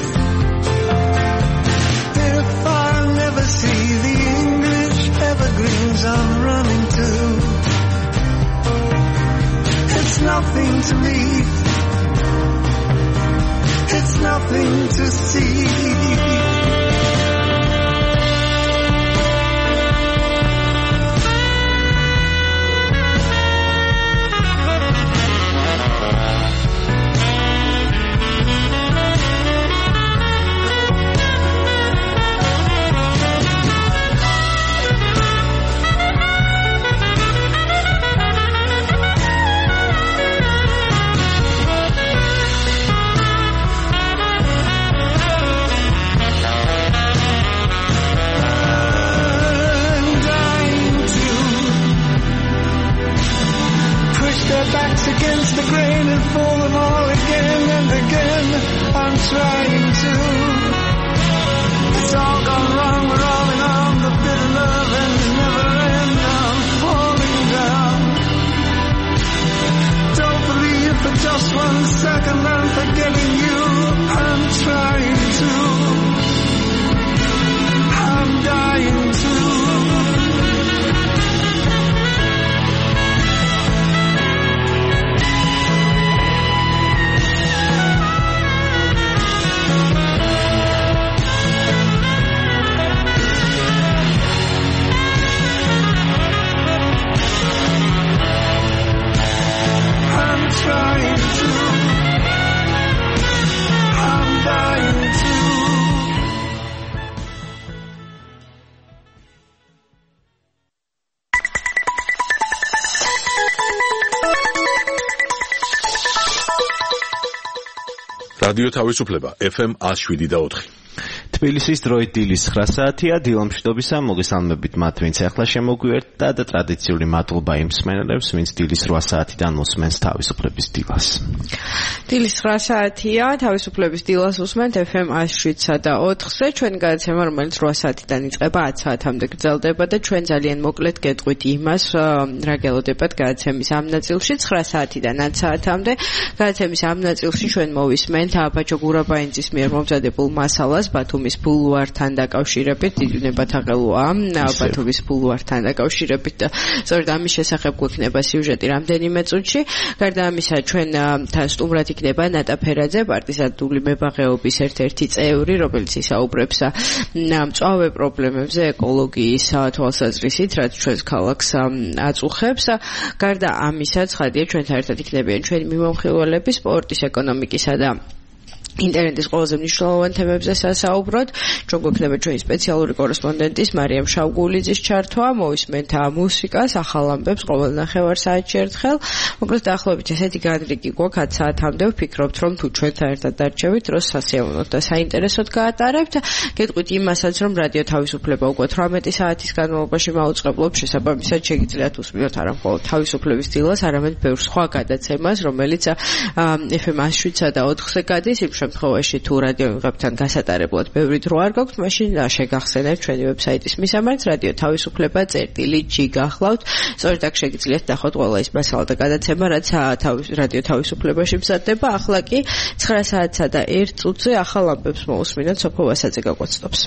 If I never see the English evergreens I'm running to, it's nothing to me. It's nothing to see. Against the grain and pull them all again and again. I'm trying to. It's all gone wrong, we're all in on the bitter love and never end. I'm falling down. Don't believe for just one second I'm forgetting you. I'm trying to. I'm dying to. რადიო თავისუფლება ეფ ემ one oh seven და four. თბილისის დროით დილის nine საათია, დილომშვიდობისა, მოგესალმებით მათ, ვინც ახლა შემოგვიერთდა და ტრადიციული მადლობა იმ მსმენელებს, ვინც დილის eight საათიდან მოსმენს თავისუფლების დილას. დილის nine საათია, თავისუფლების დილას უსმენთ ეფ ემ one oh seven და four-ზე, ჩვენი გადაცემა, რომელიც eight საათიდან იწყება ten საათამდე გრძელდება და ჩვენ ძალიან მოკლედ გეტყვით იმას, რა გელოდებათ გადაცემის ამ ნაწილში, nine საათიდან ten საათამდე. გადაცემის ამ ნაწილში ჩვენ მოვისმენთ აბაჯო გურაბაინძის მიერ მომზადებულ მასალას ბათუმის ბულვართან დაკავშირებით, დიდი ნებათაღელოა ბათუმის ბულვართან დაკავშირებით და სწორედ ამის შესახებ გვექნება სიუჟეტი რამდენიმე წუთში. გარდა ამისა, ჩვენთან სტუმრად იქნება ნატა ფერაძე, პარტიზანული მებაღეობის ერთ-ერთი წევრი, რომელიც ისაუბრებს მწვავე პრობლემებზე ეკოლოგიის თვალსაზრისით, რაც ჩვენს ქალაქს აწუხებს. გარდა ამისა, ცხადია, ჩვენთან ერთად იქნებიან ჩვენი მიმოხილველები სპორტის, ეკონომიკისა და ინტერნეტის ყველაზე მნიშვნელოვან თემებზე სასაუბროთ. ჩვენ გვექნება ჩვენი სპეციალური კორესპონდენტის მარიამ შავგულიძის ჩართვა, მოვისმენთ მუსიკას, ახალ ამბებს ყოველ ნახევარსაათში ერთხელ. მოკლედ დაახლოებით ესეთი განრიგი გვაქვს ten საათამდე. ვფიქრობთ, რომ თუ ჩვენთან ერთად დარჩევით, დროს სასიამოვნოდ და საინტერესოდ გაატარებთ. გეტყვით იმასაც, რომ რადიო თავისუფლება უკვე eighteen საათის განმავლობაში მაუწყებლობს, შესაბამისად შეგიძლიათ უსმინოთ არა მხოლოდ თავისუფლების დილას, არამედ ბევრ სხვა გადაცემას, რომელიც ეფ ემ one oh seven და four-ზე გადის. იმ შემთხვევაში თუ რადიო ვიღებთან გასატარებლად ბევრი დრო არ გაქვთ, მაშინ შეგახსენებთ ჩვენი ვებსაიტის მისამართს რადიო თავისუფლება წერტილი ჯი გახლავთ. სწორედ აქ შეგიძლიათ ნახოთ ყველა ის მასალა და გადაცემა, რაც რადიო თავისუფლებაში მზადდება. ახლა კი nine საათსა და one წუთზე ახალ ამბებს მოусმინოთ, სოფო ვასაძე გაგვაცნობს.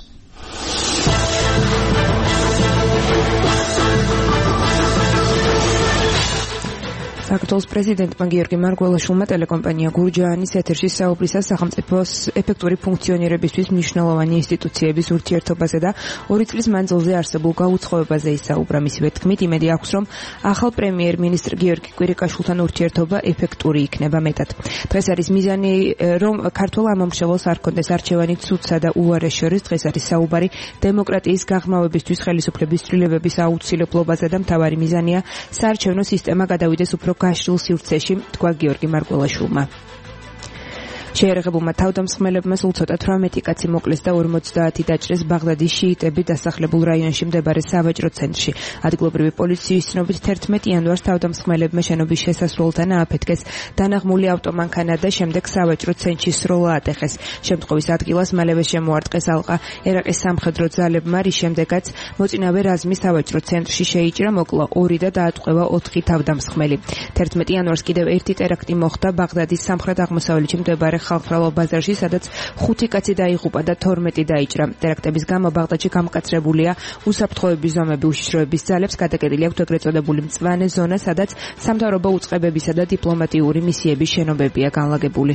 საქართველოს პრეზიდენტმა გიორგი მარგველაშვილმა ტელეკომპანია გურჯაანის ეთერში საუბრისას სახელმწიფოს ეფექტური ფუნქციონირებისთვის მნიშვნელოვანი ინსტიტუციების ურთიერთობაზე და ორი წლის მანძილზე არსებულ გაუცხოებაზე ისაუბრა. მისივე თქმით, იმედი აქვს, რომ ახალ პრემიერ-მინისტრ გიორგი კვირიკაშვილთან ურთიერთობა ეფექტური იქნება. მეტად დღეს არის მიზანი, რომ ქართულ ამომრჩეველს არ ჰქონდეს არჩევანი ცუდსა და უარეს შორის. დღეს არის საუბარი დემოკრატიის გაღრმავებისთვის ხელისუფლების ცვლილებების აუცილებლობაზე და მთავარი მიზანია საარჩევნო სისტემა გადავიდეს უფრო გაშლილ სივრცეში, თქვა გიორგი მარგველაშვილმა. შეერაღებულმა თავდამსხმელებმა სულ ცოტა eighteen კაცი მოკლეს და forty დაჭრეს ბაღდადის შიიტები დასახლებულ რაიონში მდებარე სავაჭრო ცენტრში. ადგილობრივი პოლიციის ცნობით eleven იანვარს თავდამსხმელებმა შენობის შესასვლელთან ააფეთქეს დანაღმული ავტომანქანა და შემდეგ სავაჭრო ცენტრში სროლა ატეხეს. შემთხვევის ადგილას მალევე შემოარტყეს ალყა ერაყის სამხედრო ძალებმა, რის შემდეგაც მოწინავე რაზმი სავაჭრო ცენტრში შეიჭრა, მოკლა ორი და დაატყვევა ოთხი თავდამსხმელი. eleven იანვარს კიდევ ერთი ტერაქტი მოხდა ბაღდადის სამხრეთ-აღმოსავლეთში მდებარე ხალხმრავალ ბაზარში, სადაც ხუთი კაცი დაიღუპა და twelve დაიჭრა. ტერაქტების გამო ბაღდადში გამკაცრებულია უსაფრთხოების ზომები, უშიშროების ძალებს გადაკეტილი აქვს ეგრეთ წოდებული მწვანე ზონა, სადაც სამთავრობო უწყებებისა და დიპლომატიური მისიების შენობებია განლაგებული.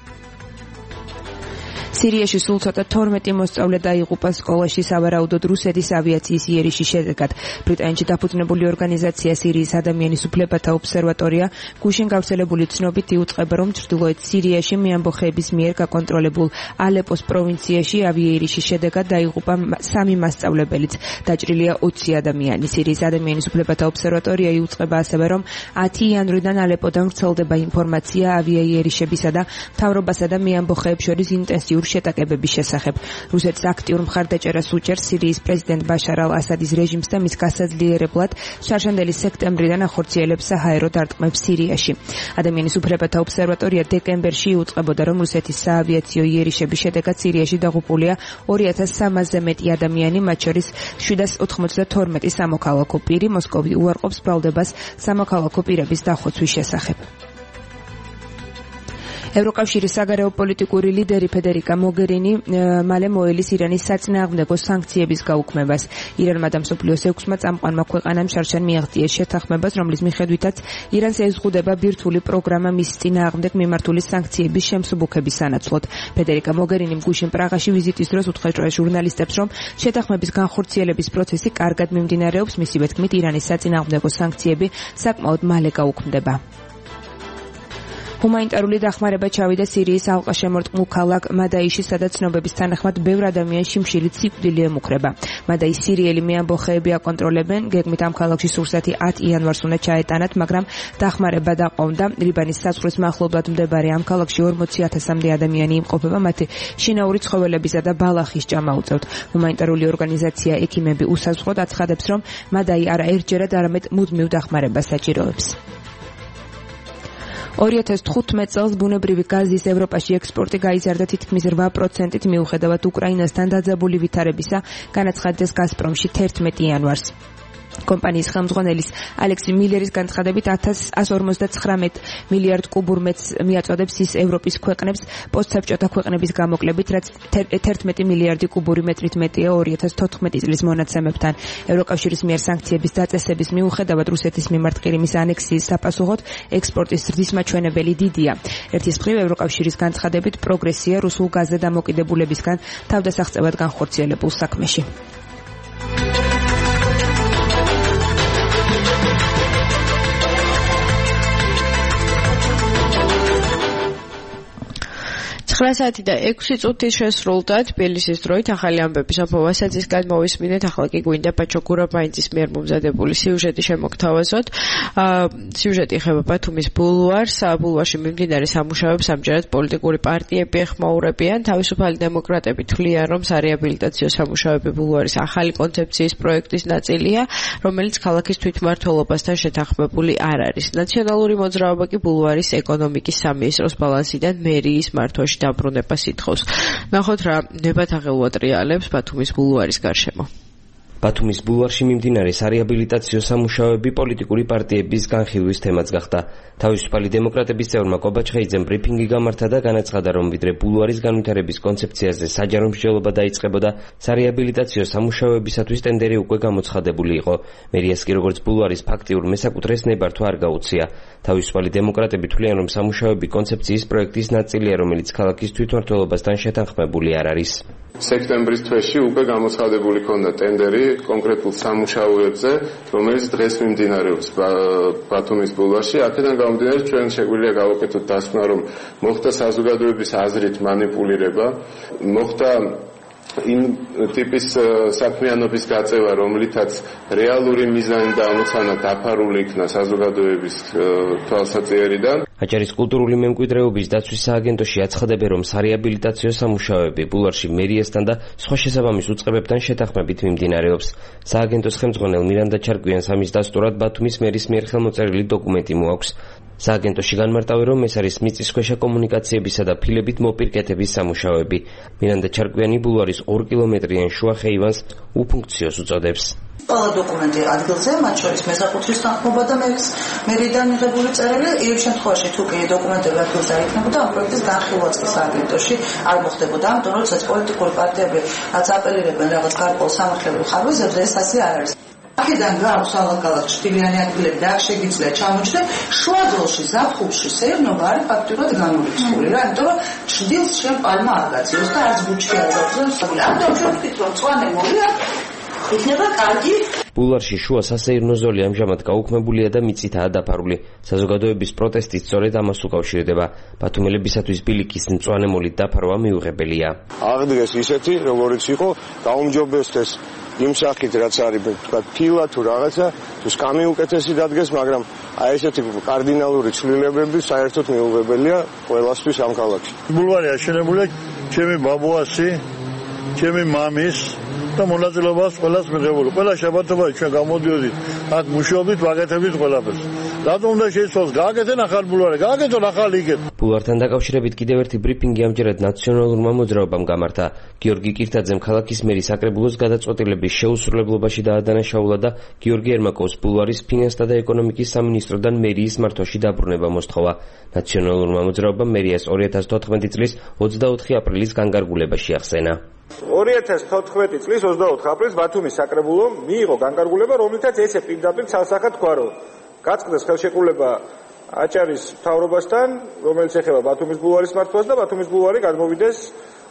სირიაში სულ ცოტა twelve მოსწავლე დაიღუპა სკოლაში სავარაუდოდ რუსეთის ავიაციის იერიშის შედეგად. ბრიტანეთში დაფუძნებული ორგანიზაცია სირიის ადამიანის უფლებათა ობსერვატორია გუშინ გავრცელებული ცნობით იუწყება, რომ ჩრდილოეთ სირიაში მეამბოხეების მიერ გაკონტროლებულ ალეპოს პროვინციაში ავიაიერიშის შედეგად დაიღუპა სამი მასწავლებელიც. დაჭრილია twenty ადამიანი. სირიის ადამიანის უფლებათა ობსერვატორია იუწყება ასევე, რომ ten იანვრიდან ალეპოდან ვრცელდება ინფორმაცია ავიაიერიშებისა და მთავრობასა და მეამბოხეებს შორის ინტენსიურ შეტაკებების შესახებ. რუსეთის აქტიურ მხარდაჭერას უჭერს სირიის პრეზიდენტ ბაშარ ალ-ასადის რეჟიმს და მის გასაძლიერებლად შარშანდელი სექტემბრიდან ახორციელებს საჰაერო დარტყმებს სირიაში. ადამიანის უფლებათა ობსერვატორია დეკემბერში იუწყებოდა, რომ რუსეთის საავიაციო იერიშების შედეგად სირიაში დაღუპულია two thousand three hundred მეტი ადამიანი, მათ შორის seven hundred ninety-two სამოქალაქო პირი. მოსკოვი უარყოფს ბრალდებას სამოქალაქო პირების დახოცვის შესახებ. ევროკავშირის საგარეო პოლიტიკური ლიდერი ფედერიკა მოგერინი მალე მოელის ირანის საწინააღმდეგო სანქციების გაუქმებას. ირანმა და მსოფლიოს ექვსმა წამყვანმა ქვეყანამ შარშან მიაღწიეს შეთანხმებას, რომლის მიხედვითაც ირანს ეზღუდება ბირთვული პროგრამა მის წინააღმდეგ მიმართული სანქციების შემსუბუქების სანაცვლოდ. ფედერიკა მოგერინი გუშინ პრაღაში ვიზიტის დროს უთხრა ჟურნალისტებს, რომ შეთანხმების განხორციელების პროცესი კარგად მიმდინარეობს. მისივე თქმით, ირანის საწინააღმდეგო სანქციები საკმაოდ მალე გაუქმდება. ჰუმანიტარული დახმარება ჩავიდა სირიის ალყაშემორტყმულ ქალაქ მადაიში, სადაც ცნობების თანახმად ბევრ ადამიანში მშილით სიკვდილი ემუქრება. მადაის სირიელი მეამბოხეები აკონტროლებენ, გეგმით ამ ქალაქში სურსათი ათი იანვარს უნდა ჩაეტანათ, მაგრამ დახმარება დაყოვდა. ლიბანის საზღვრის მახლობლად მდებარე ამ ქალაქში ორმოცი ათასამდე ადამიანი იმყოფება, მათი შინაური ცხოველებისა და ბალახის ჭამა უწევთ. ჰუმანიტარული ორგანიზაცია ექიმები უსაზღვროდ აცხადებს, რომ მადაი არა ერთჯერად, არამედ მუდმივ დახმარებას საჭიროებს. ორი ათას თხუთმეტ წელს ბუნებრივი გაზის ევროპაში ექსპორტი გაიზარდა თითქმის რვა პროცენტით, მიუხედავად უკრაინასთან დაძაბული ვითარებისა, განაცხადეს გაზპრომში თერთმეტი იანვარს. კომპანიის ხელმძღვანელის ალექსი მილერის განცხადებით ათას ათას ორმოცდათხრამეტ მილიარდ კუბურ მეტრს მიაწოდებს ის ევროპის ქვეყნებს პოსტსაბჭოთა ქვეყნების გამოკლებით, რაც თერთმეტი მილიარდი კუბური მეტრით მეტია ორი ათას თოთხმეტი წლის მონაცემებთან. ევროკავშირის მიერ სანქციების დაწესების მიუხედავად რუსეთის მიმართ ყირიმის ანექსიის საპასუხოდ ექსპორტის ზრდის მაჩვენებელი დიდია. ერთის მხრივ ევროკავშირის განცხადებით პროგრესია რუსულ გაზზე დამოკიდებულებისგან თავდასაღწევად განხორციელებულ საქმეში. ცხრა საათი და ექვსი წუთი შესრულდა თბილისის დროით. ახალი ამბების აფოვასაცისგან მოვისმინეთ. ახლა კი გვინდა ბაჩო გურაბაიძის მიერ მომზადებული სიუჟეტი შემოგთავაზოთ. სიუჟეტი ეხება ბათუმის ბულვარს. ბულვარში მიმდინარე სამუშაოებს ამჯერად პოლიტიკური პარტიები ეხმაურებიან. თავისუფალი დემოკრატები თვლიან, რომ სარეაბილიტაციო სამუშაოები ბულვარის ახალი კონცეფციის პროექტის ნაწილია, რომელიც ქალაქის თვითმმართველობასთან შეთანხმებული არ არის. ნაციონალური მოძრაობა კი ბულვარის ეკონომიკის სამინისტროს ბალანსიდან მერიის მართვაში დაბრუნებას ითხოვს. ნახოთ რა ნებათ აღელვატრიალებს ბათუმის ბულვარის გარშემო. ბათუმის ბულვარში მიმდინარე სარეაბილიტაციო სამუშაოები პოლიტიკური პარტიების განხილვის თემაც გახდა. თავისუფალი დემოკრატების წევრმა კობაჩხეიძემ ბრიფინგი გამართა და განაცხადა, რომ ვიდრე ბულვარის განვითარების კონცეფციაზე საჯარო მსჯელობა დაიწყებოდა, სარეაბილიტაციო სამუშაოებისათვის ტენდერი უკვე გამოცხადებული იყო. მერიას კი როგორც ბულვარის ფაქტიურ მესაკუთრეს ნებართვა არ გაუწია. თავისუფალი დემოკრატები თვლიან, რომ სამუშაოები კონცეფციის პროექტის ნაწილია, რომელიც ქალაქის თვითმმართველობასთან შეთანხმებული არ არის. სექტემბრის თვეში უკვე გამოცხადებული ქონდა ტენდერი კონკრეტულ სამუშაოებზე, რომელიც დღეს მიმდინარეობს ბათუმის ბულვარში. აქედან გამომდინარე, ჩვენ შეგვიძლია გავაკეთოთ დასკვნა, რომ მოხდა საზოგადოების აზრით манипуლირება, მოხდა იმ ტიპის საქმიანობის გაწევა, რომლითაც რეალური მიზანი და ამოცანა დაფარული იქნა საზოგადოების თვალსაჩინარიდან. აჭარის კულტურული მემკვიდრეობის დაცვის სააგენტოში აცხადებენ, რომ სარეაბილიტაციო სამუშაოები ბულვარში მერიასთან და სხვა შესაბამის უწყებებთან შეთანხმებით მიმდინარეობს. სააგენტოს ხელმძღვანელ მირანდა ჩარკვიანს ამის დასტურად ბათუმის მერის მიერ ხელმოწერილი დოკუმენტი მოაქვს. სააგენტოში განმარტავენ, რომ ეს არის მიწისქვეშა კომუნიკაციებისა და ფილებით მოპირკეთების სამუშაოები. მირანდა ჩარკვიანი ბულვარის ორ კილომეტრიან შუა ხეივანს უფუნქციოს უწოდებს. ყველა დოკუმენტი ადგილზე, მათ შორის მესაკუთრის თანხმობა და მერიდან მიღებული წერილი. იმ შემთხვევაში თუ კი დოკუმენტები ადგილზე არ იქნებოდა, ამ პროექტის განხილვაც კი სააგენტოში არ მოხდებოდა. ამიტომ როდესაც პოლიტიკური პარტიები აპელირებენ რაღაც გარკვეულ სამართლებრივ ხარვეზებზე, ეს ასე არ არის. აქედან გვაქვს ალაგ-ალაგ შტილიანი ადგილები და აქ შეგიძლია ჩამოჩნდე შუა ძოლში ზაფხულში სეირნობა არის ფაქტურად განურიცხული რა, იმიტომ რომ ჩრდილს შენ პალმა არ გაციოს და არც ბუჩქი არ გაქვს. ამიტომ ჩვენ ვთქვით, რომ მწვანე მოვიდა იქნება კარგი. ბულვარში შუა სასეირნო ზოლი ამჟამად გაუქმებულია და მიწითაა დაფარული. საზოგადოების პროტესტით სწორედ ამას უკავშირდება. ბათუმელებისათვის ბილიკის მწვანე მოლით დაფარვა მიუღებელია. აღდგეს ისეთი, როგორიც იყო, გაუმჯობესდეს იმ სახით, რაც არის, თქვა, ფილა თუ რაღაცა, თუ სკამი უკეთესი დადგეს, მაგრამ აი ესეთი კარდინალური ცვლილებები საერთოდ მიუღებელია ყველასთვის ამ ქალაქში. ბულვარი აშენებულია ჩემი ბაბუასი, ჩემი მამის და მონაწილეობას ყველას მიღებული. ყველა შაბათობა ჩვენ გამოდიოდით, აქ მუშაობდით, ვაკეთებდით ყველაფერს. რატომ უნდა შეიცვალოს? გააკეთენ ახალი ბულვარი, გააკეთონ ახალი იგეთ. ბულვართან დაკავშირებით კიდევ ერთი ბრიფინგი ამჯერად ნაციონალურმა მოძრაობამ გამართა. გიორგი კირთაძემ ქალაქის მერის საკრებულოს გადაწყვეტილების შეუსრულებლობაში დაადანაშაულა და გიორგი ერმაკოვს ბულვარის ფინანსთა და ეკონომიკის სამინისტროდან მერიის მართვაში დაბრუნება მოსთხოვა. ნაციონალურმა მოძრაობამ მერიას ორი ათას თოთხმეტი წლის ოცდაოთხი აპრილის განკარგულებაში ახსენა. ორი ათას თოთხმეტი წლის ოცდაოთხი აპრილს ბათუმის საკრებულომ მიიღო განკარგულება, რომლითაც ესე პირდაპირ ცალსახად თქვა, რომ გაწყდეს ხელშეკრულება აჭარის მთავრობასთან, რომელიც ეხება ბათუმის ბულვარის მართვას და ბათუმის ბულვარი გადმოვიდეს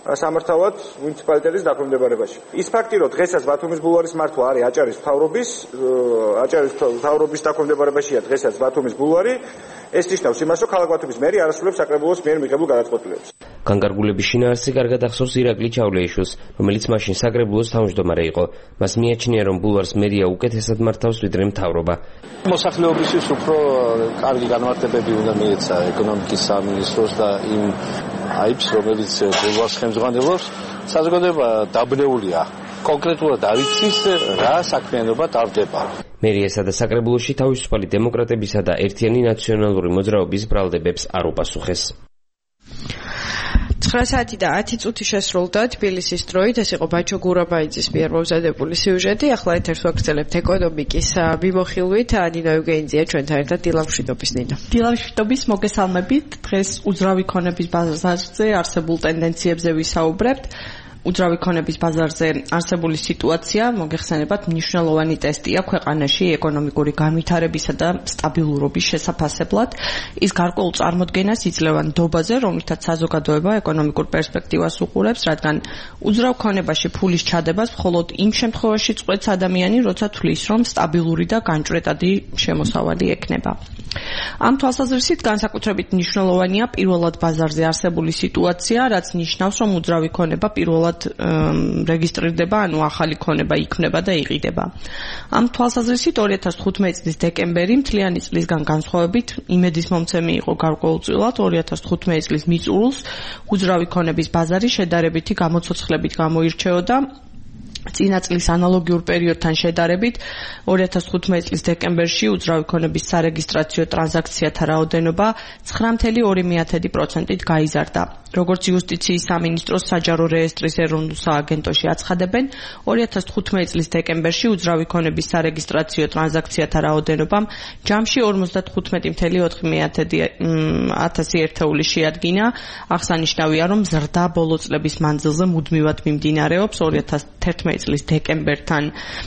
სამართავად მუნიციპალიტეტის დაქვემდებარებაში. ის ფაქტი, რომ დღესაც ბათუმის ბულვარის მართვა არის აჭარის მთავრობის, აჭარის მთავრობის დაქვემდებარებაშია დღესაც ბათუმის ბულვარი, ეს ნიშნავს იმას, რომ ქალაქ ბათუმის მერი არ ასრულებს საკრებულოს მიერ მიღებულ გადაწყვეტილებას. განკარგულების შინაარსი კარგად ახსოვს ირაკლი ჩავლეიშვილს, რომელიც მაშინ საკრებულოს თავმჯდომარე იყო. მას მიაჩნია, რომ ბულვარს მერია უკეთესად მართავს ვიდრე მთავრობა. მოსახლეობისთვის უფრო კარგი განმარტებები უნდა მიეცა ეკონომიკის სამინისტროს და იმ აიბს, რომელიც ბულვარს ხელმძღვანელობს. საზოგადოება დაბნეულია. კონკრეტულად არ იცის რა საქმიანობა ტარდება. მერიასა და საკრებულოში თავისუფალი დემოკრატებისა და ერთიანი ნაციონალური მოძრაობის ბრალდებებს არ უპასუხეს. ცხრა საათი და ათი წუთი შესრულდა თბილისის დროით. ეს იყო ბაჩო გურაბაიძის მიერ მომზადებული სიუჟეტი. ახლა ეთერს ვაგრძელებთ ეკონომიკის მიმოხილვით. ნინო ეუგენიძია ჩვენთან ერთად დილამშვიდობის. ნინო. დილამშვიდობის, მოგესალმებით. დღეს უძრავი ქონების ბაზარზე არსებულ ტენდენციებზე ვისაუბრებთ. უძრავი ქონების ბაზარზე არსებული სიტუაცია მოგეხსენებათ მნიშვნელოვანი ტესტია ქვეყანაში ეკონომიკური განვითარებისა და სტაბილურობის შესაფასებლად. ის გარკვეულ წარმოდგენას იძლევა ნდობაზე, რომლითაც საზოგადოება ეკონომიკურ პერსპექტივას უყურებს, რადგან უძრავ ქონებაში ფულის ჩადებას მხოლოდ იმ შემთხვევაში წყვეტს ადამიანი, როცა თვლის, რომ სტაბილური და განჭვრეტადი შემოსავალი ექნება. ამ თვალსაზრისით განსაკუთრებით მნიშვნელოვანია პირველად ბაზარზე არსებული სიტუაცია, რაც ნიშნავს, რომ უძრავი ქონება პირველად რეგისტრირდება, ანუ ახალი ქონება იქმნება და იყიდება. ამ თვალსაზრისით ორი ათას თხუთმეტი წლის დეკემბერი მთლიანი წლისგან განსხვავებით იმედისმომცემი იყო გარკვეულწილად. ორი ათას თხუთმეტი წლის მიწურულს უძრავი ქონების ბაზარი შედარებითი გამოცოცხლებით გამოირჩეოდა. წინა წლის ანალოგიურ პერიოდთან შედარებით ორი ათას თხუთმეტი წლის დეკემბერში უძრავი ქონების სარეგისტრაციო ტრანზაქციათა რაოდენობა ცხრა მცდამეტი ორი პროცენტით გაიზარდა. როგორც იუსტიციის სამინისტროს საჯარო რეესტრის ეროვნულ სააგენტოში აცხადებენ, ორი ათას თხუთმეტი წლის დეკემბერში უძრავი ქონების სარეგისტრაციო ტრანზაქციათა რაოდენობამ ჯამში ორმოცდათხუთმეტი მცდამეტი ოთხი ათასი ერთეული შეადგინა. აღსანიშნავია, რომ ზრდა ბოლო წლების მანძილზე მუდმივად მიმდინარეობს. ორი ათას თერთმეტი წლის დეკემბერთან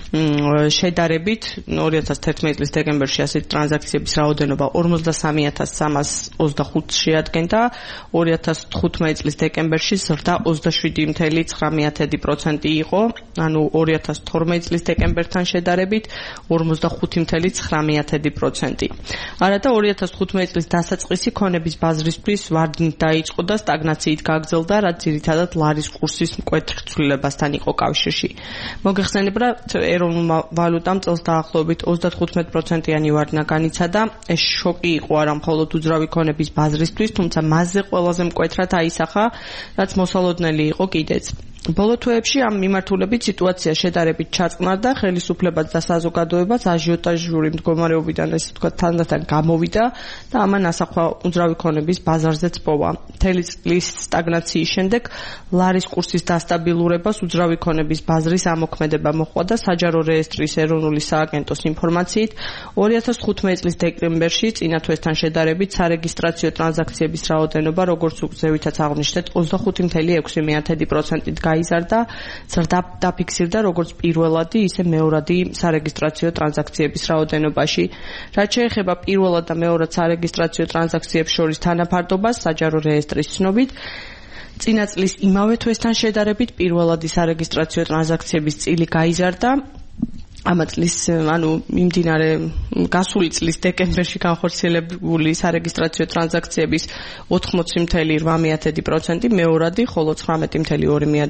შედარებით ორი ათას თერთმეტი წლის დეკემბერში ასეთი ტრანზაქციების რაოდენობა ორმოცდასამი ათას სამას ოცდახუთს შეადგენდა. ორი ათას თხუთმეტი წლის დეკემბერში ზრდა ოცდაშვიდი მცდამეტი ცხრა პროცენტი იყო, ანუ ორი ათას თორმეტი წლის დეკემბერთან შედარებით ორმოცდახუთი მცდამეტი ცხრა პროცენტი. არადა ორი ათას თხუთმეტი წლის დასაწყისი ქონების ბაზრისთვის ვარდნით დაიწყო და სტაგნაციით გაგრძელდა, რაც ძირითადად ლარის კურსის მკვეთრ ცვლილებასთან იყო კავშირში. მოგეხსენებათ, ეროვნულმა ვალუტამ წელს დაახლოებით ოცდათხუთმეტი პროცენტიანი ვარდნა განიცადა. ეს შოკი იყო არა მხოლოდ უძრავი ქონების ბაზრისთვის, თუმცა მასზე ყველაზე მკვეთრად აისახა, რაც მოსალოდნელი იყო კიდეც. ბოლო თვეებში ამ მიმართულებით სიტუაცია შედარებით ჩაწყნარდა, ხელისუფლებაც და საზოგადოებაც აჟიოტაჟური მდგომარეობიდან ესე ვთქვათ თანდათან გამოვიდა და ამან ასახვა უძრავი ქონების ბაზარზეც პოვა. მთელი წლის სტაგნაციის შემდეგ ლარის კურსის დასტაბილურებას უძრავი ქონების ბაზრის ამოქმედება მოჰყვა და საჯარო რეესტრის ეროვნული სააგენტოს ინფორმაციით ორი ათას თხუთმეტი წლის დეკემბერში წინა თვესთან შედარებით სარეგისტრაციო ტრანზაქციების რაოდენობა, როგორც უგზევითაც აღნიშნეთ, ოცდახუთი მცდამეტი ექვსი პროცენტით გაიზარდა. ზრდა დაფიქსირდა როგორც პირველადი, ისე მეორადი სარეგისტრაციო ტრანზაქციების რაოდენობაში. რაც შეეხება პირველად და მეორად სარეგისტრაციო ტრანზაქციებს შორის თანაფარდობას, საჯარო რეესტრის ცნობით წინა წლის იმავე თვესთან შედარებით პირველადი სარეგისტრაციო ტრანზაქციების წილი გაიზარდა. ამ წლის, ანუ მიმდინარე გასული წლის დეკემბერში განხორციელებული სარეგისტრაციო ტრანზაქციების ოთხმოცი მცდამეტი რვა პროცენტი მეორადი, ხოლო ცხრამეტი მცდამეტი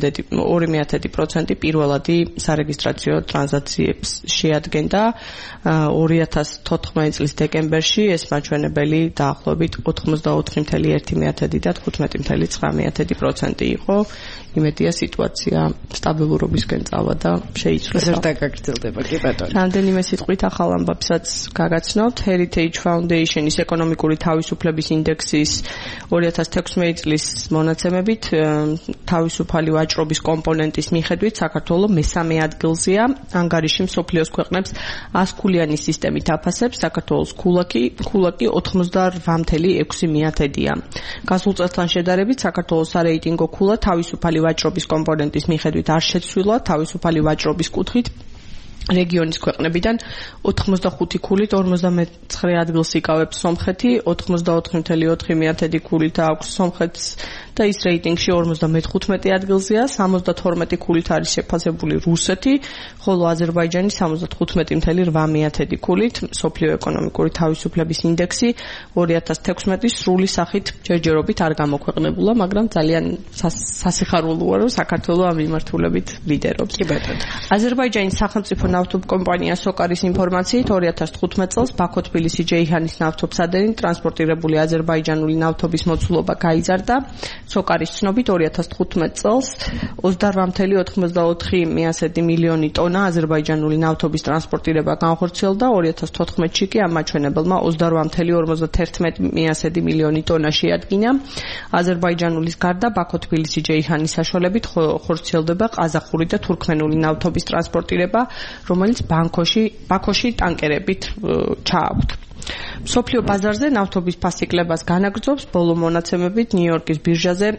ორი პროცენტი პირველადი სარეგისტრაციო ტრანზაქციებს შეადგენდა. ორი ათას თოთხმეტი წლის დეკემბერში ეს მაჩვენებელი დაახლოებით ოცდაოთხი მცდამეტი ერთი და თხუთმეტი მცდამეტი ცხრა პროცენტი იყო. იმედია სიტუაცია სტაბილურობისკენ წავა და შეიცვლება. ზრდა გაგრძელდება. რამდენიმე სიტყვით ახალ ამბებსაც გაგაცნობთ. Heritage Foundation-ის ეკონომიკური თავისუფლების ინდექსის ორი ათას თექვსმეტი წლის მონაცემებით თავისუფალი ვაჭრობის კომპონენტის მიხედვით საქართველოს მესამე ადგილზეა. ანგარიში მსოფლიოს ქვეყნებს ასქულიანი სისტემით აფასებს. საქართველოს ქულაკი ქულაკი ოცდარვა მცდამეტი ექვსი პროცენტია. გასულ წელთან შედარებით საქართველოს სარეიტინგო ქულა თავისუფალი ვაჭრობის კომპონენტის მიხედვით არ შეცვლილა, თავისუფალი ვაჭრობის კუთხით რეგიონის ქვეყნებიდან ოთხმოცდახუთი ქულით ორმოცდამეცხრე ადგილს იკავებს სომხეთი, ოთხმოცდაოთხი წელი ოთხი მეათედი ქულით აქვს სომხეთს და ის რეიტინგში ორმოცდამეთხუთმეტე ადგილზეა, სამოცდათორმეტი ქულით არის შეფასებული რუსეთი, ხოლო აზერბაიჯანი სამოცდათხუთმეტი წელი რვა მეათედი ქულით, მსოფლიო ეკონომიკური თავისუფლების ინდექსი ორი ათას თექვსმეტი სრული სახით ჯერჯერობით არ გამოქვეყნებულა, მაგრამ ძალიან სასიხარულოა, რომ საქართველო ამ მიმართულებით ლიდერობს. კი ბატონო. აზერბაიჯანის სახელმწიფო ნავთობკომპანია სოკარის ინფორმაციით ორი ათას თხუთმეტ წელს ბაქო-თბილისი-ჯეიჰანის ნავთობსადენით ტრანსპორტირებული აზერბაიჯანული ნავთობის მოცულობა გაიზარდა. სოკარის ცნობით ორი ათას თხუთმეტ წელს ოცდარვა წელი ოთხმოცდაოთხი მილიონი ტონა აზერბაიჯანული ნავთობის ტრანსპორტირება განხორციელდა, ორი ათას თოთხმეტში კი ამ მაჩვენებელმა ოცდარვა წელი ორმოცდაერთმეტი მილიონი ტონა შეადგინა. აზერბაიჯანულის გარდა ბაქო-თბილისი-ჯეიჰანის საშუალებით ხორციელდება ყაზახური და თურქმენული ნავთობის ტრანსპორტირება, რომელიც ბანკოში, ბაქოში ტანკერებით ჩააქვთ. მსოფლიო ბაზარზე ნავთობის ფასიკლებას განაგრძობს, ბოლო მონაცემებით ნიუ-იორკის ბირჟაზე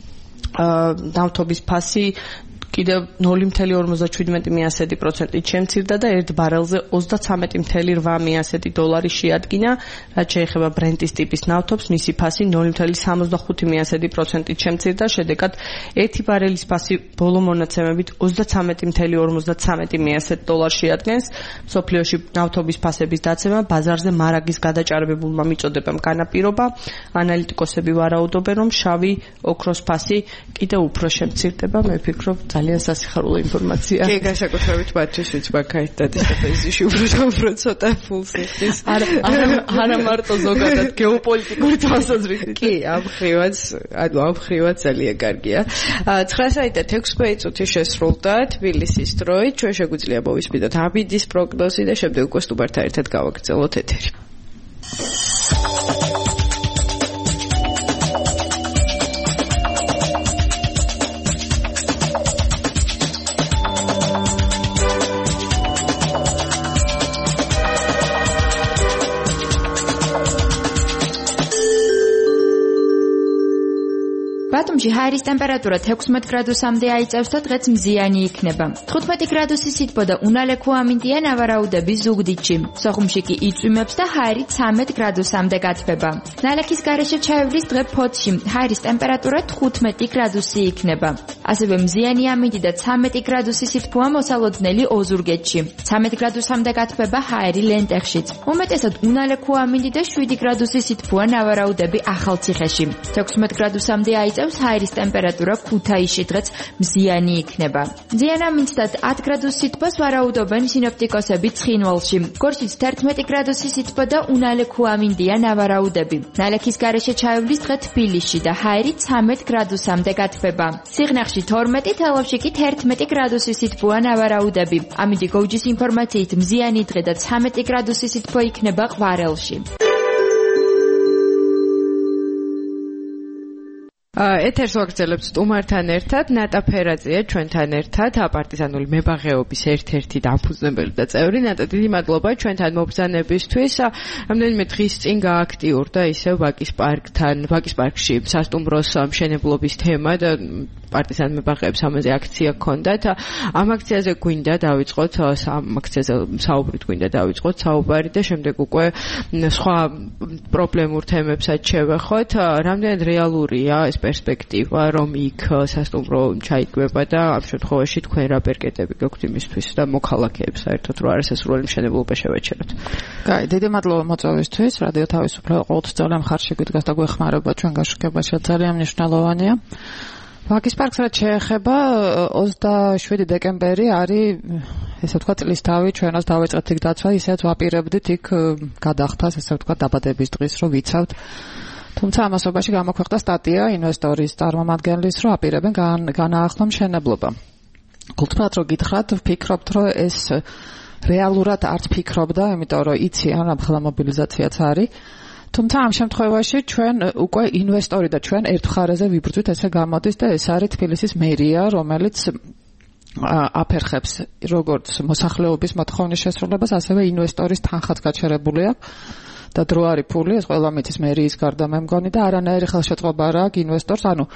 ნავთობის ფასი კიდევ ნული წელი ორმოცდაშვიდმეტი პროცენტით შემცირდა და ერთ ბარელზე ოცდაცამეტი წელი რვა დოლარი შეადგინა, რაც შეეხება ბრენტის ტიპის ნავთობს, მისი ფასი ნული წელი სამოცდახუთი პროცენტით შემცირდა, შედეგად ერთი ბარელის ფასი ბოლო მონაცემებით ოცდაცამეტი წელი ორმოცდაცამეტი დოლარს შეადგენს. მსოფლიოში ნავთობის ფასების დაცემა ბაზარზე მარაგის გადაჭარბებულმა მიწოდებამ განაპირობა. ანალიტიკოსები ვარაუდობენ, რომ შავი ოქროს ფასი კიდევ უფრო შემცირდება. მე ვფიქრობ, ძალიან სასიხარულო ინფორმაცია. კი, განსაკუთრებით მათთვის, ვინც ბაქაით დადისტაბილიზში უფრო ცოტა ფულს იხდის. არა მარტო ზოგადად გეოპოლიტიკური თვალსაზრისით. კი, ამ ხრივაც, ანუ ამ ხრივაც ძალიან კარგია. ცხრა საათი და ექვსი წუთი შესრულდა თბილისის დროით. ჩვენ შეგვიძლია მოვისმინოთ აბიდის პროგნოზი და შემდეგ უკვე სტუმართან ერთად გავაგრძელოთ ეთერი. ბათუმში ჰაერის ტემპერატურა თექვსმეტ გრადუსამდე აიწევს და დღეც მზიანი იქნება. თხუთმეტი გრადუსი სითბო და უნალექო ამინდია ნავარაუდები ზუგდიდში. სოხუმში კი იწვიმებს და ჰაერი ცამეტ გრადუსამდე გათბება. ნალექის გარეშე ჩაივლის დღე ფოთში ჰაერის ტემპერატურა თხუთმეტი გრადუსი იქნება. ასევე მზიანი ამინდი და ცამეტი გრადუსი სითბოა მოსალოდნელი ოზურგეთში. ცამეტ გრადუსამდე გათბება ჰაერი ლენტეხშიც. უმეტესად უნალექო ამინდი და შვიდი გრადუსი სითბოა ნავარაუდები ახალციხეში. თექვსმეტ გრადუსამდე აიწევს ჰაერის ტემპერატურა ქუთაისში დღეც მზიანი იქნება. მზიან ამინდს და ათ გრადუს სითბოს ვარაუდობენ სინოპტიკოსები ცხინვალში. გორშიც თერთმეტი გრადუსი სითბო და უნალექო ამინდია ნავარაუდები. ნალექის გარეშე ჩაივლის დღე თბილისში და ჰაერი ცამეტ გრადუსამდე გათბება. სიღნაღში თორმეტი, თელავში კი თერთმეტი გრადუსი სითბოა ნავარაუდები. ამინდი გოუჯის ინფორმაციით მზიანი დღე და ცამეტი გრადუსი სითბო იქნება ყვარელში. ეთერს ვაგრძელებთ სტუმართან ერთად, ნატა ფერაძეა ჩვენთან ერთად, პარტიზანული მებაღეობის ერთ-ერთი დამფუძნებელი და წევრი. ნატა, დიდი მადლობა ჩვენთან მობრძანებისთვის. რამდენიმე დღის წინ გააქტიურდა ისევ ვაკის პარკთან, ვაკის პარკში სასტუმროს მშენებლობის თემა და პარტიზან მებაღეებს ამაზე აქცია ჰქონდათ. ამ აქციაზე გვინდა დავიწყოთ, ამ აქციაზე საუბრით გვინდა დავიწყოთ საუბარი და შემდეგ უკვე სხვა პრობლემურ თემებსაც შევეხოთ. რამდენად რეალურია ეს პერსპექტივა, რომ იქ სასტუმრო ჩაიგება და ამ შემთხვევაში თქვენ რა პერკეტები გაქვთ იმისთვის და მოქალაქეებს საერთოდ რა არასასურველი მშენებლობა შევაჩეროთ. კაი, დიდი მადლობა მოწვევისთვის. რადიო თავისუფლება ყოველთვის ძალიან მხარში გვიდგას და გვეხმარება ჩვენ გაშუქებაში, ძალიან მნიშვნელოვანია. ვაკის პარკს რაც შეეხება, ოცდაშვიდი დეკემბერი არის, ესე ვთქვათ, წლის თავი, ჩვენას დავიწყეთ იქ დაცვა, ისედაც ვაპირებდით იქ გადახდას, ესე ვთქვათ, დაბადების დღის, რომ ვიცავთ. თუმცა ამასობაში გამოქვეყნდა სტატია ინვესტორის წარმომადგენლის, რომ აპირებენ განაახლო მშენებლობა. გულწრფელად რო გითხრათ, ვფიქრობთ, რომ ეს რეალურად არც ფიქრობდა, იმიტომ რომ იციან, ამ ხელა მობილიზაციაც არის. თუმცა ამ შემთხვევაში ჩვენ უკვე ინვესტორი და ჩვენ ერთ მხარეზე ვიბრძვით, ესე გამოდის და ეს არის თბილისის მერია, რომელიც აფერხებს როგორც მოსახლეობის მოთხოვნის შესრულებას, ასევე ინვესტორის თანხაც გაჩერებული აქვს. და დრო არის ფული, ეს ყველა მითის მერიის გარდა მე მგონი და არანაირი ხელშეწყობა არ აქვს ინვესტორს, ანუ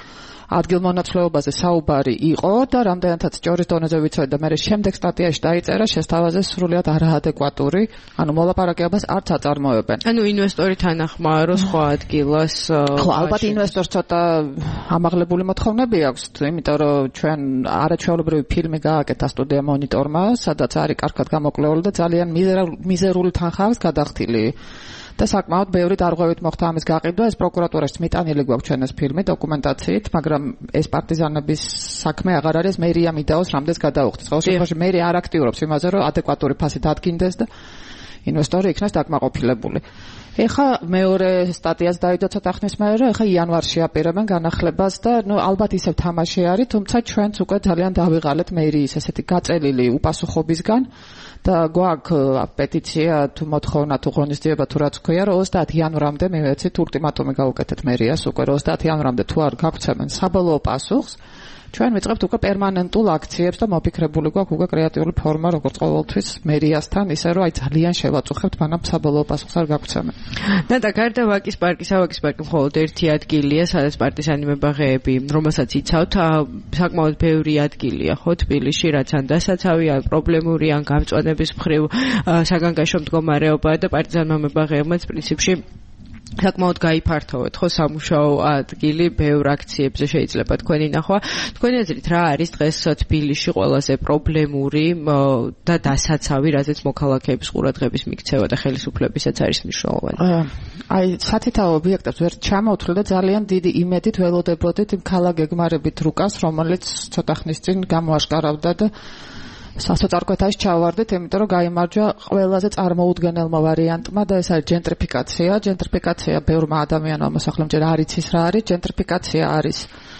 ადგილმონაცვლეობაზე საუბარი იყო და რამდენადაც ჭორის დონეზე ვიცოდი და მე შემდეგ სტატიაში დაიწერა შესთავაზე სრულიად არაადეკვატური, ანუ მოლაპარაკებებას არც აწარმოებენ. ანუ ინვესტორი თანახმაა რომ სხვა ადგილას ხო, ალბათ ინვესტორს ცოტა ამაღლებული მოთხოვნები აქვს, იმიტომ რომ ჩვენ არაჩვეულებრივი ფილმი გააკეთა სტუდია მონიტორმა, სადაც არის კარგად გამოკვლეული და ძალიან მიზერული თანხა აქვს გადახდილი. და საკმაოდ ბევრი დარღვევით მოხდა ამის გაყიდვა, ეს პროკურატურაში მიტანილი გვაქვს ჩვენ ეს ფილმი დოკუმენტაციით, მაგრამ ეს პარტიზანების საქმე აღარ არის, მერია მიდაოს რამდენს გადაუხდეს. ყოველ შემთხვევაში მერია არ აქტიურობს იმაზე, რომ ადეკვატური ფასი დადგინდეს და ინვესტორი იქნას დაკმაყოფილებული. ეხა მეორე სტატიაც დაიდო ცოტა ხნის მერე, რომ ეხა იანვარში აპირებენ განახლებას და ნუ ალბათ ისევ თამაში არის, თუმცა ჩვენც უკვე ძალიან დავიღალეთ მერიის ესეთი გაწელილი უპასუხობისგან. და გვაქვს პეტიცია თუ მოთხოვნა თუ ღონისძიება თუ რაც ქვია რომ ოცდაათი იანვრამდე მივეცით ულტიმატუმი გავუკეთეთ მერიას უკვე რომ ოცდაათი იანვრამდე თუ არ გაგვცემენ საბოლოო პასუხს ჩვენ ვიწყებთ უკვე პერმანენტულ აქციებს და მოფიქრებული გვაქვს უკვე კრეატიული ფორმა როგორც ყოველთვის მერიასთან ისე რომ აი ძალიან შევაწუხებთ მანამ საბოლოო პასუხს არ გაგვცემენ. და და გარდა ვაკის პარკი, სავაკის პარკი მხოლოდ ერთი ადგილია, სადაც პარტიზანი მებაღეები, რომელსაც იცავთ, საკმაოდ ბევრი ადგილია ხო თბილისში, რაც ან დასაცავი, ან პრობლემური, ან გამწვანების მხრივ საგანგაშო მდგომარეობა და პარტიზანმა მებაღეებმაც პრინციპში საკმაოდ გაიფართოვეთ ხო სამუშაო ადგილი ბევრ აქციებზე შეიძლება თქვენი ნახვა. თქვენი აზრით რა არის დღეს თბილისში ყველაზე პრობლემური და დასაცავი, რაზეც მოქალაქეების ყურადღების მიქცევა და ხელისუფლებისაც არის მნიშვნელოვანი? აი სათითაო ობიექტებს ვერ ჩამოვთვლი და ძალიან დიდი იმედით ველოდებოდით იმ ქალაქ გეგმარებით რუკას, რომელიც ცოტა ხნის წინ გამოაშკარავდა და სასოწარკვეთაში ჩავარდით, იმიტომ რომ გაიმარჯვა ყველაზე წარმოუდგენელმა ვარიანტმა და ეს არის ჯენტრიფიკაცია. ჯენტრიფიკაცია ბევრმა ადამიანმა მოსახლემ ჯერ არ იცის რა არის. ჯენტრიფიკაცია არის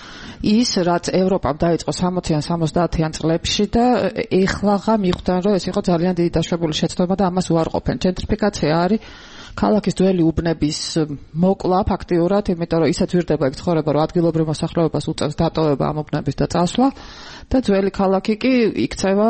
ის, რაც ევროპამ დაიწყო სამოციან სამოცდაათიან წლებში და ეხლაღა მიხვდნენ, რომ ეს იყო ძალიან დიდი დაშვებული შეცდომა და ამას უარყოფენ. ჯენტრიფიკაცია არის ქალაქის ძველი უბნების მოკლა ფაქტიურად, იმიტომ რომ ისე ძვირდება ეგ ცხოვრება, რომ ადგილობრივ მოსახლეობას უწევს დატოვება ამ უბნების და წასვლა და ძველი ქალაქი კი იქცევა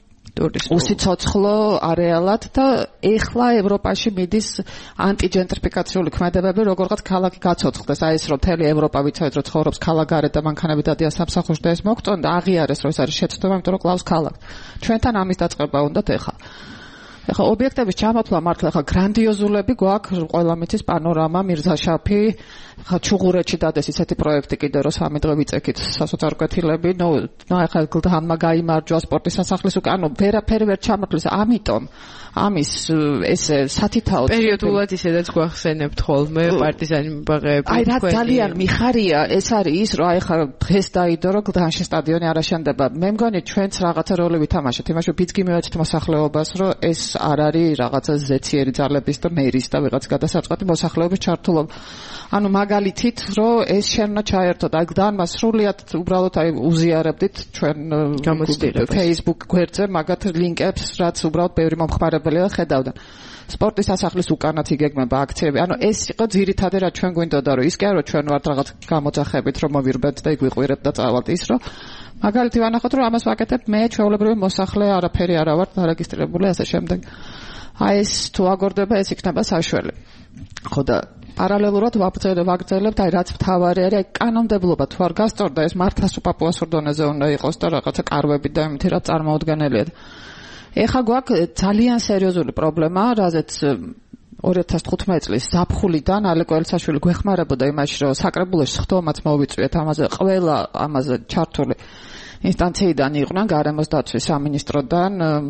უსიცოცხლო არეალად და ეხლა ევროპაში მიდის ანტიჯენტრიფიკაციული ქმედებები, როგორღაც ქალაქი გაცოცხლდეს. აი ეს რომ მთელი ევროპა ვიცოდეთ, რომ ცხოვრობს ქალაქგარეთ და მანქანები დადიან სამსახურში და ეს მოგწონდა და აღიარეს, რომ ეს არის შეცდომა, იმიტომ რომ კლავს ქალაქს. ჩვენთან ამის დაწყება უნდათ ეხლა. ეხლა ობიექტების ჩამოთვლა მართლა ეხლა გრანდიოზულები გვაქვს, ყველა მიცის პანორამა, მირზაშაფი, ხა ჩუღურეთში დადეს ისეთი პროექტი კიდე რომ სამი დღე ვიწექით სასოწარკვეთილები, ნუ ნუ ეხლა გლდანმა გაიმარჯვა სპორტის სასახლის უკვე, ანუ ვერაფერი ვერ ჩამოთვლის, ამიტომ ამის ესე სათითაო პერიოდულად ისედაც გვახსენებთ ხოლმე პარტიზანი მებაღეები. აი რა ძალიან მიხარია ეს არის ის, რომ აი ხა დღეს დაიდო რომ გლდანში სტადიონი არ აშენდება. მე მგონი ჩვენც რაღაცა როლი ვითამაშეთ, იმაში რომ ბიძგი მივეცით მოსახლეობას, რომ ეს არ არის რაღაცა ზეციერი ძალების და მერის და ვიღაც გადასაწყვეტი მოსახლეობის ჩართულობა. ანუ მაგალითით, რომ ეს შენნა ჩაერთოთ, აი გლდანმა სრულიად უბრალოდ აი უზიარებდით ჩვენ Facebook გვერდზე მაგათ ლინკებს, რაც უბრალოდ ბევრი მომხმარებელი ხედავდა. სპორტის სასახლის უკანაც იგეგმება აქციები. ანუ ეს იყო ძირითადად რა ჩვენ გვინდოდა, რომ ის კი არა რომ ჩვენ ვართ რაღაც გამოძახებით, რომ მოვირბეთ და იგვიყვირებთ და წავალთ ის, რომ მაგალითი ვანახოთ, რომ ამას ვაკეთებ მე ჩვეულებრივი მოსახლე, არაფერი არა ვარ დარეგისტრირებული ასე შემდეგ. აი ეს თუ აგორდება, ეს იქნება საშველი. ხო და პარალელურად ვაგრძელებთ, აი რაც მთავარი არის, აი კანონმდებლობა თუ არ გასწორდა, ეს მართლაც უპაპუასურ დონეზე უნდა იყოს და რაღაცა კარვები და იმითი რაც წარმოუდგენელია. ეხლა გვაქვს ძალიან სერიოზული პრობლემა, რაზეც ორი ათას თხუთმეტი წლის ზაფხულიდან ალეკო ელცაშვილი გვეხმარებოდა იმაში, რომ საკრებულოში სხდომაც მოვიწვიეთ ამაზე, ყველა ამაზე ჩართული ინსტანციიდან იყვნენ, გარემოს დაცვის სამინისტროდან,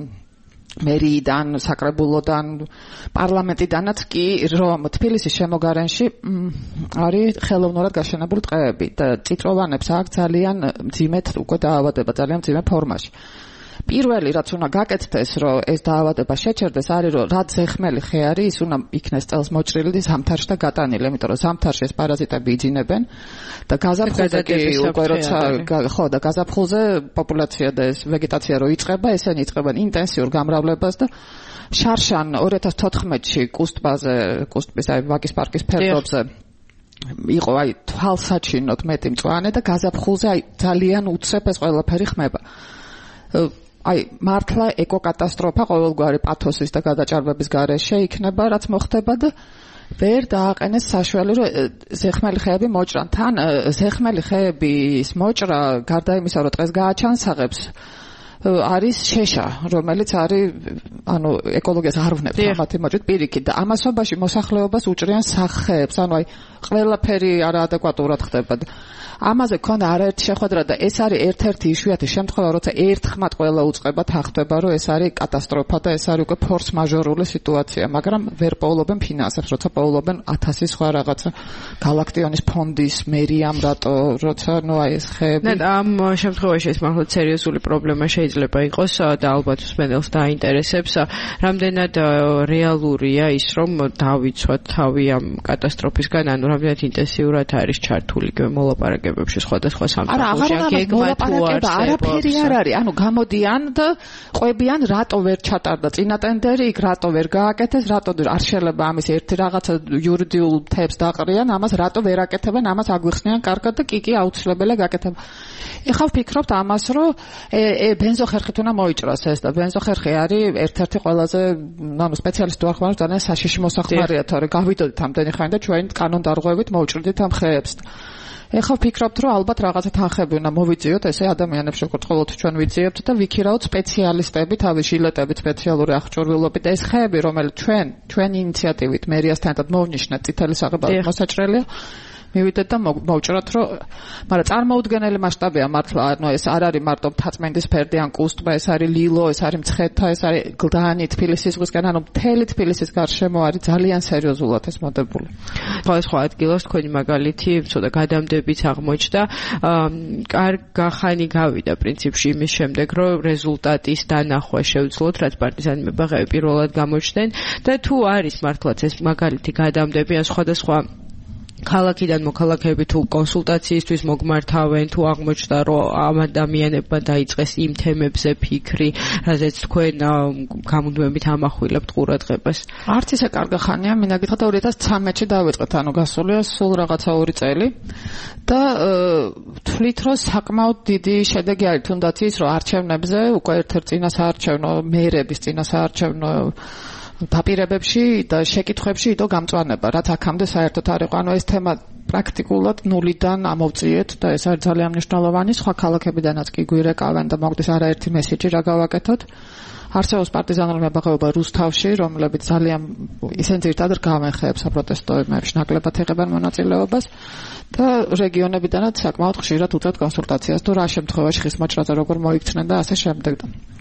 მერიიდან, საკრებულოდან, პარლამენტიდანაც კი, რომ თბილისის შემოგარენში არის ხელოვნურად გაშენებული ტყეები და წიწვოვანებს აქვს ძალიან მძიმედ უკვე დაავადება, ძალიან მძიმე ფორმაში. პირველი რაც უნდა გაკეთდეს, რომ ეს დაავადება შეჩერდეს, არის რომ რაც ზეხმელი ხე არის, ის უნდა იქნეს წელს მოჭრილი ზამთარში და გატანილი, იმიტომ რომ ზამთარში ეს პარაზიტები იძინებენ და გაზაფხულზე კი უკვე როცა ხო და გაზაფხულზე პოპულაცია და ეს ვეგეტაცია რო იწყება, ესენი იწყებენ ინტენსიურ გამრავლებას და შარშან ორი ათას თოთხმეტში კუსტბაზე, კუსტბის აი ვაკის პარკის ფერდობზე იყო აი თვალსაჩინოდ მეტი მწვანე და გაზაფხულზე აი ძალიან უცებ ეს ყველაფერი ხმება. აი მართლა ეკოკატასტროფა ყოველგვარი პათოსის და გადაჭარბების გარეშე იქნება, რაც მოხდება და ვერ დააყენეს საშველი რომ ზეხმელი ხეები მოჭრან. თან ზეხმელი ხეების მოჭრა გარდა იმისა რომ დღეს გააჩანსაღებს არის შეშა, რომელიც არის ანუ ეკოლოგიას არ ვნებს ამათი მოჭრით პირიქით და ამასობაში მოსახლეობას უჭრიან სახეებს, ანუ აი ყველაფერი არაადეკვატურად ხდება. ამაზე ქონდა არაერთი შეხვედრა და ეს არის ერთ-ერთი იშვიათი შემთხვევა, როცა ერთხმად ყველა უწყება თანხდება, რომ ეს არის კატასტროფა და ეს არის უკვე ფორს მაჟორული სიტუაცია, მაგრამ ვერ პოულობენ ფინანსებს, როცა პოულობენ ათასი სხვა რაღაცა გალაქტიონის ფონდის მერიამ რატო, როცა ნუ აი ეს ხეები. და ამ შემთხვევაში ეს მართლა სერიოზული პრობლემა შეიძლება იყოს და ალბათ მსმენელს დაინტერესებს, რამდენად რეალურია ის, რომ დავიცვათ თავი ამ კატასტროფისგან, ანუ რამდენად ინტენსიურად არის ჩართული მოლაპარაკებებში სხვადასხვა სამსახურში, გეგმა თუ არსებობს. არაფერი არ არის, ანუ გამოდიან და ყვებიან, რატო ვერ ჩატარდა წინა ტენდერი, იქ რატო ვერ გააკეთეს, რატო არ შეიძლება ამის ერთი რაღაცა იურიდიულ თემს დაყრიან, ამას რატო ვერ აკეთებენ, ამას აგვიხსნიან კარგად და კი კი აუცილებელია გაკეთება. ეხლა ვფიქრობთ ამას, რომ ბენზოხერხით უნდა მოიჭრას ეს და ბენზოხერხი არის ერთ-ერთი ყველაზე ანუ სპეციალისტი ვარ ხმარ ძალიან საშიში მოსახმარია, თორე გავიდოდით ამდენი ხანი და ჩვენ კანონდარღვევით მოვჭრდით ამ ხეებს. ეხლა ვფიქრობთ, რომ ალბათ რაღაცა თანხები უნდა მოვიძიოთ, ესე ადამიანებს შეგოწყობთ ჩვენ ვიძიებთ და ვიქირავთ სპეციალისტები, თავის ჟილეტებით, სპეციალური აღჭურვილობით და ეს ხეები, რომელიც ჩვენ ჩვენი ინიციატივით მერიასთან ერთად მოვნიშნეთ წითელი საღებავით მოსაჭრელია, მივიდეთ და მოვჭრათ, რომ მაგრამ წარმოუდგენელი მასშტაბია მართლა, ანუ ეს არ არის მარტო მთაწმინდის ფერდი ან კუსტმა, ეს არის ლილო, ეს არის მცხეთა, ეს არის გლდანი თბილისის ზღვისკენ, ანუ მთელი თბილისის გარშემო არის ძალიან სერიოზულად ეს მოდებული. სხვა ადგილას თქვენი მაგალითი ცოტა გადამდებიც აღმოჩნდა, კარგი გავიდა პრინციპში იმის შემდეგ, რომ რეზულტატის დანახვა შეუძლოთ, რაც პარტიზანი მებაღები პირველად გამოჩნდნენ და თუ არის მართლაც ეს მაგალითი გადამდები ან სხვადასხვა ქალაქიდან მოქალაქეები თუ კონსულტაციისთვის მოგმართავენ, თუ აღმოჩნდა, რომ ამ ადამიანებმა დაიწყეს იმ თემებზე ფიქრი, რაზეც თქვენ გამუდმებით ამახვილებთ ყურადღებას. არც ისე კარგი ხანია, მინდა გითხრათ ორი ათას ცხრამეტში დავიწყეთ, ანუ გასულია სულ რაღაცა ორი წელი და თვლით, რომ საკმაოდ დიდი შედეგი არის თუნდაც ის, რომ არჩევნებზე უკვე ერთ-ერთ წინასაარჩევნო მერების წინასაარჩევნო დაპირებებში და შეკითხვებში იდო გამწვანება, რაც აქამდე საერთოდ არ იყო. ანუ ეს თემა პრაქტიკულად ნულიდან ამოვწიეთ და ეს არის ძალიან მნიშვნელოვანი. სხვა ქალაქებიდანაც კი გვირეკავენ და მოგდის არაერთი მესიჯი რა გავაკეთოთ. არსებობს პარტიზანული მებაღეობა რუსთავში, რომლებიც ძალიან ისინი ძირითადად რგავენ ხეებს საპროტესტო იმებში, ნაკლებად იღებენ მონაწილეობას და რეგიონებიდანაც საკმაოდ ხშირად უწევთ კონსულტაციას, თუ რა შემთხვევაში ხის მოჭრაზე როგორ მოიქცნენ და ასე შემდეგ.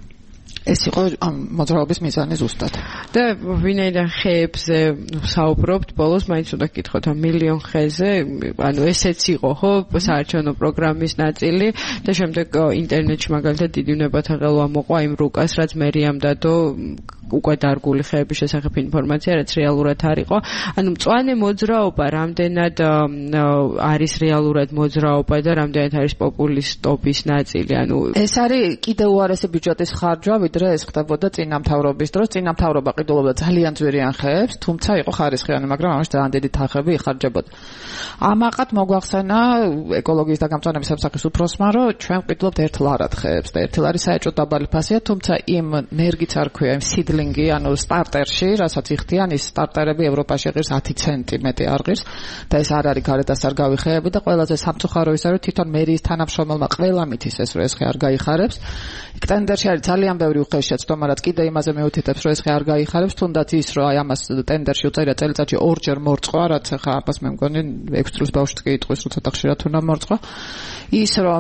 ეს იყო ამ მოძრაობის მიზანი ზუსტად. და ვინაიდან ხეებზე საუბრობთ, ბოლოს მაინც უნდა გკითხოთ ამ მილიონ ხეზე, ანუ ესეც იყო, ხო, საარჩევნო პროგრამის ნაწილი და შემდეგ ინტერნეტში მაგალითად დიდი უნებათაღელვა მოყვა იმ რუკას, რაც მერიამ დადო უკვე დარგული ხეების შესახებ ინფორმაცია, რაც რეალურად არ იყო. ანუ მწვანე მოძრაობა რამდენად არის რეალურად მოძრაობა და რამდენად არის პოპულისტობის ნაწილი. ანუ ეს არის კიდევ უარესი ბიუჯეტის ხარჯვა, ვიდრე ეს ხდებოდა წინამთავრობის დროს. წინამთავრობა ყიდულობდა ძალიან ძვირიან ხეებს, თუმცა იყო ხარისხიანი, მაგრამ ამაში ძალიან დიდი თანხები იხარჯებოდა. ამაყად მოგვახსენა ეკოლოგიის და გამწვანების სამსახურის უფროსმა, რომ ჩვენ ყიდულობთ ერთლარად ხეებს და ერთლარი საერთოდ დაბალი ფასია, თუმცა იმ ნერგიც არ ქვია, იმ სიდლინგი, ანუ სტარტერში, რასაც იხდიან, ის სტარტერები ევროპაში ღირს ათი ცენტი მეტი არ ღირს და ეს არ არის გარედასარგავი ხეები და ყველაზე სამწუხარო ისე, რომ თვითონ მერიის თანამშრომელმა ყველა მითის ეს, რომ ეს ხე არ გაიხარებს. იქ ტენდერში არის ძალიან ბევრი უხეშეცდომა, რაც კიდე იმაზე მეუთითებს, რომ ეს ხე არ გაიხარებს, თუნდაც ის, რომ აი ამას ტენდერში უწერია წელიწადში ორჯერ მორწყვა, რაც ახლა ამას მე მგონი ექვსი წლის ბავშვს კი იტყვის, რომ ცოტა ხშირად უნდა მორწყვა. ის რომ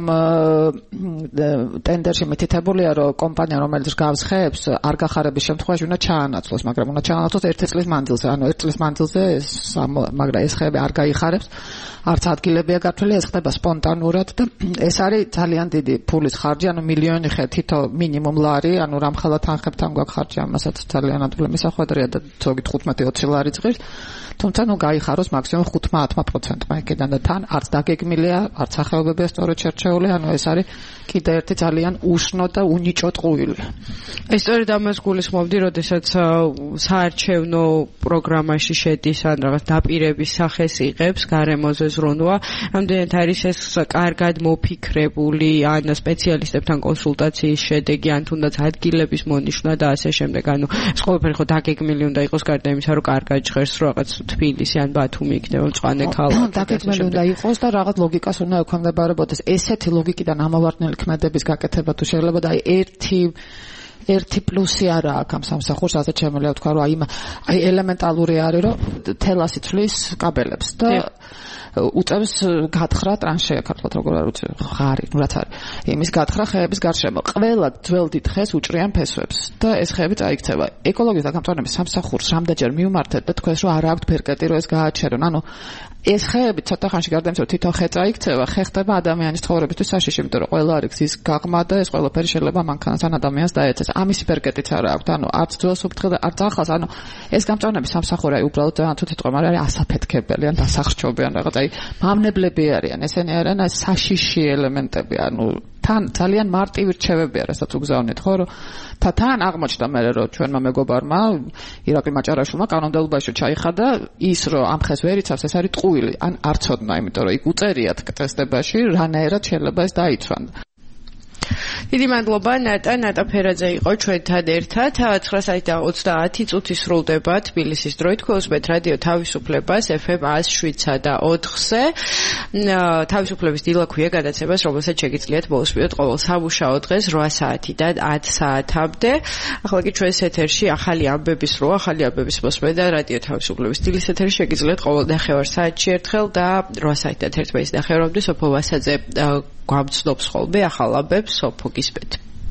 ტენდერში მითითებულია, რომ კომპანია, რომელიც გავს ხეებს, არ გახარების შემთხვევაში უნდა ჩაანაცვლოს, მაგრამ უნდა ჩაანაცვლოს ერთი წლის მანძილზე, ანუ ერთი წლის მანძილზე ეს მაგრამ ეს ხეები არ გაიხარებს, არც ადგილებია გათვლილი, ეს ხდება სპონტანურად და ეს არის ძალიან დიდი ფულის ხარჯი, ანუ მილიონი ხე თითო მინიმუმ ლარი, ანუ რამხელა თანხებთან გვაქვს ხარჯი, ამასაც ძალიან ადვილი მისახვედრია და ზოგი თხუთმეტი ოცი ლარი წღირს. თუმცა ნუ გაიხაროს მაქსიმუმ ხუთმა ათმა პროცენტმა იქიდან და თან არც დაგეგმილია, არც სახეობებია სწორედ შერჩეული, ანუ ეს არის კიდე ერთი ძალიან უშნო და უნიჭო ტყუილი. ეს სწორედ ამას გულისხმობდი, მოდი, როდესაც საარჩევნო პროგრამაში შედის ან რაღაც დაპირების სახეს იღებს გარემოზე ზრუნვა, ამდენად არის ეს კარგად მოფიქრებული ან სპეციალისტებთან კონსულტაციის შედეგი, ან თუნდაც ადგილების მონიშვნა და ასე შემდეგ. ანუ ეს ყველაფერი ხო დაგეგმილი უნდა იყოს გარდა იმისა, რომ კარგად ჟღერს რაღაც თბილისი ან ბათუმი იქნება მწვანე ქალაქი. დაგეგმილი უნდა იყოს და რაღაც ლოგიკას უნდა ექვემდებარებოდეს. ესეთი ლოგიკიდან ამავარდნელი ქმედების გაკეთება თუ შეიძლება და აი ერთი ერთი პლუსი არა აქვს ამ სამსახურს, ასე შემიძლია ვთქვა, რომ აი აი ელემენტალური არის, რომ თელასი თვლის კაბელებს და უწევს გათხრა ტრანშეა ქართულად როგორ არ უწევ ხარი, რაც არის. იმის გათხრა ხეების გარშემო. ყველა ძველ დიდ ხეს უჭრიან ფესვებს და ეს ხეები წაიქცევა. ეკოლოგიის და გამწვანების სამსახურს რამდენჯერ მივმართეთ და თქვენს რომ არ აქვს ბერკეტი რომ ეს გააჩერონ. ანუ ეს ხეები ცოტა ხანში გარდა იმისა, რომ თვითონ ხე წაიქცევა, ხე ხდება ადამიანის ცხოვრებისთვის საშიში, იმიტომ რომ ყველა არის გზის გაღმა და ეს ყველაფერი შეიძლება მანქანას ან ადამიანს დაეცეს. ამის ბერკეტიც არ აქვს. ანუ არც ძველს უფრთხილ და არც ახლას. ანუ ეს გამწვანების სამსახური აი უბრალოდ ძალიან თუ თვითონ არის ასაფეთქებელი ან დასახრჩობი ან რაღაც აი მამნებლები არიან. ესენი არიან აი საშიში ელემენტები. ანუ თან ძალიან მარტივი რჩევები არის, რასაც უგზავნით, ხო, რომ თან აღმოჩნდა მე რომ ჩვენმა მეგობარმა ირაკლი მაჭარაშვილმა კანონმდებლობაში ჩაიხადა ის, რომ ამ ხეს ვერ იცავს, ეს არის ტყუილი, ან არ ცოდნა, იმიტომ რომ იქ უწერიათ ტესტებაში, რანაირად შეიძლება ეს დაიცვან. დიდი მადლობა ნატა ნატა ფერაძე იყო ჩვენთან ერთად. ცხრა საათი და ოცდაათი წუთი სრულდება თბილისის დროით. გულისხმობთ რადიო თავისუფლებას ეფ ემ ას შვიდსა და ოთხზე. თავისუფლების დილა ქვია გადაცემას, რომელსაც შეგიძლიათ მოусმინოთ ყოველ სამუშაო დღეს რვა საათიდან ათ საათამდე. ახლა კი ჩვენს ეთერში ახალი ამბების რო, ახალი ამბების მოსმენა რადიო თავისუფლების დილის ეთერში შეგიძლიათ ყოველ ნახევარ საათში ერთხელ და რვა საათიდან ერთმანეთის ნახევარამდე სოფო ვასაძე გვამცნობს ხოლმე ახალ ამბებს. სოფო გისმენთ.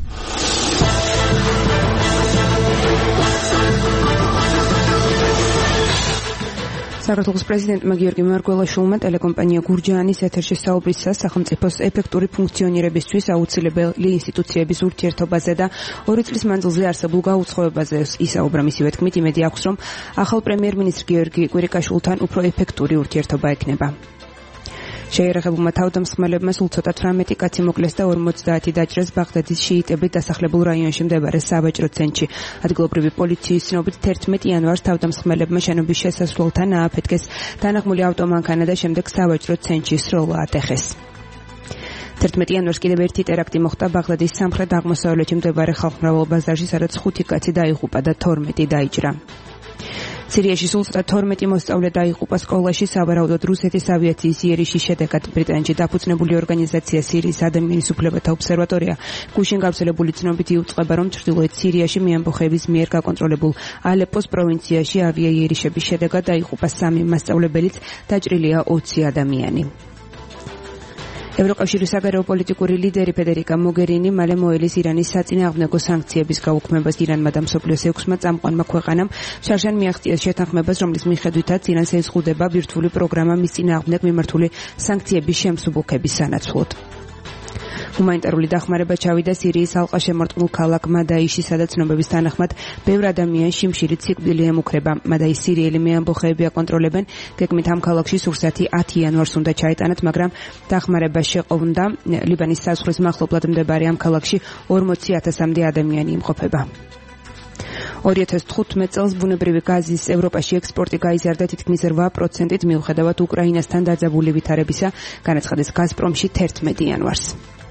საქართველოს პრეზიდენტმა გიორგი მარგველაშვილმა ტელეკომპანია გურჯაანის ეთერში საუბრისას სახელმწიფოს ეფექტური ფუნქციონირებისთვის აუცილებელი ინსტიტუციების ურთიერთობაზე და ორი წლის მანძილზე არსებულ გაუცხოებაზე ისაუბრა. მისივე თქმით, იმედი აქვს, რომ ახალ პრემიერ-მინისტრ გიორგი კვირიკაშვილთან უფრო ეფექტური ურთიერთობა ექნება. შეერაღებულმა თავდამსხმელებმა სულ ცოტა თვრამეტი კაცი მოკლეს და ორმოცდაათი დაჭრეს ბაღდადის შიიტებით დასახლებულ რაიონში მდებარე სავაჭრო ცენტრში. ადგილობრივი პოლიციის ცნობით თერთმეტი იანვარს თავდამსხმელებმა შენობის შესასვლელთან ააფეთქეს თანახმული ავტომანქანა და შემდეგ სავაჭრო ცენტრში სროლა ატეხეს. თერთმეტი იანვარს კიდევ ერთი ტერაქტი მოხდა ბაღდადის სამხრეთ აღმოსავლეთში მდებარე ხალხმრავალ ბაზარში, სადაც ხუთი კაცი დაიღუპა და თორმეტი დაიჭრა. სირიაში სულ თორმეტი მოსწავლე დაიღუპა სკოლაში, სავარაუდოდ რუსეთის ავიაციის იერიშის შედეგად. ბრიტანეთში დაფუძნებული ორგანიზაცია სირიის ადამიანის უფლებათა ობსერვატორია გუშინ გავრცელებული ცნობით იუწყება, რომ ჩრდილოეთ სირიაში მეამბოხეების მიერ გაკონტროლებულ ალეპოს პროვინციაში ავიაიერიშების შედეგად დაიღუპა სამი მასწავლებელიც, დაჭრილია ოცი ადამიანი. ევროკავშირის საგარეო პოლიტიკური ლიდერი ფედერიკა მოგერინი მალე მოელის ირანის საწინააღმდეგო სანქციების გაუქმებას. ირანმა და მსოფლიოს ექვსმა წამყვანმა ქვეყანამ შარშან მიაღწიეს შეთანხმებას, რომლის მიხედვითაც ირანს ეზღუდება ბირთვული პროგრამა მის წინააღმდეგ მიმართული სანქციების შემსუბუქების სანაცვლოდ. ჰუმანიტარული დახმარება ჩავიდა სირიის ალყაშემორტყმულ ქალაქ მადაიში, სადაც ცნობების თანახმად ბევრ ადამიანს შიმშილით სიკვდილი ემუქრება. მადაის სირიელი მეამბოხეები აკონტროლებენ. გეგმით ამ ქალაქში სურსათი ათი იანვარს უნდა ჩაეტანათ, მაგრამ დახმარება შეყოვდა. ლიბანის საზღვრის მახლობლად მდებარე ამ ქალაქში ორმოცი ათასამდე ადამიანი იმყოფება. ორი ათას თხუთმეტ წელს ბუნებრივი გაზის ევროპაში ექსპორტი გაიზარდა თითქმის რვა პროცენტით მიუხედავად უკრაინასთან დაძაბული ვითარებისა, განაცხადეს გაზპრომში თერთმეტი იანვარს.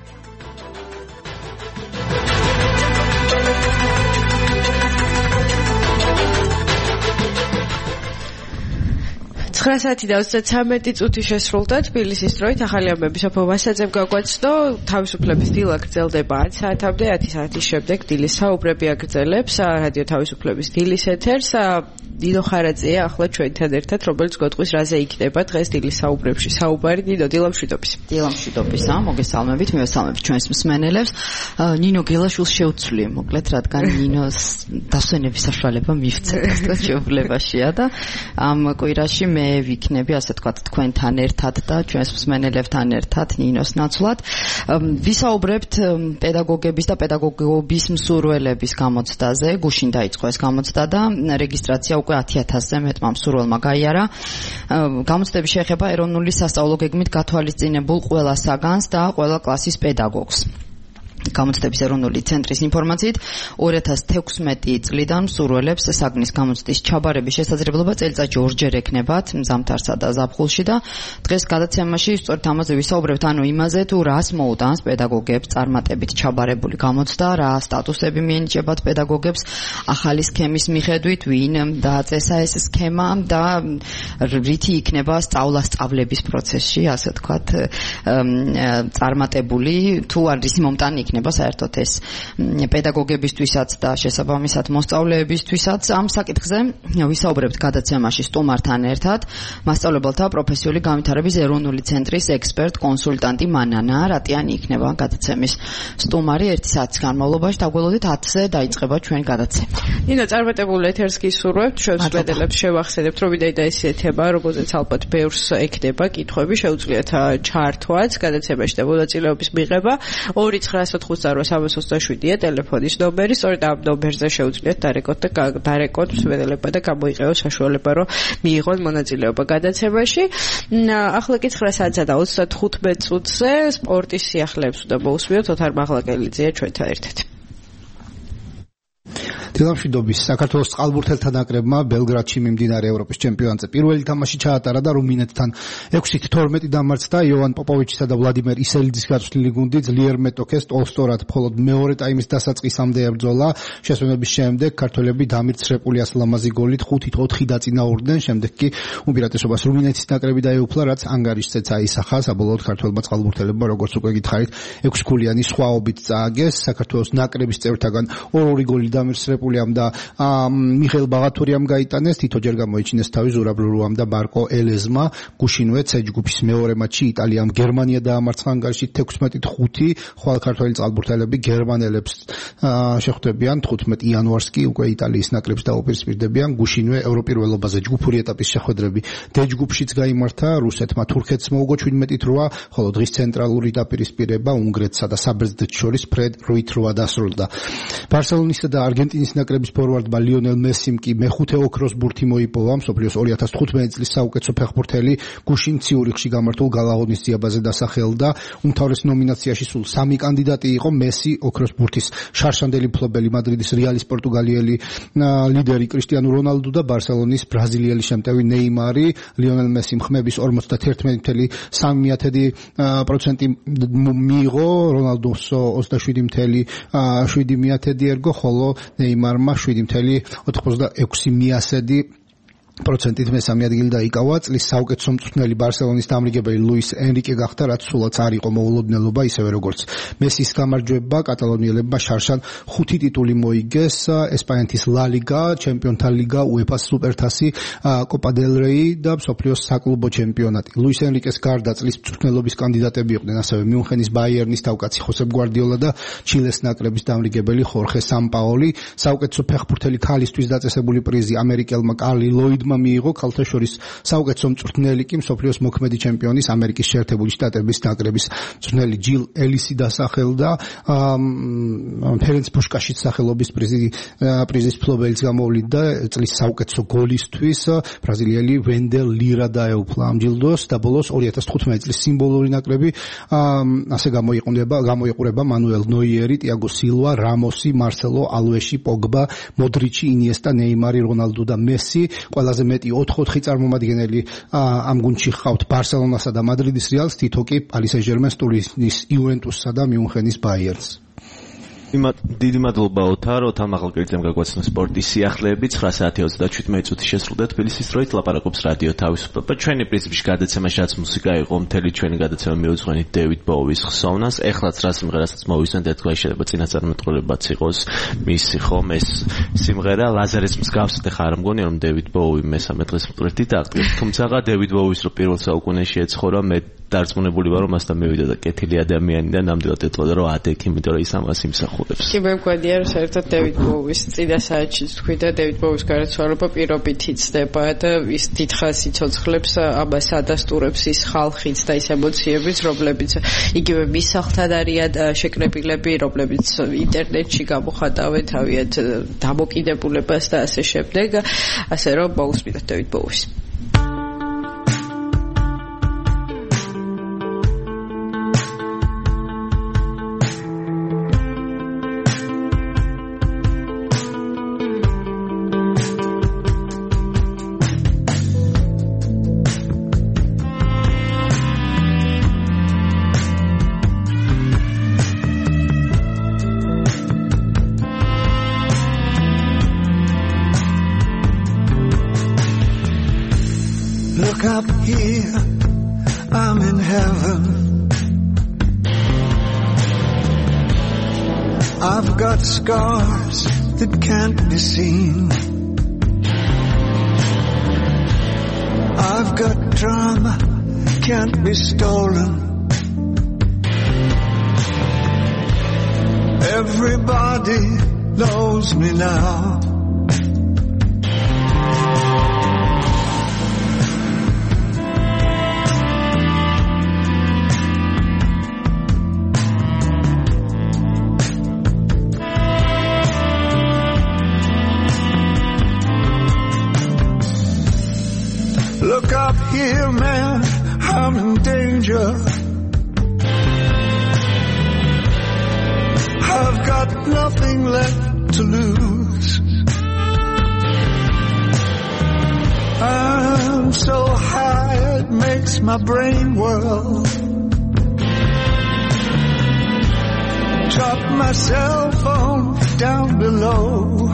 ცხრა საათი და ოცდათვრამეტი წუთი შესრულდა თბილისის დროით. ახალი ამბები სოფო ვასაძემ გაგვაცნო. თავისუფლების დილა გრძელდება ათ საათამდე, ათი საათის შემდეგ დილის საუბრები აგრძელებს რადიო თავისუფლების დილის ეთერს. დინო ხარაძეა ახლა ჩვენთან ერთად, რომელიც გეტყვის რაზე იქნება დღეს დილის საუბრებში საუბარი. დინო, დილა მშვიდობის. დილა მშვიდობის, ა მოგესალმებით, მივესალმებით ჩვენს მსმენელებს. ნინო გელაშვილს შევცვლი, მოკლედ, რადგან ნინოს დასვენების საშუალება მივცეთ დღეს შეუძლებაშია და ამ კვირაში მე ვიქნები, ასე თქვა, თქვენთან ერთად და ჩვენს მსმენელებთან ერთად ნინოს ნაცვლად. ვისაუბრებთ პედაგოგების და პედაგოგობის მსურველების გამოცდაზე. გუშინ დაიწყო ეს გამოცდა და რეგისტრაცია უკვე ათი ათასზე მეტმა მსურველმა გაიარა. გამოცდები შეეხება ეროვნული სასწავლო გეგმით გათვალისწინებულ ყველა საგანს და ყველა კლასის პედაგოგს. გამოცდების ეროვნული ცენტრის ინფორმაციით ორი ათას თექვსმეტი წლიდან მსურველებს საგნის გამოცდის ჩაბარების შესაძლებლობა წელიწადში ორჯერ ექნებათ ზამთარსა და ზაფხულში და დღეს გადაცემაში სწორედ ამაზე ვისაუბრებთ, ანუ იმაზე თუ რას მოუტანს პედაგოგებს წარმატებით ჩაბარებული გამოცდა, რა სტატუსები მიენიჭებათ პედაგოგებს ახალი სქემის მიხედვით, ვინ დააწესა ეს სქემა და რითი იქნება სწავლა-სწავლების პროცესში, ასე ვთქვათ, წარმატებული თუ არის მომტანი იქნება საერთოდ ეს პედაგოგებისთვისაც და შესაბამისად მოსწავლეებისთვისაც. ამ საკითხზე ვისაუბრებთ გადაცემაში სტუმართან ერთად მასწავლებელთა პროფესიული განვითარების ეროვნული ცენტრის ექსპერტ კონსულტანტი მანანა რატიანი იქნება გადაცემის სტუმარი. ერთი საათის განმავლობაში დაგველოდით ათზე დაიწყება ჩვენ გადაცემა. ნინო, წარმატებულ ეთერს გისურვებთ. ჩვენს მედელებს შევახსენებთ, რომ ვიდეო და ისეთი ეთება, როგორიც ალბათ ბევრს ექნება კითხვები, შეუძლიათ ჩართვაც გადაცემაში და მონაწილეობის მიღება. ორი ცხრა ოთხ ოთხ სამას ოცდაშვიდია ტელეფონის ნომერი, სწორედ ამ ნომერზე შეუძლიათ დარეკოთ და დარეკოთ მსმენელებმა და გამოიყენოს საშუალება, რომ მიიღონ მონაწილეობა გადაცემაში. ახლა კი ცხრა საათსა და ოცდათხუთმეტ წუთზე სპორტის სიახლეებს უნდა მოусმინოთ. ოთარ მაღლაკელიძეა ჩვენთან ერთად. დილამშვიდობის. საქართველოს წყალბურთელთა ნაკრებმა ბელგრადში მიმდინარე ევროპის ჩემპიონატზე პირველი თამაში ჩაატარა და რუმინეთთან ექვსით თორმეტი დამარცხდა. იოვან პოპოვიჩისა და ვლადიმერ ისელიძის გაწვრთნილი გუნდი ძლიერ მეტოქეს ტოლსტორად მხოლოდ მეორე ტაიმის დასაწყისამდე ებრძოლა. შესვენების შემდეგ ქართველები დამირწრებული ასლამაზი გოლით ხუთით ოთხი დაწინაურდნენ. შემდეგ კი უპირატესობას რუმინეთის ნაკრები დაეუფლა, რაც ანგარიშზეც აისახა. საბოლოოდ ქართველმა წყალბურთელებმა, როგორც უკვე გითხარით, ექვსგოლიანი სხვაობით წააგეს. საქართველოს ნაკრების წევრთაგან ორ-ორი გოლი დამირწრებული და მიხეილ ბაღათურიამ გაიტანეს, თითო ჯერ გამოიჩინეს თავი ზურაბ ლულუამ და მარკო ელეზმა. გუშინვე C ჯგუფის მეორე მატჩი იტალიამ გერმანია დაამარცხა ანგარიშით თექვსმეტით ხუთი. ხვალ ქართველი წყალბურთელები გერმანელებს შეხვდებიან თხუთმეტი იანვარს კი უკვე იტალიის ნაკრებს დაუპირისპირდებიან. გუშინვე ევროპირველობაზე ჯგუფური ეტაპის შეხვედრები D ჯგუფშიც გაიმართა, რუსეთმა თურქეთს მოუგო შვიდმეტით რვა, ხოლო დღის ცენტრალური დაპირისპირება უნგრეთსა და საბერძნეთს შორის ფრედ რუით რვა დასრულდა. ბარსელონისა და არგენტინის ნაკრების ფორვარდმა ლიონელ მესიმ კი მეხუთე ოქროს ბურთი მოიპოვა. მსოფლიოს ორი ათას თხუთმეტი წლის საუკეთესო ფეხბურთელი გუშინ ციურიხში გამართულ გალაონის ძიაბაზე დასახელდა. უმთავრეს ნომინაციაში სულ სამი კანდიდატი იყო. მესი ოქროს ბურთის შარშანდელი მფლობელი, მადრიდის რეალის პორტუგალიელი ლიდერი კრისტიანო რონალდუ და ბარსელონის ბრაზილიელი შემტევი ნეიმარი. ლიონელ მესიმ ხმების ორმოცდაერთმეტი ფاصლე სამი პროცენტი მიიღო, რონალდუს ოცდაშვიდი ფاصლე შვიდი ერგო, ხოლო ნეიმარმა შვიდი ფاصლე ოთხმოცდაექვსი პროცენტით მესამე ადგილი დაიკავა. წლის საუკეთესო მწვრთნელი ბარსელონის დამრიგებელი ლუის ენრიკე გახდა, რაც სულაც არ იყო მოულოდნელობა, ისევე როგორც მესის გამარჯვება. კატალონიელებმა შარშან ხუთი ტიტული მოიგეს: ესპანეთის ლა ლიგა, ჩემპიონთა ლიგა, უეფას სუპერთასი, კოპა დელ რეი და მსოფლიოს საკლუბო ჩემპიონატი. ლუის ენრიკეს გარდა წლის მწვრთნელობის კანდიდატები იყვნენ ასევე მიუნხენის ბაიერნის თავკაცი ხოსე გვარდიოლა და ჩილეს ნაკრების დამრიგებელი ხორხე სამპაოლი. საუკეთესო ფეხბურთელი ქალისთვის დაწესებული პრიზი ამერიკელმა კარლი ლოიდმა მიიღო, ქალთა შორის საუკეთესო მწვრთნელი კი მსოფლიოს მოქმედი ჩემპიონის ამერიკის შეერთებული შტატების ნაკრების მწვრთნელი ჯილ ელისი დასახელდა. ფერენც პუშკაშის სახელობის პრიზი პრიზის მფლობელიც გამოვლინდა წლის საუკეთესო გოლისთვის. ბრაზილიელი ვენდელ ლირა დაეუფლა ამ ჯილდოს და ბოლოს ორი ათას თხუთმეტი წლის სიმბოლური ნაკრები ასე გამოიყურება გამოიყურება მანუელ ნოიერი, ტიაგო სილვა, რამოსი, მარსელო, ალვეში, პოგბა, მოდრიჩი, ინიესტა, ნეიმარი, რონალდუ და მესი. ყველაზე მეტი ოთხ ოთხი წარმომადგენელი ამ გუნდში ხავთ ბარსელონასა და მადრიდის რეალს, თითო კი პარი სენ-ჟერმენს, ტურინის იუვენტუსსა და მიუნხენის ბაიერნს. დიდი მადლობა ოთარ, ოთარ მაღალკელიძემ გაგვაცნო სპორტის სიახლეები. ცხრა საათი ოცდაშვიდმეტი წუთი შესრულდა თბილისის დროით. ლაპარაკობს რადიო თავისუფლება. ჩვენი პრინციპში გადაცემაში რაც მუსიკა იყო, მთელი ჩვენი გადაცემა მიუძღვენით დევიდ ბოუის ხსოვნას. ეხლაც რა სიმღერასაც მოვისმენთ, ერთგვარი შეიძლება წინაწარმოებაც იყოს მისი ხომ ეს სიმღერა. ლაზარეს მსგავსად ხარ მგონი რომ დევიდ ბოუი მესამე დღეს მკვეთრით აღდგეს. თუმცა დევიდ ბოუის რო პირველ საუკუნეში ეცხოვრა, მე დარწმუნებული ვარ რომ მასთან მევიდა და კეთილი ადამიანი და ნამდვილად ეტყოდა რომ ადექ, იმიტომ რომ ის ამას იმსახურებს. კი მე მგონია რომ საერთოდ დევიდ ბოუის წინა საათში თქვი და დევიდ ბოუის გარდაცვალება პირობით იცდება და ის დიდხანს იცოცხლებს ამას ადასტურებს ის ხალხიც და ის ემოციებიც, რომლებიც იგივე მის სახლთან არიან შეკრებილები, რომლებიც ინტერნეტში გამოხატავენ თავიანთ დამოკიდებულებას და ასე შემდეგ. ასე რომ მოусმინოთ დევიდ ბოუის. Look up here, I'm in heaven. I've got scars that can't be seen. I've got drama, can't be stolen. Everybody knows me now. Look up here, man, I'm in danger. I've got nothing left to lose. I'm so high it makes my brain whirl. Drop my cell phone down below.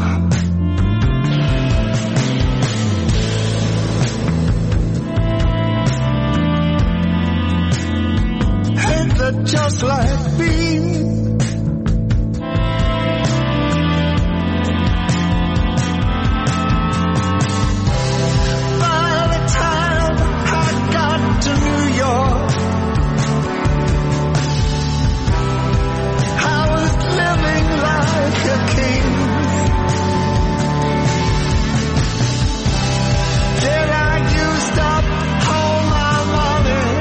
Just like me. By the time I got to New York, I was living like a king. Then I used up all my money.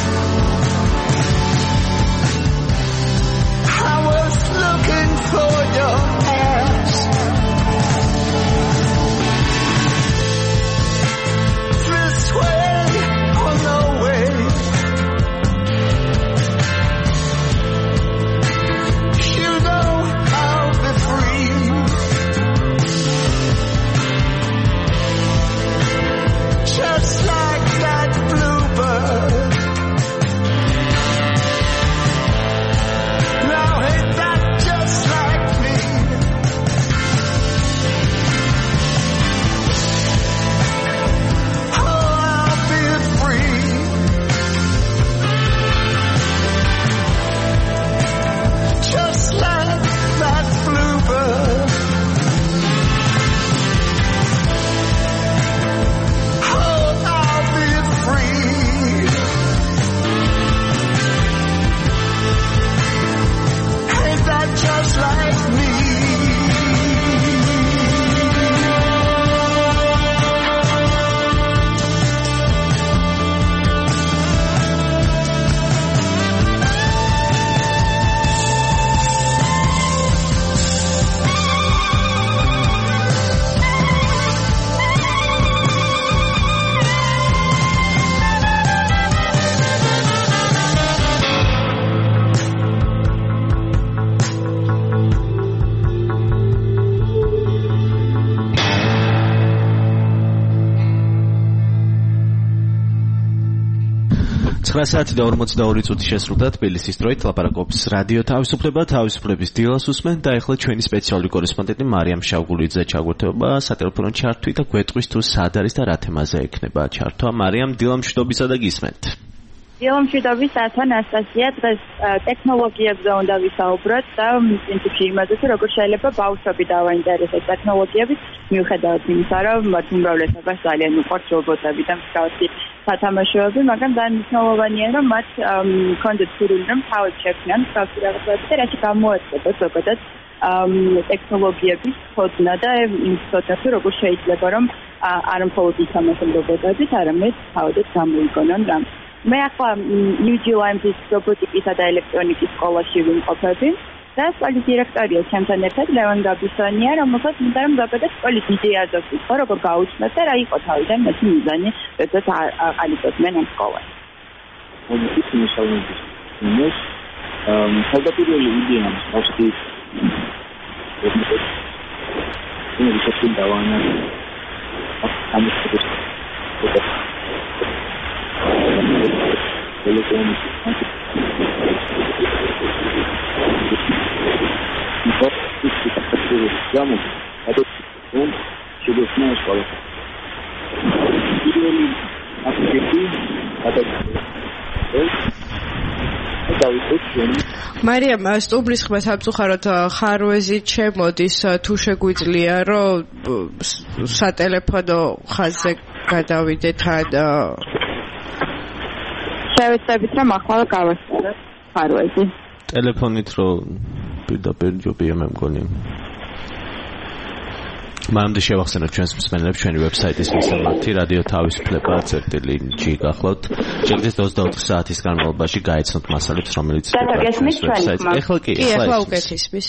Looking for your ass. This way or no way. You know I'll be free. Just like that bluebird. Now ain't that just like me? Oh, I'll be free. Just like that bluebird. Oh, I'll be free. Ain't that just like me? ცხრა საათი და ორმოცდაორი წუთი შესრულდა თბილისის დროით ლაპარაკობს რადიო თავისუფლება თავისუფლების დილას უსმენ და ახლა ჩვენი სპეციალური კორესპონდენტი მარიამ შავგულიძე ჩაგვერთვება სატელეფონო ჩართვით და გვეტყვის თუ სად არის და რა თემაზე ექნება ჩართვა. მარიამ, დილამშვიდობისა და გისმენთ. დილამშვიდობის ანასტასია, დღეს ტექნოლოგიებზე უნდა ვისაუბროთ და პრინციპში იმაზე, თუ როგორ შეიძლება ბავშვები დავაინტერესოს ტექნოლოგიებით, მიუხედავად იმისა, რომ მათ უმრავლესობას ძალიან უყვართ რობოტები და მსგავსი სათამაშოები, მაგრამ ძალიან მნიშვნელოვანია, რომ მათ კონდეთ სურვილი, რომ თავად შექმნან მსგავსი რაღაცები და რაც გამოაცხადოს ზოგადად ტექნოლოგიების ცოდნა და იმ ცოდნა, თუ როგორ შეიძლება რომ არ მხოლოდ ითამაშონ რობოტებით, არამედ თავადაც გამოიგონონ რამს. მე ახლა New Zealand-ის რობოტიკისა და ელექტრონიკის სკოლაში ვიმყოფები და სკოლის დირექტორია ჩემთან ერთად ლევან გაბისონია, რომელსაც მინდა რომ ზოგადად სკოლის იდეაზებს უთხრა, როგორ გაუჩნდათ და რა იყო თავიდან მათი მიზანი, როდესაც აყალიბებდნენ ამ სკოლას. ის მნიშვნელოვანია. იმას თავდაპირველი იდეა მოსკოვში είναι δυσκολή ταβάνα πάμε στο τέλος τέλος όμως υπάρχει και τα κατασκευή γάμου από τον και το σνάος παρά η όλη αυτή გადავიდეთ ჩვენი მარიამ სტუბლის ხმა სამწუხაროდ ხარვეზი ჩემოდის თუ შეგვიძლია რომ სატელეფონო ხაზზე გადავიდეთ ან შევეცდებით რომ ახლა გავასწოროთ ხარვეზი ტელეფონით რომ პირდაპირ ჯობია მე მგონი მანამდე შევახსენოთ ჩვენს მსმენელებს ჩვენი ვებსაიტის მისამართი რადიო თავისუფლება წერტილი ჯი გახლავთ შეგიძლიათ ოცდაოთხ საათის განმავლობაში გაეცნოთ მასალებს რომელიც ეხლა კი ეხლა უკეთ ისმის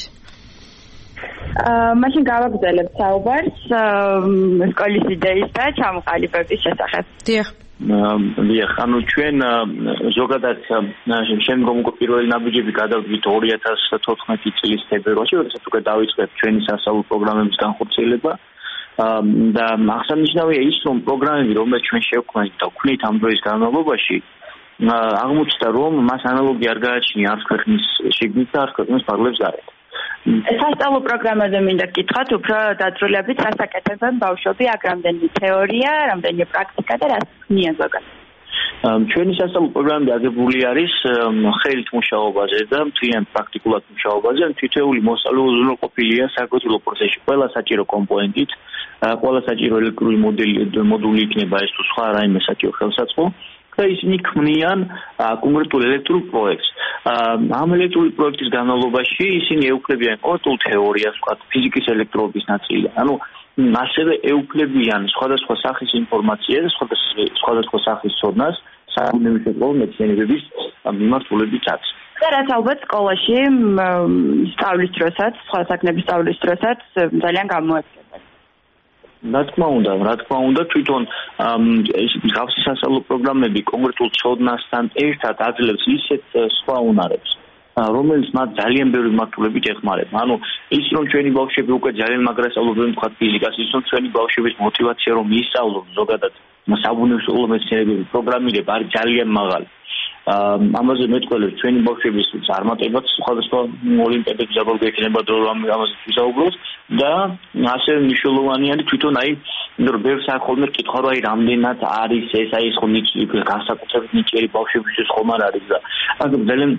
აა მაშინ გავაგრძელებ საუბარს სკოლის იდეის და ჩამოყალიბების შესახებ დიახ დიახ ანუ ჩვენ ზოგადად შემდგომ უკვე პირველი ნაბიჯები გადავდით ორი ათას თოთხმეტი წლის თებერვალში, როდესაც უკვე დავიწყეთ ჩვენი სასწავლო პროგრამების განხორციელება და აღსანიშნავია ის, რომ პროგრამები, რომელიც ჩვენ შევქმნით და ვქმნით ამ დროის განმავლობაში, აღმოჩნდა, რომ მას ანალოგი არ გააჩნია არც ქვეყნის შიგნით და არც ქვეყნის ფარგლებს გარეთ. სასწავლო პროგრამაზე მინდა გკითხოთ, უფრო დაწვრილებით რასაკეთებენ ბავშვები, აქ რამდენი თეორია, რამდენი პრაქტიკა და რას ქმნიან ზოგადად. ჩვენი სასწავლო პროგრამები აგებული არის ხელით მუშაობაზე და მთლიან პრაქტიკულად მუშაობაზე. თითოეული მოსწავლე უზრუნველყოფილია საერთო პროცესში ყველა საჭირო კომპონენტით, ყველა საჭირო ელექტრული მოდელი მოდული იქნება ეს თუ სხვა რაიმე საჭირო ხელსაწყო. და ისინი ქმნიან კონკრეტულ ელექტრულ პროექტს. ამ ელექტრული პროექტის განმავლობაში ისინი ეუფლებიან კონკრეტულ თეორიას, ვთქვათ, ფიზიკის ელექტროობის ნაწილი. ანუ ასევე ეუფლებიან სხვადასხვა სახის ინფორმაციას, სხვადასხვა სახის ცოდნას საუნივერსიტეტო მეცნიერების მიმართულებითაც. და რაც ალბათ სკოლაში სწავლის დროსაც, სხვა საქმეების სწავლის დროსაც ძალიან გამოიყენება. რა თქმა უნდა, რა თქმა უნდა, თვითონ ეს მსგავსი სასწავლო პროგრამები კონკრეტულ ცოდნასთან ერთად აძლევს ისეთ სხვა უნარებს, რომელიც მათ ძალიან ბევრი მიმართულებით ეხმარება. ანუ ის რომ ჩვენი ბავშვები უკვე ძალიან მაგრა სწავლობენ თქვა ფიზიკას, ის რომ ჩვენი ბავშვების мотиваცია რომ ისწავლონ ზოგადად საბუნებისმეტყველო მეცნიერებების პროგრამირება არის ძალიან მაღალი. ამაზე მეტყველებს ჩვენი ბავშვების წარმატებაც სხვადასხვა ოლიმპიადების დაბალ გექნება დრო ამაზე ვისაუბროთ და ასევე მნიშვნელოვანი არის თვითონ აი რომ ბევრს ახოლმე კითხვა რომ აი რამდენად არის ეს აი ეს ხომ განსაკუთრებით ნიჭიერი ბავშვებისთვის ხომ არ არის და ანუ ძალიან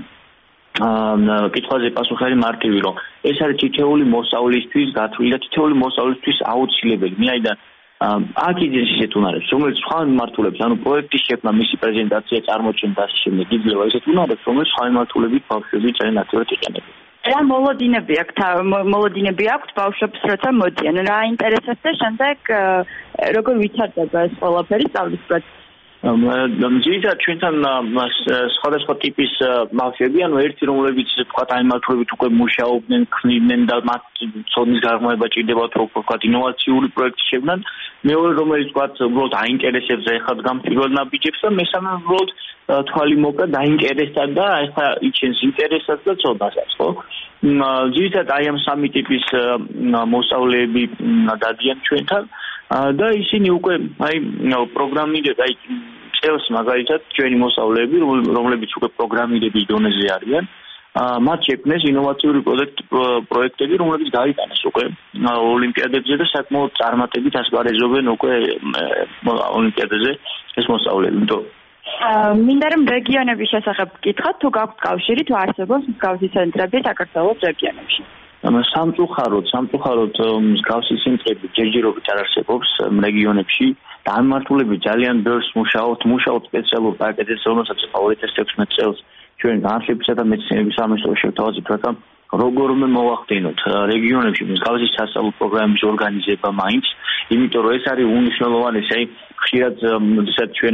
აა კითხვაზე პასუხი არის მარტივი რომ ეს არის თითოეული მოსწავლისთვის გათვლილი და თითოეული მოსწავლისთვის აუცილებელი მეაიდან აქ იძენს ისეთ უნარებს, რომელიც სხვა მიმართულებს, ანუ პროექტის შექმნა, მისი პრეზენტაცია, წარმოჩენა და ასე შემდეგ იძლევა ისეთ უნარებს, რომელიც სხვა მიმართულებით ბავშვები ძალიან აქტიურად იყენებენ. რა მოლოდინები აქვთ, მოლოდინები აქვთ ბავშვებს, როცა მოდიან, რა ინტერესებს და შემდეგ როგორ ვითარდება ეს ყველაფერი სწავლის პროცესი? ძირითადად ჩვენთან სხვადასხვა ტიპის ბავშვები, ანუ ერთი რომლებიც თქვათ აი მიმართულებით უკვე მუშაობდნენ, ქმნიდნენ და მათ ცოდნის გაღრმავება ჭირდებათ რომ თქვათ ინოვაციური პროექტი შექმნან, მეორე რომელიც თქვათ უბრალოდ აინტერესებს ეხლა დგამ პირველ ნაბიჯებს და მესამე უბრალოდ თვალი მოკლა დაინტერესდა და ეხლა იჩენს ინტერესსაც და ცოდნასაც, ხო? ძირითადად აი ამ სამი ტიპის მოსწავლეები დადიან ჩვენთან და ისინი უკვე აი პროგრამირება აი წელს მაგალითად ჩვენი მოსწავლეები რომლებიც უკვე პროგრამირების დონეზე არიან მათ შექმნეს ინოვაციური პროექტები რომლებიც გაიტანეს უკვე ოლიმპიადებზე და საკმაოდ წარმატებით ასპარეზობენ უკვე ოლიმპიადაზე ეს მოსწავლეები თო მინდა რომ რეგიონების შესახებ გკითხოთ თუ გაქვთ კავშირი თუ არსებობს მსგავსი ცენტრები საქართველოს რეგიონებში სამწუხაროდ, სამწუხაროდ მსგავსი ცენტრები ჯერჯერობით არ არსებობს რეგიონებში და ამ მიმართულებით ძალიან ბევრს მუშაობთ, მუშაობთ სპეციალურ პაკეტებზე, რომელსაც ორი ათას თექვსმეტ წელს ჩვენ განათლებისა და მეცნიერების სამინისტროში შევთავაზეთ, რათა როგორმე მოვახდინოთ რეგიონებში მსგავსი სასწავლო პროგრამების ორგანიზება მაინც, იმიტომ რომ ეს არის უნიშნელოვანი, ესე ხშირად როდესაც ჩვენ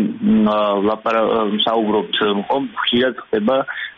საუბრობთ, ხომ ხშირად ხდება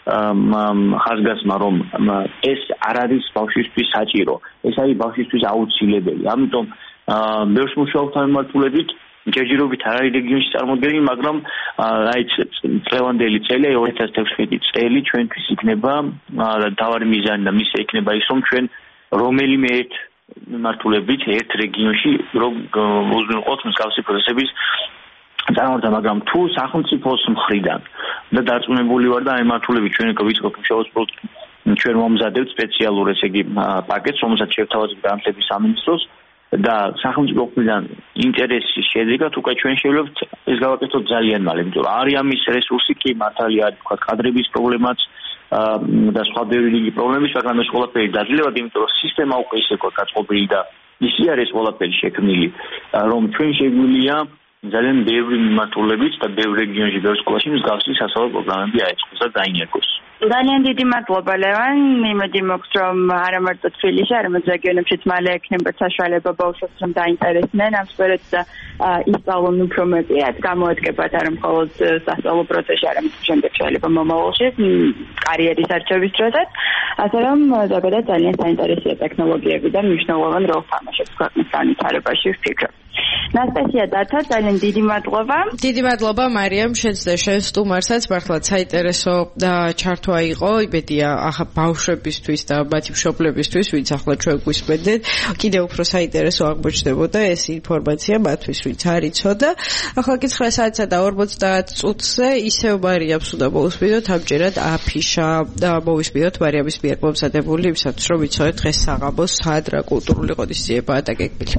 ხაზგასმა რომ ეს არ არის ბავშვისთვის საჭირო, ეს არის ბავშვისთვის აუცილებელი. ამიტომ ბევრს მუშაობთ ამ მიმართულებით, ჯერჯერობით არ არის რეგიონში წარმოდგენილი, მაგრამ აი წლევანდელი წელი, ორი ათას თექვსმეტი წელი ჩვენთვის იქნება დავარი მიზანი და მისია იქნება ის, რომ ჩვენ რომელიმე ერთ მიმართულებით ერთ რეგიონში რომ უზრუნველყოთ მსგავსი პროცესების წარმოდა, მაგრამ თუ სახელმწიფოს მხრიდან და დარწმუნებული ვარ და აი მართულები ჩვენ ვიწყოთ მუშაობას ჩვენ მომზადებთ სპეციალურ ესე იგი პაკეტს, რომელსაც შევთავაზებთ განათლების სამინისტროს და სახელმწიფო მხრიდან ინტერესი შედეგად უკვე ჩვენ შევლებთ ეს გავაკეთოთ ძალიან მალე, იმიტომ რომ არის ამის რესურსი კი მართალია არის თქვა კადრების პრობლემაც და სხვა ბევრი რიგი პრობლემების, მაგრამ ეს ყველაფერი დაძლევად, იმიტომ რომ სისტემა უკვე ისე ყო გაწყობილი და ისი არის ყველაფერი შექმნილი, რომ ჩვენ შეგვიძლია ძალიან ბევრი მიმართულებით და ბევრ რეგიონში, ბევრ სკოლაში მსგავსი სასწავლო პროგრამები აეწყოს და დაინერგოს. ძალიან დიდი მადლობა ლევან, იმედი მაქვს რომ არა მარტო თბილისში, არამედ რეგიონებშიც მალე ექნება საშუალება ბავშვებს რომ დაინტერესდნენ ამ სფეროთი და ისწავლონ უფრო მეტი, რაც გამოადგებათ არა მხოლოდ სასწავლო პროცესში, არამედ შემდეგ შეიძლება მომავალში კარიერის არჩევის დროსაც, ასე რომ ზოგადად ძალიან საინტერესოა ტექნოლოგიები და მნიშვნელოვან როლს თამაშობს ქვეყნის განვითარებაში ვფიქრობ. ნასტასია დათო, ძალიან დიდი მადლობა. დიდი მადლობა მარიამ, შენც და შენ სტუმარსაც მართლაც საინტერესო ჩართვა იყო, იმედია ახლა ბავშვებისთვის და მათი მშობლებისთვის, ვინც ახლა ჩვენ გვისმენდეთ, კიდევ უფრო საინტერესო აღმოჩნდებოდა ეს ინფორმაცია მათთვის, ვინც არ იცოდა. ახლა კი ცხრა საათსა და ორმოცდაათ წუთზე ისევ მარიამს უნდა მოусმინოთ, ამჯერად აფიშა და მოვისმინოთ მარიამის მიერ მომზადებული იმისათვის, რომ ვიცოდეთ დღეს საღამოს სად რა კულტურული ღონისძიებაა დაგეგმილი.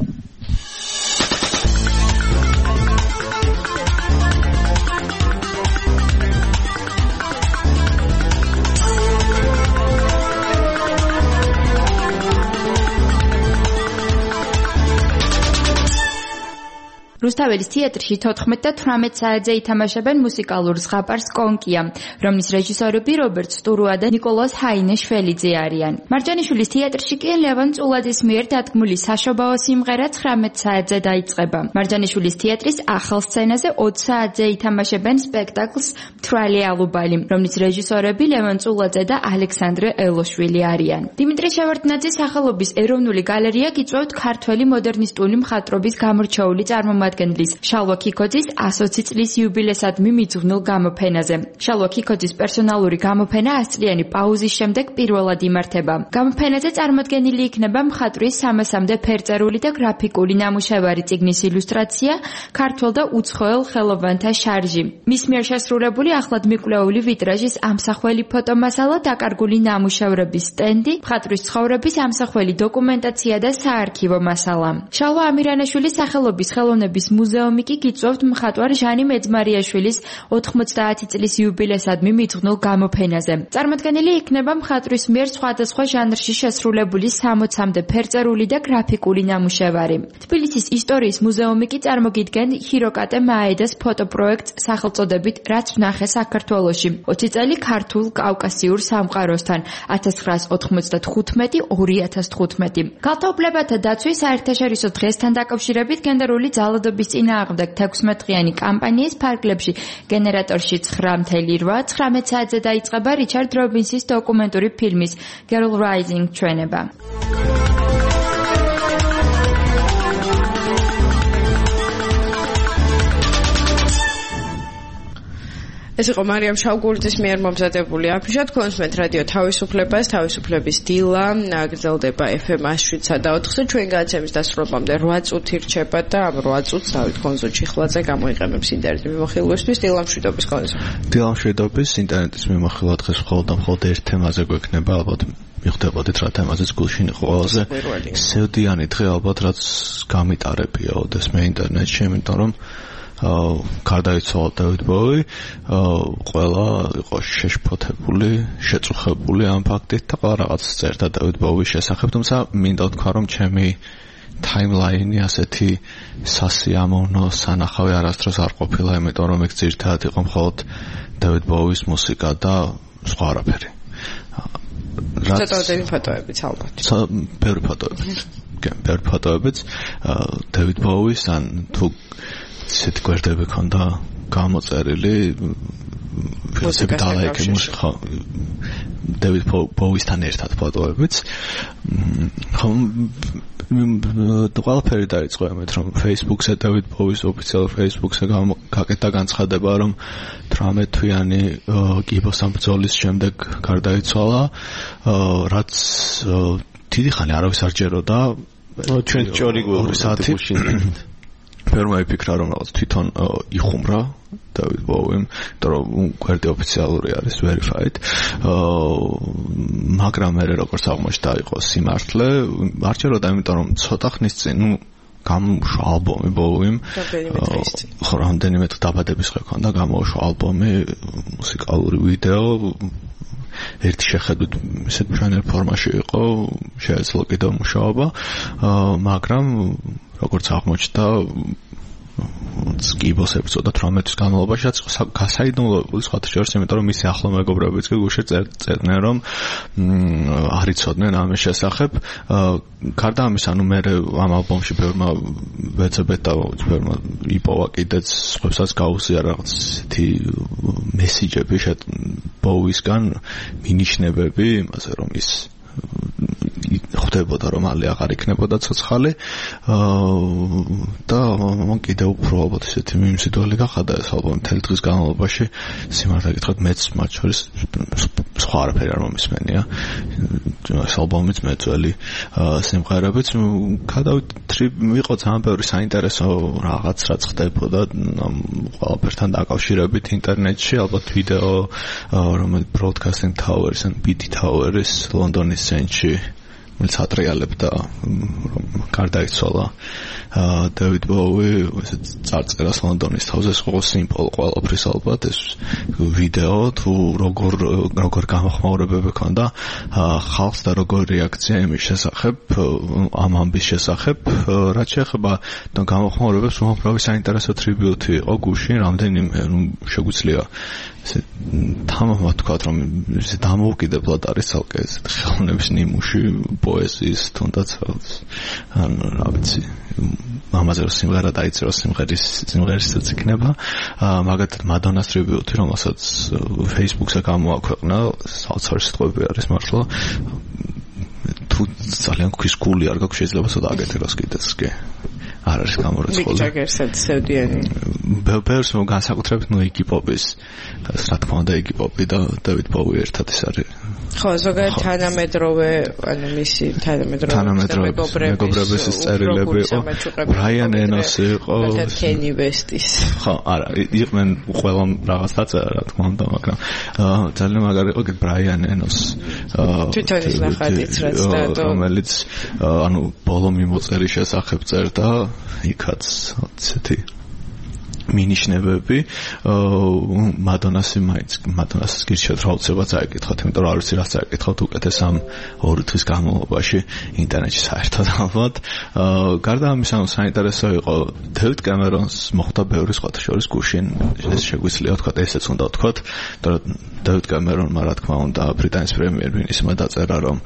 რუსთაველის თეატრში თოთხმეტ და თვრამეტ საათზე ითამაშებენ მუსიკალურ ზღაპარს კონკია, რომლის რეჟისორები რობერტ სტურუა და ნიკოლას ჰაინეშველიძე არიან. მარჯანიშვილის თეატრში კი ლევან წულაძის მიერ დადგმული საშობაო სიმღერა ცხრამეტ საათზე დაიწყება. მარჯანიშვილის თეატრის ახალ სცენაზე ოცი საათზე ითამაშებენ სპექტაკლს მთვრალი ალუბალი, რომლის რეჟისორები ლევან წულაძე და ალექსანდრე ელოშვილი არიან. დიმიტრი შევარდნაძის სახელობის ეროვნული გალერეა გიწვევთ ქართველი მოდერნისტული მხატვრობის გამორჩეული წარმომადგენელი შალვა ქიქოძის ასოცი წლის იუბილესადმი მიძღვნილ გამოფენაზე. შალვა ქიქოძის პერსონალური გამოფენა ას წლიანი პაუზის შემდეგ პირველად იმართება. გამოფენაზე წარმოდგენილი იქნება მხატვრის სამასამდე ფერწერული და გრაფიკული ნამუშევარი, წიგნის ილუსტრაცია, ქართველ და უცხოელ ხელოვანთა შარჟი. მის მიერ შესრულებული ახლად მიკვლეული ვიტრაჟის ამსახველი ფოტომასალა, დაკარგული ნამუშევრების სტენდი, მხატვრის ცხოვრების ამსახველი დოკუმენტაცია და საარქივო მასალა. შალვა ამირანაშვილის სახელობის ხელოვნების მუზეუმი კი გიწვევთ მხატვარ ჟანი მეძმარიაშვილის ოთხმოცდაათი წლის იუბილესადმი მიძღვნილ გამოფენაზე. წარმოდგენილი იქნება მხატვრის მიერ სხვადასხვა ჟანრში შესრულებული სამოცამდე ფერწერული და გრაფიკული ნამუშევარი. თბილისის ისტორიის მუზეუმი კი წარმოგიდგენ ჰიროკატე მაედას ფოტოპროექტს სახელწოდებით რაც ვნახე საქართველოში. ოცი წელი ქართულ კავკასიურ სამყაროსთან ათას ცხრაას ოთხმოცდათხუთმეტი ორი ათას თხუთმეტი. ქალთა უფლებათა დაცვის საერთაშორისო დღესთან დაკავშირებით გენდერული ძალადობის წინააღმდეგ თექვსმეტ-დღიანი კამპანიის ფარგლებში გენერატორში ცხრამეტი რვა ცხრამეტ საათზე დაიწყება რიჩარდ რობინსის დოკუმენტური ფილმის Girl Rising ჩვენება. ეს იყო მარიამ შავგურიძის მიერ მომზადებული აფიშა. თქვენსმენთ რადიო თავისუფლებას, თავისუფლების დილა გრძელდება ეფ ემ ას შვიდსა და ოთხზე. ჩვენ განაცემის დასრულებამდე რვა წუთი რჩება და ამ რვა წუთს დავით ხონზო ჩიხლაძე გამოიყენებს ინტერნეტის მიმოხილვისთვის. დილა მშვიდობის კონსო. დილა მშვიდობის ინტერნეტის მიმოხილვა დღეს მხოლოდ და მხოლოდ ერთ თემაზე გვექნება, ალბათ მივხვდებოდით რა თემაზეც გულშინ იყო ყველაზე სევდიანი დღე, ალბათ რაც გამიტარებია ოდესმე ინტერნეტში, იმიტომ რომ გარდაიცვალა დავით ბოვი, ყველა იყო შეშფოთებული, შეწუხებული ამ ფაქტით და ყველა რაღაც წერდა დავით ბოვის შესახებ, თუმცა მინდა ვთქვა, რომ ჩემი ტაიმლაინი ასეთი სასიამოვნო სანახავი არასდროს არ ყოფილა, იმიტომ რომ ეგ ძირითადად იყო მხოლოდ დავით ბოვის მუსიკა და სხვა არაფერი. ცოტა ფოტოებიც ალბათ. ბევრი ფოტოებიც. კი, ბევრი ფოტოებიც დავით ბოვის ან თუ ისეთი გვერდები ქონდა გამოწერილი ფილოსოფი დალაიქი მუსიკა დავით ბოვისთან ერთად ფოტოებიც ხომ ყველაფერი დაიწყო ამით რომ Facebook-ზე დავით ბოვის ოფიციალურ Facebook-ზე გაკეთდა განცხადება რომ თვრამეტ თვიანი კიბოსთან ბრძოლის შემდეგ გარდაიცვალა რაც დიდი ხანი არავის არ ჯეროდა ჩვენ ჭორი გვეუბნებათ ფერმა იფიქრა რომ რაღაც თვითონ იხუმრა დავით ბოვიმ, იმიტომ რომ გვერდი ოფიციალური არის verified. მაგრამ მე როგორც აღმოჩნდა იყო სიმართლე, არ ჯეროდა, იმიტომ რომ ცოტა ხნის წინ, ნუ გამოუშვა ალბომი ბოვიმ. ხო, რამდენიმე დაბადების დღე ქონდა, გამოუშვა ალბომი, მუსიკალური ვიდეო ერთი შეხედვით ისეთ მშვენიერ ფორმაში იყო, შეეძლო კიდევ მუშაობა, მაგრამ როგორც აღმოჩნდა skibos episode თვრამეტის განმავლობაში გასაიდუმლოებული სხვათა შორის, იმიტომ რომ მისი ახლო მეგობრებიც კი გუშინ წერდნენ რომ არ იცოდნენ ამის შესახებ. გარდა ამისა, ანუ მე ამ ალბომში ბევრმა ვეცებეთ და ბევრმა იპოვა კიდეც სხვებსაც გაუზია რაღაც ისეთი მესიჯები ბოუისგან, მინიშნებები იმაზე რომ ის ხდებოდა რომ მალე აღარ იქნებოდა ცოცხალი და მან კიდევ უფრო ალბათ ისეთი მიმზიდველი გახადა ეს ალბომი მთელი დღის განმავლობაში. სიმართლე გითხრათ, მეც მათ შორის სხვა არაფერი არ მომისმენია. ეს ალბომიც მეძველი სიმღერებიც გადავიტრი ვიყო ძალიან ბევრი საინტერესო რაღაც რაც ხდებოდა ამ ყველაფერთან დაკავშირებით ინტერნეტში, ალბათ ვიდეო რომელიც Broadcasting Towers and B T Towers ლონდონის ცენტრში მის ატრიალებდა გარდაიცვალა დევიდ ბოუი წარწერას ლონდონის თავზე სხვა სიმბოლო ყველაფრის ალბათ ეს ვიდეო თუ როგორ როგორ გამოხმაურებები ქონდა ხალხს და როგორ რეაქცია იმის შესახებ ამ ამბის შესახებ რაც შეეხება და გამოხმაურებებს უამრავი საინტერესო ტრიბიუტი იყო გუშინ რამდენიმე შეგვიძლია ესე თამამად თქვა რომ ესე დამოუკიდებლად არის ცალკე ეს ხელოვნების ნიმუში პოეზიის თუნდაც ანუ რა ვიცი ამაზე რომ სიმღერა დაიწერა სიმღერის სიმღერისაც იქნება მაგათაც მადონას ტრიბიუტი რომელსაც Facebook-ზე გამოაქვეყნა საოცარი სიტყვები არის მართლა თუ ძალიან ქვის გული არ გაქვს შეიძლება ცოტა აგეთეროს კიდეც კი არ არის გამორიცხული. ვიჭაგერსაც სევდიანი. ბევრს განსაკუთრებით ნუ იგი პოპის, რა თქმა უნდა იგი პოპი და დევიდ ბოუი ერთად ის არის. ხო, ზოგადად თანამედროვე, ანუ მისი თანამედროვე მეგობრების წერილები იყო. ბრაიან ენოსი იყო. კენი ვესტის. ხო, არა, იყვნენ ყველა რაღაც დაწერა, რა თქმა უნდა, მაგრამ ძალიან მაგარი იყო ბრაიან ენოს. თვითონ ის ნახატიც რაც და რომელიც ანუ ბოლო მიმოწერის შესახებ წერდა იქაც ცეთი მინიშნებები მადონასი მაინც მადონასის გირჩევთ რა უცებად წაიკითხოთ, იმიტომ რომ არ ვიცი რას წაიკითხოთ უკეთეს ამ ორი თვის განმავლობაში ინტერნეტში საერთოდ ალბათ. გარდა ამისა, საინტერესო იყო დევიდ კემერონს მოხვდა ბევრი სხვათა შორის გუშინ ეს შეგვიძლია ვთქვათ, ესეც უნდა ვთქვათ, იმიტომ რომ დევიდ კემერონმა რა თქმა უნდა ბრიტანეთის პრემიერ-მინისტრმა დაწერა რომ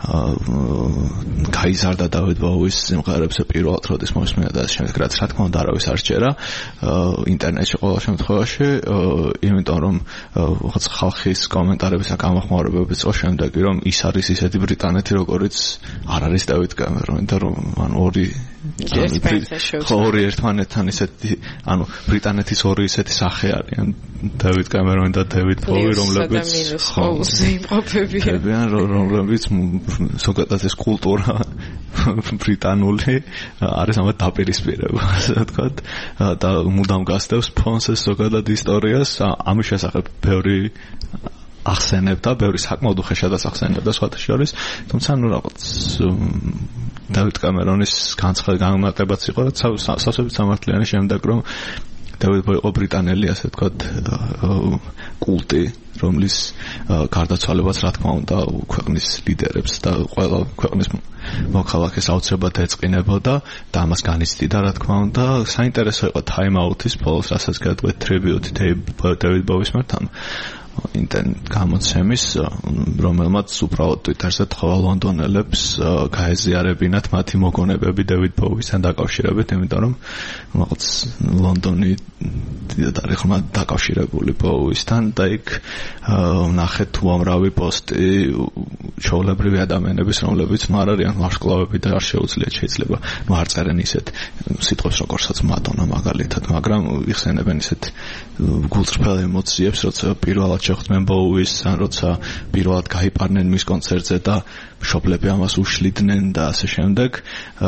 გაიზარდა დავიდ ბოუის სიმღერებზე პირველად როდის მოსმენა და ეს შემდეგ რაც რა თქმა უნდა არავის არ სჯერა ინტერნეტში ყოველ შემთხვევაში, იმიტომ რომ რაღაც ხალხის კომენტარების და გამოხმაურებების წო შემდეგი რომ ის არის ისეთი ბრიტანეთი როგორიც არ არის დევიდ კემერონი და რომ ანუ ორი ორი ერთმანეთთან ისეთი ანუ ბრიტანეთის ორი ისეთი სახე არიან დევიდ კემერონი და დევიდ ბოუი რომლებიც იმყოფებიან რომლებიც ზოგადად ეს კულტურა ბრიტანული არის ამათ დაპირისპირება ასე ვთქვათ და მუდამ გასდევს ფონს ეს ზოგადად ისტორიას ამის შესახებ ბევრი ახსენებდა, ბევრი საკმაოდ უხეშადაც ახსენებდა სხვათა შორის, თუმცა ნუ რაღაც დევიდ კემერონის განმარტებაც იყო, რაც სასწაულით სამართლიანი შემდეგ რომ დევიდ ბოუი იყო ბრიტანელი, ასე ვთქვათ, კულტი, რომლის გარდაცვალებას რა თქმა უნდა ქვეყნის ლიდერებს და ყველა ქვეყნის მოქალაქეს აუცილებლად ეწყინებოდა და ამას განიცდიდა რა თქმა უნდა. საინტერესო იყო time out-ის ბოლოს, რასაც გადაგვეთ ტრიბიუტი დევიდ ბოუის მართან ინტერნეტ გამოცემის, რომელმაც უბრალოდ Twitter-ზე თხოვა ლონდონელებს გაეზიარებინათ მათი მოგონებები დევიდ ბოუისთან დაკავშირებით, იმიტომ რომ რაღაც ლონდონი არის ხმა დაკავშირებული ბოუისთან და იქ ნახეთ უამრავი პოსტი ჩვეულებრივი ადამიანების, რომლებიც ნუ არ არიან ვარსკვლავები და არ შეუძლიათ შეიძლება ნუ არ წერენ ისეთ სიტყვებს როგორცაც მადონა მაგალითად, მაგრამ იხსენებენ ისეთ გულწრფელ ემოციებს, როცა პირველად შეხვდნენ ბოუის, ან როცა პირველად გაიპარნენ მის კონცერტზე და მშობლები ამას უშლიდნენ და ასე შემდეგ.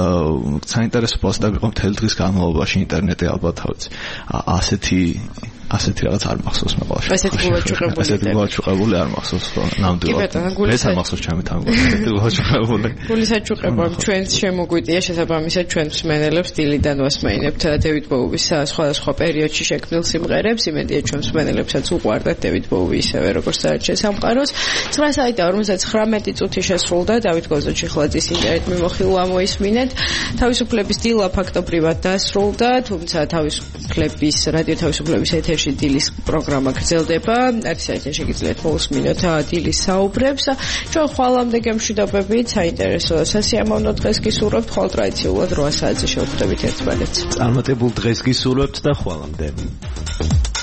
საინტერესო პოსტები იყო მთელი დღის განმავლობაში ინტერნეტზე ალბათ თავიც. ასეთი ასეთი რაღაც არ მახსოვს მე ყოველშაბათს. ასეთი გულაჩუყებული. ასეთი გულაჩუყებული არ მახსოვს ხო? ნამდვილად. მე სამ მახსოვს ჩემი თამბო. ასეთი გულაჩუყებული. გულისაჩუყება ჩვენს შემოგვიდია შესაბამისად ჩვენ მსმენელებს დილიდან ვასმენებთ დევიდ ბოუის სხვადასხვა პერიოდში შექმნილ სიმღერებს. იმედია ჩვენ მსმენელებსაც უყვარდათ დევიდ ბოუი ისევე როგორც საერთო სამყაროს. ცხრა საათი და ორმოცდათხრამეტი წუთი შესრულდა დავით გოზოჩიხლაძის ინტერნეტ მიმოხილვა მოისმინეთ. თავისუფლების დილა ფაქტობრივად დასრულდა, თუმცა თავისუფლების რადიო თავისუფლების ეთერში დილის პროგრამა გრძელდება. არის საერთოდ შეგიძლიათ მოусმინოთ დილის საუბრებს. ჩვენ ხვალამდე გემშვიდობებით, საინტერესო და სასიამოვნო დღეს გისურვებთ, ხვალ ტრადიციულად რვა საათზე შევხვდებით ერთმანეთს. წარმატებულ დღეს გისურვებთ და ხვალამდე.